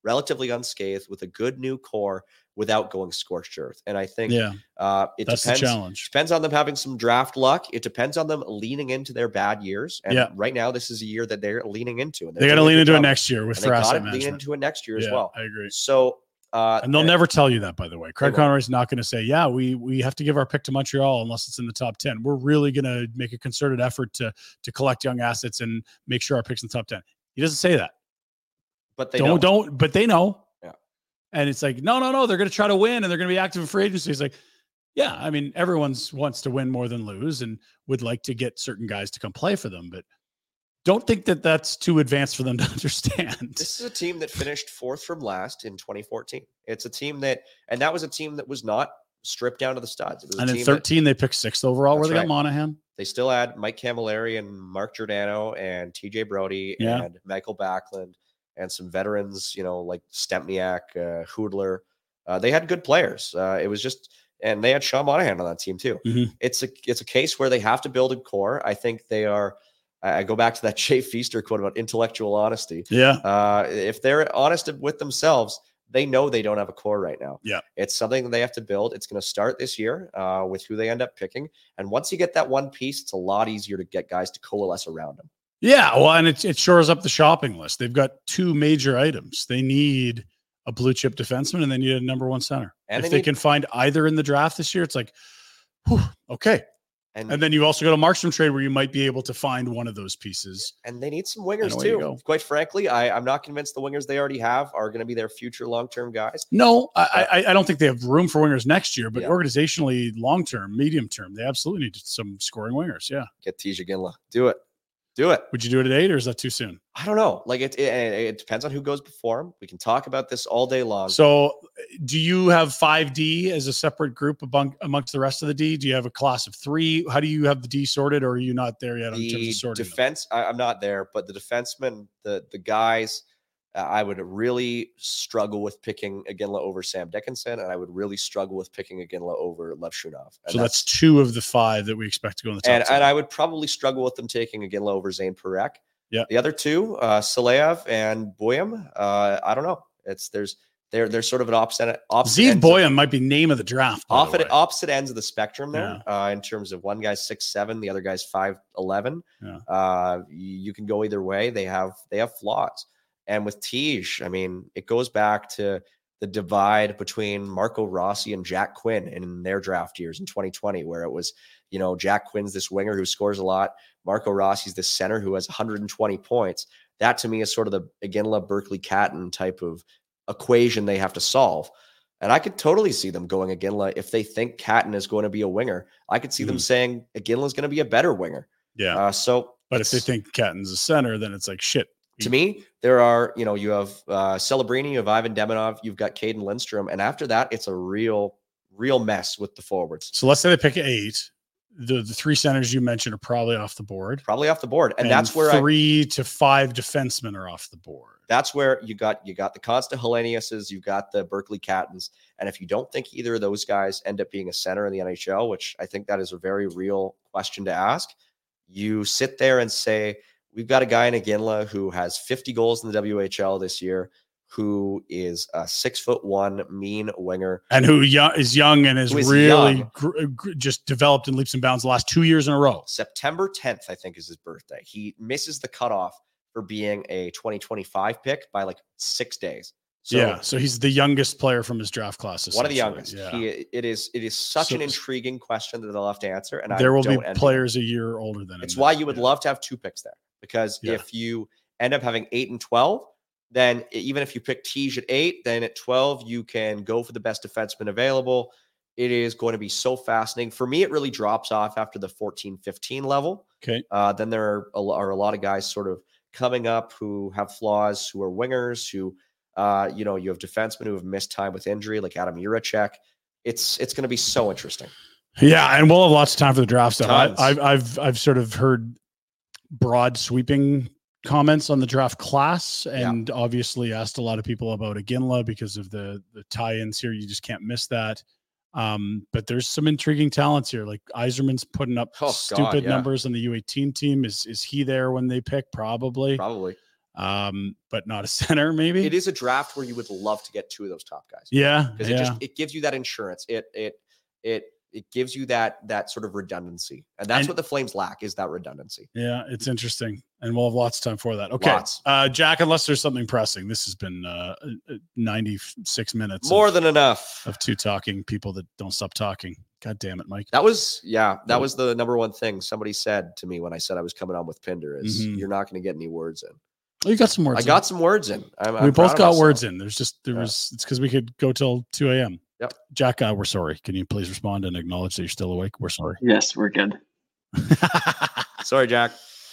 E: relatively unscathed with a good new core without going scorched earth. And I think
D: yeah,
E: uh, it
D: that's
E: depends,
D: the challenge.
E: Depends on them having some draft luck. It depends on them leaning into their bad years. And
D: yeah.
E: right now, this is a year that they're leaning into. And
D: they got to lean into it next year with
E: their asset
D: management.
E: Lean into it next year
D: yeah,
E: as well.
D: I agree.
E: So, uh,
D: and they'll
E: and
D: never tell you that, by the way. Craig Conroy's not going to say, yeah, we we have to give our pick to Montreal unless it's in the top ten. We're really going to make a concerted effort to to collect young assets and make sure our pick's in the top ten. He doesn't say that.
E: But they
D: don't,
E: know.
D: don't, but they know.
E: Yeah.
D: And it's like, no, no, no, they're going to try to win and they're going to be active in free agency. It's like, yeah, I mean, everyone's wants to win more than lose and would like to get certain guys to come play for them, but don't think that that's too advanced for them to understand.
E: This is a team that finished fourth from last in twenty fourteen. It's a team that, and that was a team that was not stripped down to the studs. It was
D: and
E: a
D: in
E: team
D: thirteen,
E: that,
D: they picked sixth overall where they
E: right.
D: got Monahan.
E: They still had Mike Camilleri and Mark Giordano and T J Brody
D: yeah.
E: and Michael Backlund and some veterans, you know, like Stempniak, uh, Hoodler. Uh, they had good players. Uh, it was just, and they had Sean Monahan on that team too.
D: Mm-hmm.
E: It's a, it's a case where they have to build a core. I think they are, I go back to that Jay Feaster quote about intellectual honesty.
D: Yeah.
E: Uh, if they're honest with themselves, they know they don't have a core right now.
D: Yeah.
E: It's something that they have to build. It's going to start this year uh, with who they end up picking. And once you get that one piece, it's a lot easier to get guys to coalesce around them.
D: Yeah. Well, and it, it shores up the shopping list. They've got two major items. They need a blue chip defenseman and they need a number one center.
E: And
D: if
E: they,
D: they
E: need-
D: can find either in the draft this year, it's like, whew, okay.
E: And,
D: and then you also got a Markstrom trade where you might be able to find one of those pieces.
E: And they need some wingers
D: away you
E: too.
D: go.
E: Quite frankly, I, I'm not convinced the wingers they already have are going to be their future long-term guys.
D: No, I, I I don't think they have room for wingers next year, but
E: Yeah.
D: organizationally, long-term, medium-term, they absolutely need some scoring wingers. Yeah.
E: Get Tisha Ginla. Do it. Do it.
D: Would you do it at eight or is that too soon?
E: I don't know. Like it, it, it depends on who goes before him. We can talk about this all day long.
D: So do you have five D as a separate group among, amongst the rest of the D? Do you have a class of three? How do you have the D sorted, or are you not there yet in terms
E: the
D: of sorting
E: defense, I, I'm not there, but the defensemen, the the guys, uh, I would really struggle with picking Iginla over Sam Dickinson, and I would really struggle with picking Iginla over Lev Shunov.
D: So that's, that's two of the five that we expect to go in the top
E: and,
D: ten.
E: and I would probably struggle with them taking Iginla over Zane Parekh.
D: Yeah.
E: The other two, uh, Saleev and Boyum, uh, I don't know. It's there's they're they're sort of an opposite opposite.
D: Zeev
E: ends
D: Boyum
E: of,
D: might be name of the draft. by the
E: opposite
D: way.
E: opposite ends of the spectrum there.
D: Yeah.
E: Uh, in terms of one guy's six seven, the other guy's five eleven.
D: Yeah.
E: Uh, you, you can go either way. They have they have flaws. And with Tej, I mean, it goes back to the divide between Marco Rossi and Jack Quinn in their draft years in twenty twenty, where it was, you know, Jack Quinn's this winger who scores a lot. Marco Rossi's this center who has one hundred twenty points. That to me is sort of the Iginla, Berkeley, Catton type of equation they have to solve. And I could totally see them going Iginla if they think Catton is going to be a winger. I could see mm-hmm. them saying Iginla is going to be a better winger.
D: Yeah.
E: Uh, so,
D: but if they think Catton's a center, then it's like shit.
E: To me, there are, you know, you have uh, Celebrini, you have Ivan Demonov, you've got Caden Lindstrom. And after that, it's a real, real mess with the forwards.
D: So let's say they pick eight. The, the three centers you mentioned are probably off the board.
E: Probably off the board. And,
D: and
E: that's where
D: three
E: I,
D: to five defensemen are off the board.
E: That's where you got you got the Consta Helleniuses, you got the Berkeley Cattons. And if you don't think either of those guys end up being a center in the N H L, which I think that is a very real question to ask, you sit there and say, we've got a guy in Iginla who has fifty goals in the W H L this year, who is a six foot one mean winger.
D: And who young, is young and has
E: is
D: really gr- gr- just developed in leaps and bounds the last two years in a row.
E: September tenth, I think, is his birthday. He misses the cutoff for being a twenty twenty-five pick by like six days. So
D: yeah, so he's the youngest player from his draft class.
E: One of the youngest.
D: Yeah.
E: He, it is it is such
D: so,
E: an intriguing question that they'll have to answer. And
D: there
E: I
D: will
E: don't
D: be players him. a year older than him.
E: It's why you would
D: yeah.
E: love to have two picks there. Because
D: yeah.
E: if you end up having eight and twelve, then even if you pick Tej at eight, then at twelve, you can go for the best defenseman available. It is going to be so fascinating. For me, it really drops off after the fourteen fifteen level.
D: Okay.
E: Uh, then there are a, are a lot of guys sort of coming up who have flaws, who are wingers, who, uh, you know, you have defensemen who have missed time with injury, like Adam Juracek. It's it's going to be so interesting.
D: Yeah, and we'll have lots of time for the draft stuff.
E: Tons.
D: I, I've I've I've sort of heard broad sweeping comments on the draft class, and yeah. obviously asked a lot of people about Iginla because of the the tie-ins here. You just can't miss that. Um, but there's some intriguing talents here. Like Yzerman's putting up oh, stupid God, yeah. numbers on the U eighteen team. Is is he there when they pick? Probably.
E: Probably.
D: um, but not a center. Maybe
E: it is a draft where you would love to get two of those top guys.
D: Yeah,
E: because
D: yeah.
E: it just it gives you that insurance. It it it it gives you that that sort of redundancy, and that's
D: And-
E: what the Flames lack is that redundancy.
D: Yeah, it's interesting, and we'll have lots of time for that. Okay,
E: Lots.
D: Uh, Jack, unless there's something pressing, this has been uh, ninety-six minutes.
E: More
D: of,
E: than enough
D: of two talking people that don't stop talking. God damn it, Mike.
E: That was, yeah, that was the number one thing somebody said to me when I said I was coming on with Pinder is
D: Mhm.
E: you're not going to get any words in.
D: Oh, you got some words.
E: I
D: in.
E: got some words in. I'm,
D: we
E: I'm proud
D: both
E: of
D: got
E: myself.
D: words in. There's just there
E: Yeah.
D: was it's because we could go till two a.m.
E: Yep.
D: Jack, uh, we're sorry. Can you please respond and acknowledge that you're still awake? We're sorry.
L: Yes, we're good.
E: Sorry, Jack.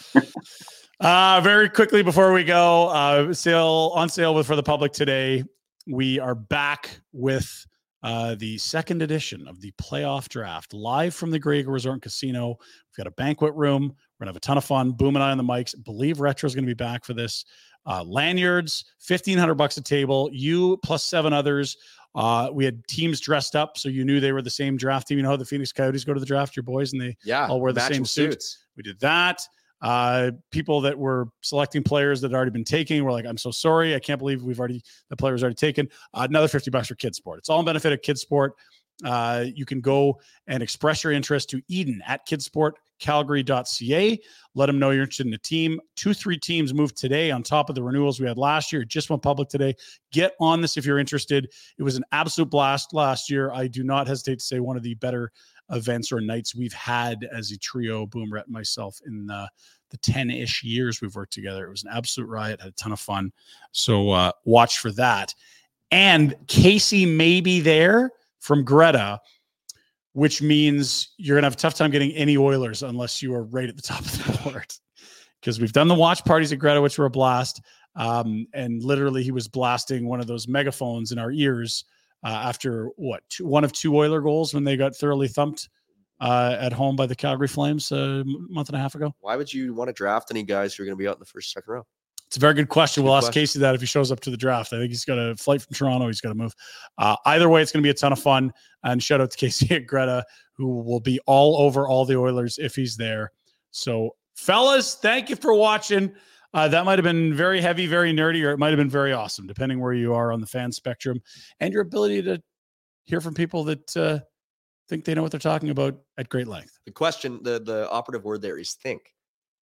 D: Uh, very quickly before we go, uh, sale on sale with for the public today. We are back with uh, the second edition of the playoff draft, live from the Grey Eagle Resort and Casino. We've got a banquet room. We're gonna have a ton of fun. Boom and I on the mics. Believe Retro is gonna be back for this. Uh, lanyards, fifteen hundred bucks a table. You plus seven others. Uh, we had teams dressed up, so you knew they were the same draft team. You know how the Phoenix Coyotes go to the draft, your boys, and they
E: Yeah,
D: all wear the
E: matching
D: same suits.
E: suits.
D: We did that. Uh, people that were selecting players that had already been taken were like, I'm so sorry. I can't believe we've already, the player's already taken. Uh, another fifty bucks for Kids Sport. It's all in benefit of Kids Sport. Uh, you can go and express your interest to Eden at kidsport calgary dot c a. Let them know you're interested in a team. Two, three teams moved today on top of the renewals we had last year. It just went public today. Get on this if you're interested. It was an absolute blast last year. I do not hesitate to say one of the better events or nights we've had as a trio, Boom, Rhett, and myself, in the, the ten-ish years we've worked together. It was an absolute riot. Had a ton of fun. So uh, watch for that. And Casey may be there from Greta, which means you're going to have a tough time getting any Oilers unless you are right at the top of the board. Because we've done the watch parties at Greta, which were a blast. Um, and literally he was blasting one of those megaphones in our ears uh, after, what, two, one of two Oiler goals when they got thoroughly thumped uh, at home by the Calgary Flames a month and a half ago.
E: Why would you want to draft any guys who are going to be out in the first, second round?
D: It's a very good question.
E: Good
D: We'll ask
E: question.
D: Casey that if he shows up to the draft. I think he's got a flight from Toronto. He's got to move. Uh, either way, it's going to be a ton of fun. And shout out to Casey at Greta, who will be all over all the Oilers if he's there. So, fellas, thank you for watching. Uh, that might have been very heavy, very nerdy, or it might have been very awesome, depending where you are on the fan spectrum and your ability to hear from people that uh, think they know what they're talking about at great length.
E: The question, the the operative word there is think.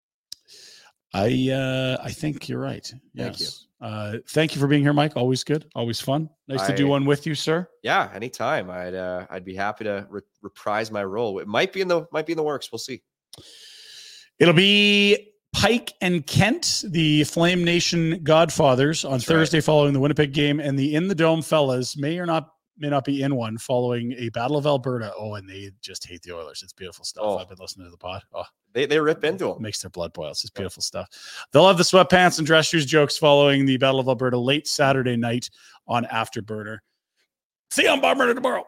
D: I uh, I think you're right.
E: Thank
D: Yes. you. Uh, thank you for being here, Mike. Always good. Always fun. Nice to do
E: I-
D: one with you, sir.
E: Yeah, anytime. I'd uh, I'd be happy to re- reprise my role. It might be in the might be in the works. We'll see.
D: It'll be Pike and Kent, the Flame Nation Godfathers, on
E: That's right.
D: Thursday following the Winnipeg game, and the In the Dome fellas may or not may not be in one following a Battle of Alberta. Oh, and they just hate the Oilers. It's beautiful stuff.
E: Oh.
D: I've been listening to the pod. Oh,
E: They they rip into them.
D: makes their blood boil. It's just beautiful stuff. They'll have the sweatpants and dress shoes jokes following the Battle of Alberta late Saturday night on Afterburner. See you on Bomber tomorrow.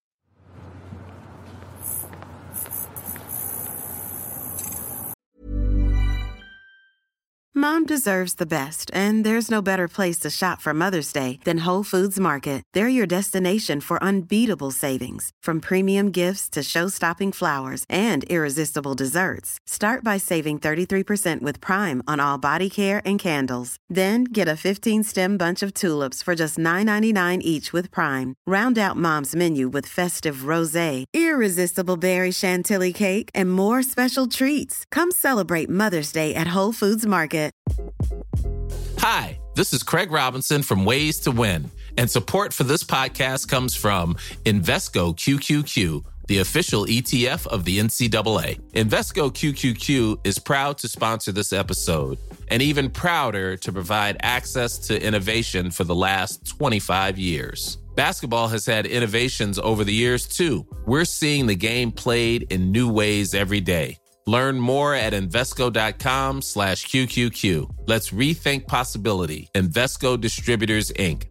C: Mom deserves the best, and there's no better place to shop for Mother's Day than Whole Foods Market. They're your destination for unbeatable savings, from premium gifts to show-stopping flowers and irresistible desserts. Start by saving thirty-three percent with Prime on all body care and candles. Then get a fifteen-stem bunch of tulips for just nine ninety-nine each with Prime. Round out Mom's menu with festive rosé, irresistible berry chantilly cake, and more special treats. Come celebrate Mother's Day at Whole Foods Market.
M: Hi, this is Craig Robinson from Ways to Win, and support for this podcast comes from Invesco Q Q Q, the official E T F of the N C double A. Invesco Q Q Q is proud to sponsor this episode, and even prouder to provide access to innovation for the last twenty-five years. Basketball has had innovations over the years, too. We're seeing the game played in new ways every day. Learn more at Invesco.com slash QQQ. Let's rethink possibility. Invesco Distributors, Incorporated.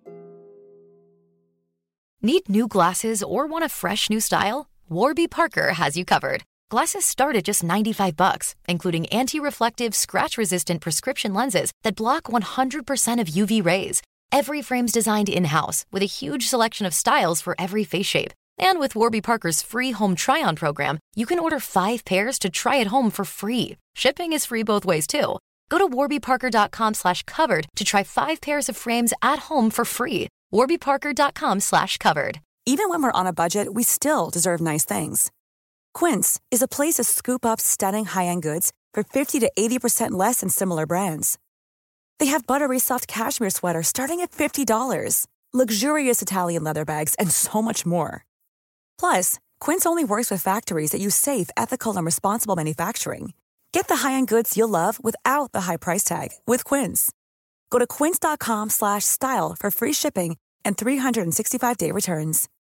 A: Need new glasses or want a fresh new style? Warby Parker has you covered. Glasses start at just ninety-five bucks, including anti-reflective, scratch-resistant prescription lenses that block one hundred percent of U V rays. Every frame's designed in-house with a huge selection of styles for every face shape. And with Warby Parker's free home try-on program, you can order five pairs to try at home for free. Shipping is free both ways, too. Go to warbyparker.com slash covered to try five pairs of frames at home for free. warbyparker.com slash covered.
L: Even when we're on a budget, we still deserve nice things. Quince is a place to scoop up stunning high-end goods for fifty to eighty percent less than similar brands. They have buttery soft cashmere sweaters starting at fifty dollars, luxurious Italian leather bags, and so much more. Plus, Quince only works with factories that use safe, ethical, and responsible manufacturing. Get the high-end goods you'll love without the high price tag with Quince. Go to quince.com slash style for free shipping and three sixty-five day returns.